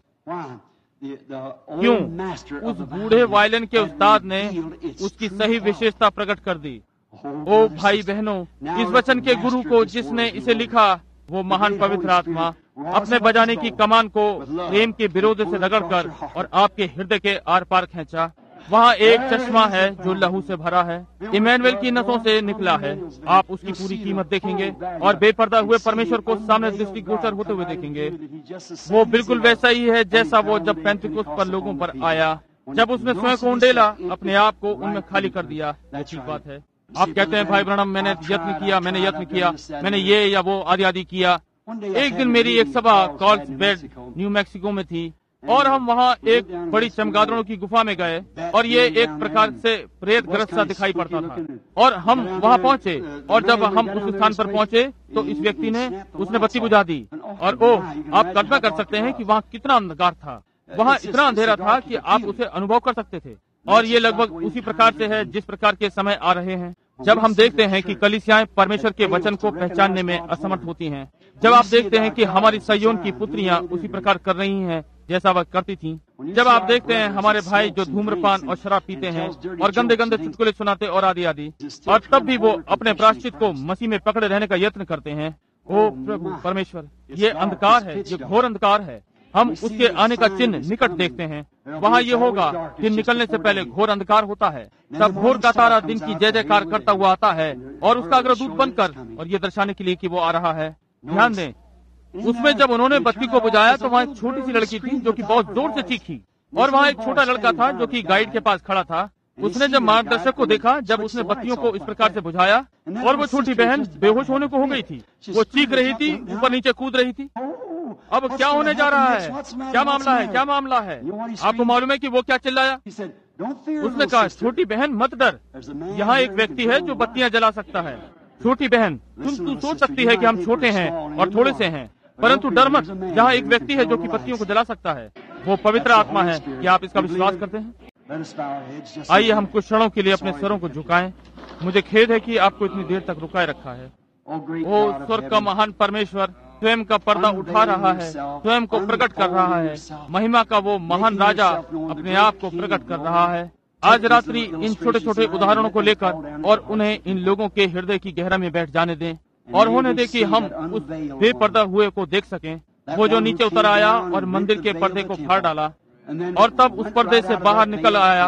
क्यों? उस बूढ़े वायलिन के उस्ताद ने उसकी सही विशेषता प्रकट कर दी। ओ भाई बहनों, इस वचन के गुरु को जिसने इसे लिखा, वो महान पवित्र आत्मा अपने बजाने की कमान को प्रेम के विरोध से रगड़कर और आपके हृदय के आर पार खींचा। वहाँ एक चश्मा है जो लहू से भरा है, इमैनुएल की नसों से निकला है। आप उसकी पूरी कीमत देखेंगे और बेपर्दा हुए परमेश्वर को सामने दृष्टिगोचर होते हुए देखेंगे। वो बिल्कुल वैसा ही है जैसा वो जब पेंतिकुस्त पर लोगों पर आया, जब उसने स्वयं को उंडेला, अपने आप को उनमें खाली कर दिया। ये ठीक बात है। आप कहते हैं, भाई ब्रैनम, मैंने यत्न किया, मैंने ये या वो आदि किया। एक दिन मेरी एक सभा कार्लसबेड, न्यू मैक्सिको में थी और हम वहाँ एक बड़ी चमगादड़ों की गुफा में गए और ये एक प्रकार से प्रेतग्रस्त सा दिखाई पड़ता था। और हम वहाँ पहुँचे और जब हम उस स्थान पर पहुँचे तो इस व्यक्ति ने उसने बत्ती बुझा दी। और ओह, आप कल्पना कर सकते हैं कि वहाँ कितना अंधकार था। वहाँ इतना अंधेरा था कि आप उसे अनुभव कर सकते थे। और ये लगभग उसी प्रकार से है जिस प्रकार के समय आ रहे हैं जब हम देखते हैं कि कलीसियाएं परमेश्वर के वचन को पहचानने में असमर्थ होती हैं। जब आप देखते हैं कि हमारी सयोन की पुत्रियां उसी प्रकार कर रही हैं जैसा वह करती थीं। जब आप देखते हैं हमारे भाई जो धूम्रपान और शराब पीते हैं और गंदे गंदे चुटकुले सुनाते और आदि आदि, और तब भी वो अपने प्रायश्चित को मसीह में पकड़े रहने का यत्न करते हैं। ओ प्रभु परमेश्वर, ये अंधकार है, ये घोर अंधकार है। हम उसके आने का चिन्ह निकट देखते हैं। वहाँ ये होगा, दिन निकलने से पहले घोर अंधकार होता है, तब भोर का तारा दिन की जय जयकार करता हुआ आता है और उसका अग्रदूत बनकर, और ये दर्शाने के लिए कि वो आ रहा है। ध्यान दें, उसमें जब उन्होंने बत्ती को बुझाया तो वहाँ एक छोटी सी लड़की थी जो कि बहुत जोर से चीखी, और वहाँ एक छोटा लड़का था जो कि गाइड के पास खड़ा था। उसने जब मार्गदर्शक को देखा, जब उसने बत्तियों को इस प्रकार से बुझाया, और वो छोटी बहन बेहोश होने को हो गई थी। वो चीख रही थी, ऊपर नीचे कूद रही थी। अब क्या होने जा रहा है? क्या मामला है? क्या मामला है? आपको मालूम है कि वो क्या चिल्लाया? उसने कहा, छोटी बहन मत डर, यहाँ एक व्यक्ति है जो बत्तियां जला सकता है। छोटी बहन, तू सोच सकती है कि हम छोटे हैं और थोड़े से हैं, परंतु डर मत, यहाँ एक व्यक्ति है जो कि बत्तियों को जला सकता है। वो पवित्र आत्मा है। क्या आप इसका विश्वास करते हैं? आइए हम कुछ क्षणों के लिए अपने सरों को झुकाएं। मुझे खेद है कि आपको इतनी देर तक रुकाए रखा है। ओ स्वर्ग का महान परमेश्वर स्वयं का पर्दा उठा रहा है, स्वयं को प्रकट कर रहा है। महिमा का वो महान राजा अपने आप को प्रकट कर रहा है। आज रात्रि इन छोटे छोटे उदाहरणों को लेकर और उन्हें इन लोगों के हृदय की गहरा में बैठ जाने दें और होने दे कि हम उस बेपर्दा हुए को देख सकें, वो जो नीचे उतर आया और मंदिर के पर्दे को फाड़ डाला और तब उस पर्दे से बाहर निकल आया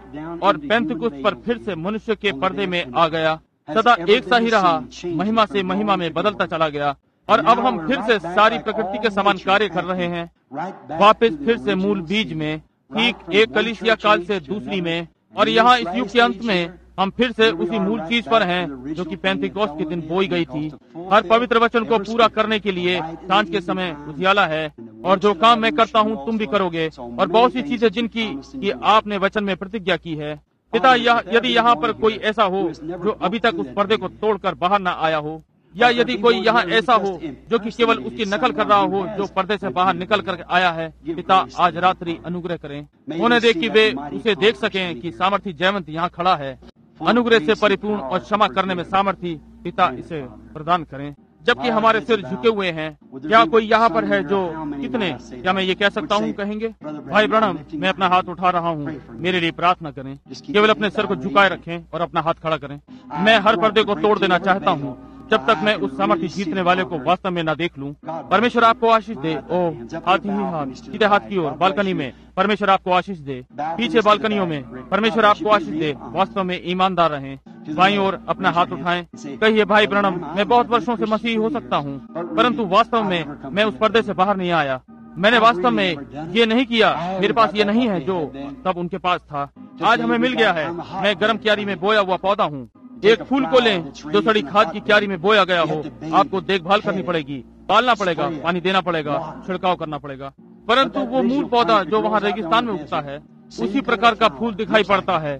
और पेंतकुस्त पर फिर से मनुष्य के पर्दे में आ गया। सदा एक सा ही रहा, महिमा से महिमा में बदलता चला गया और अब हम फिर से सारी प्रकृति के समान कार्य कर रहे हैं, वापस फिर से मूल बीज में, ठीक एक कलीसिया काल से दूसरी में, और यहाँ इस युग के अंत में हम फिर से उसी मूल चीज पर हैं जो कि पेंतिकोस्त के दिन बोई गई थी। हर पवित्र वचन को पूरा करने के लिए सांझ के समय उजियाला है, और जो काम मैं करता हूँ तुम भी करोगे, और बहुत सी चीजें जिनकी कि आपने वचन में प्रतिज्ञा की है। पिता, यदि यहाँ पर कोई ऐसा हो जो अभी तक उस पर्दे को तोड़कर बाहर न आया हो, या यदि कोई यहाँ ऐसा हो जो कि केवल उसकी नकल कर रहा हो जो पर्दे से बाहर निकल कर आया है, पिता आज रात्रि अनुग्रह करें, उन्हें देख कि वे उसे देख सकें कि सामर्थी जयवंत यहाँ खड़ा है। अनुग्रह से परिपूर्ण और क्षमा करने में सामर्थी पिता इसे प्रदान करें। जबकि हमारे सिर झुके हुए हैं, क्या कोई यहाँ पर है जो कितने, क्या मैं ये कह सकता हूँ, कहेंगे भाई ब्रैनम मैं अपना हाथ उठा रहा हूँ, मेरे लिए प्रार्थना करें। केवल अपने सिर को झुकाए रखें और अपना हाथ खड़ा करें। मैं हर पर्दे को तोड़ देना चाहता हूँ जब तक मैं उस सामर्थ्य जीतने वाले को वास्तव में न देख लूं। परमेश्वर आपको आशीष दे। ओ हाथ ही हाथ, सीधे हाथ की ओर बालकनी में, परमेश्वर आपको आशीष दे। पीछे बालकनियों में, परमेश्वर आपको आशीष दे। वास्तव में ईमानदार रहें। बाईं ओर अपना हाथ उठाएं, कहिए भाई ब्रैनम मैं बहुत वर्षों से मसीही हो सकता हूँ, परंतु वास्तव में मैं उस पर्दे से बाहर नहीं आया। मैंने वास्तव में ये नहीं किया, मेरे पास ये नहीं है जो तब उनके पास था। आज हमें मिल गया है। मैं गर्म क्यारी में बोया हुआ पौधा हूँ। एक फूल को लें जो सड़ी खाद की क्यारी में बोया गया हो। आपको देखभाल करनी पड़ेगी, पालना पड़ेगा, पानी देना पड़ेगा, छिड़काव करना पड़ेगा, परंतु वो मूल पौधा जो वहाँ रेगिस्तान में उगता है उसी प्रकार का फूल दिखाई पड़ता है।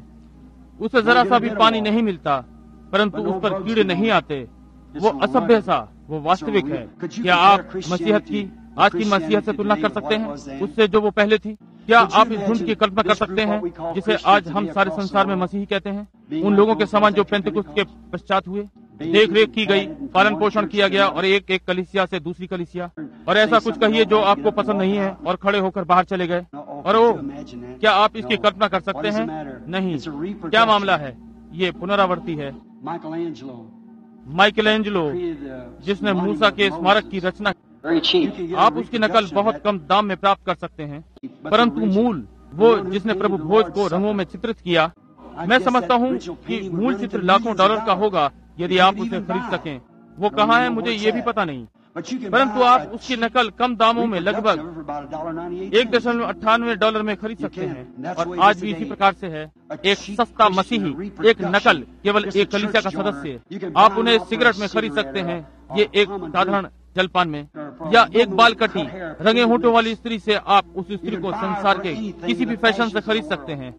उसे जरा सा भी पानी नहीं मिलता, परंतु उस पर कीड़े नहीं आते। वो असभ्य सा, वो वास्तविक है। क्या आप मसीहत की आज की मसीह से तुलना कर सकते हैं उससे जो वो पहले थी? क्या आप इस झुंड की कल्पना कर सकते हैं जिसे आज हम सारे संसार में मसीही कहते हैं? उन लोगों के समान जो पेंतिकुस्त के पश्चात हुए, देख रेख की गई, पालन पोषण किया गया और एक एक कलीसिया से दूसरी कलीसिया, और ऐसा कुछ कहिए जो आपको पसंद नहीं है और खड़े होकर बाहर चले गए। और वो क्या आप इसकी कल्पना कर सकते हैं? नहीं। क्या मामला है? ये पुनरावृत्ति है। माइकल एंजेलो जिसने मूसा के स्मारक की रचना, आप उसकी नकल बहुत कम दाम में प्राप्त कर सकते हैं, परंतु मूल वो जिसने प्रभु भोज को रंगों में चित्रित किया, मैं समझता हूँ कि मूल चित्र लाखों डॉलर का होगा यदि आप उसे खरीद सकें। वो कहाँ है मुझे ये भी पता नहीं, परंतु आप उसकी नकल कम दामों में लगभग $1.98 में खरीद सकते हैं। और आज भी इसी प्रकार से है। एक सस्ता मसीही, एक नकल, केवल एक कलीसिया का सदस्य। आप उन्हें सिगरेट में खरीद सकते हैं, ये एक साधारण जलपान में, या एक बाल कटी रंगे होंठों वाली स्त्री से आप उस स्त्री को संसार के किसी भी फैशन से खरीद सकते हैं,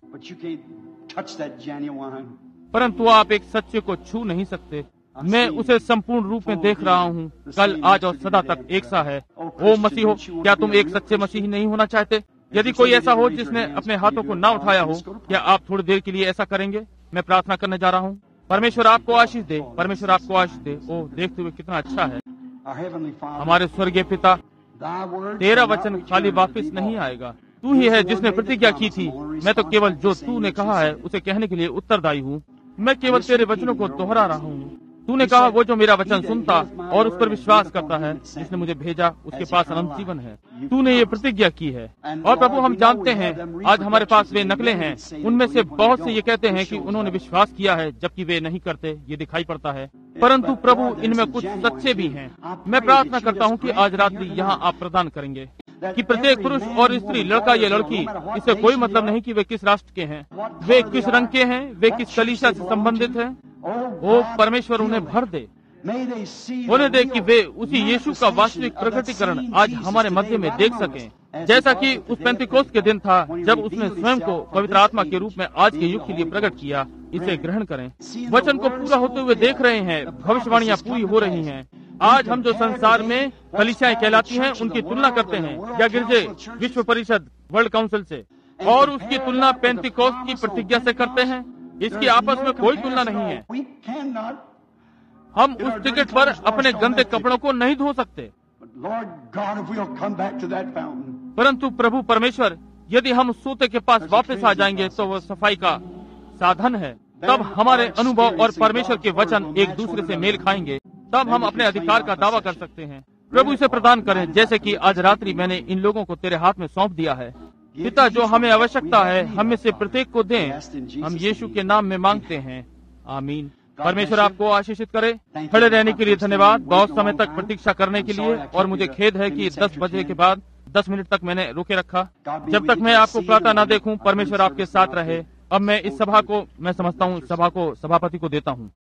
परंतु आप एक सच्चे को छू नहीं सकते। मैं उसे संपूर्ण रूप में देख रहा हूँ, कल आज और सदा तक एक सा है। ओ मसीहो, क्या तुम एक सच्चे मसीही नहीं होना चाहते? यदि कोई ऐसा हो जिसने अपने हाथों को ना उठाया हो, क्या आप थोड़ी देर के लिए ऐसा करेंगे? मैं प्रार्थना करने जा रहा हूँ। परमेश्वर आपको आशीष दे, परमेश्वर आपको आशीष दे। ओ देखते हुए कितना अच्छा है। हमारे स्वर्गीय पिता, तेरा वचन खाली वापस नहीं आएगा। तू ही है जिसने प्रतिज्ञा की थी। मैं तो केवल जो तूने कहा है उसे कहने के लिए उत्तरदायी हूँ। मैं केवल तेरे वचनों को दोहरा रहा हूँ। तूने कहा वो जो मेरा वचन सुनता और उस पर विश्वास करता है, जिसने मुझे भेजा, उसके पास अनंत जीवन है। तूने ये प्रतिज्ञा की है। और प्रभु, हम जानते हैं आज हमारे पास वे नकलें हैं, उनमें से बहुत से ये कहते हैं कि उन्होंने विश्वास किया है, जबकि वे नहीं करते। ये दिखाई पड़ता है, परंतु प्रभु इनमें कुछ सच्चे भी हैं। मैं प्रार्थना करता हूँ कि आज रात्रि यहाँ आप प्रदान करेंगे कि प्रत्येक पुरुष और स्त्री, लड़का या लड़की, इससे कोई मतलब नहीं कि वे किस राष्ट्र के हैं, वे किस रंग के हैं, वे किस कलीसिया से संबंधित हैं। ओ परमेश्वर, उन्हें भर दे, उन्हें दे कि वे उसी यीशु का वास्तविक प्रकटीकरण आज हमारे मध्य में देख सकें, जैसा कि उस पेंतिकोस्त के दिन था जब उसने स्वयं को पवित्र आत्मा के रूप में आज के युग के लिए प्रकट किया। इसे ग्रहण करें। वचन को पूरा होते हुए देख रहे हैं, भविष्यवाणियां पूरी हो रही हैं। आज हम जो संसार में कलीसियाएं कहलाती हैं उनकी तुलना करते हैं, या गिरजे, विश्व परिषद, वर्ल्ड काउंसिल से, और उसकी तुलना पेंतिकोस्त की प्रतिज्ञा से करते हैं। इसकी आपस में कोई तुलना नहीं है। हम उस टिकट पर अपने गंदे कपड़ों को नहीं धो सकते, परंतु प्रभु परमेश्वर, यदि हम सोते के पास वापस आ जाएंगे तो वह सफाई का साधन है। तब हमारे अनुभव और परमेश्वर के वचन एक दूसरे से मेल खाएंगे। तब हम अपने अधिकार का दावा कर सकते हैं। प्रभु इसे प्रदान करें, जैसे कि आज रात्रि मैंने इन लोगों को तेरे हाथ में सौंप दिया है। पिता, जो हमें आवश्यकता है हम में से प्रत्येक को दें। हम यीशु के नाम में मांगते हैं, आमीन। परमेश्वर आपको आशीषित करे। खड़े रहने के लिए धन्यवाद, बहुत समय तक प्रतीक्षा करने के लिए। और मुझे खेद है कि 10 बजे के बाद 10 मिनट तक मैंने रोके रखा। जब तक मैं आपको प्रार्थना न देखूं, परमेश्वर आपके साथ रहे। अब मैं इस सभा को, मैं समझता हूँ सभा को सभापति को देता हूँ।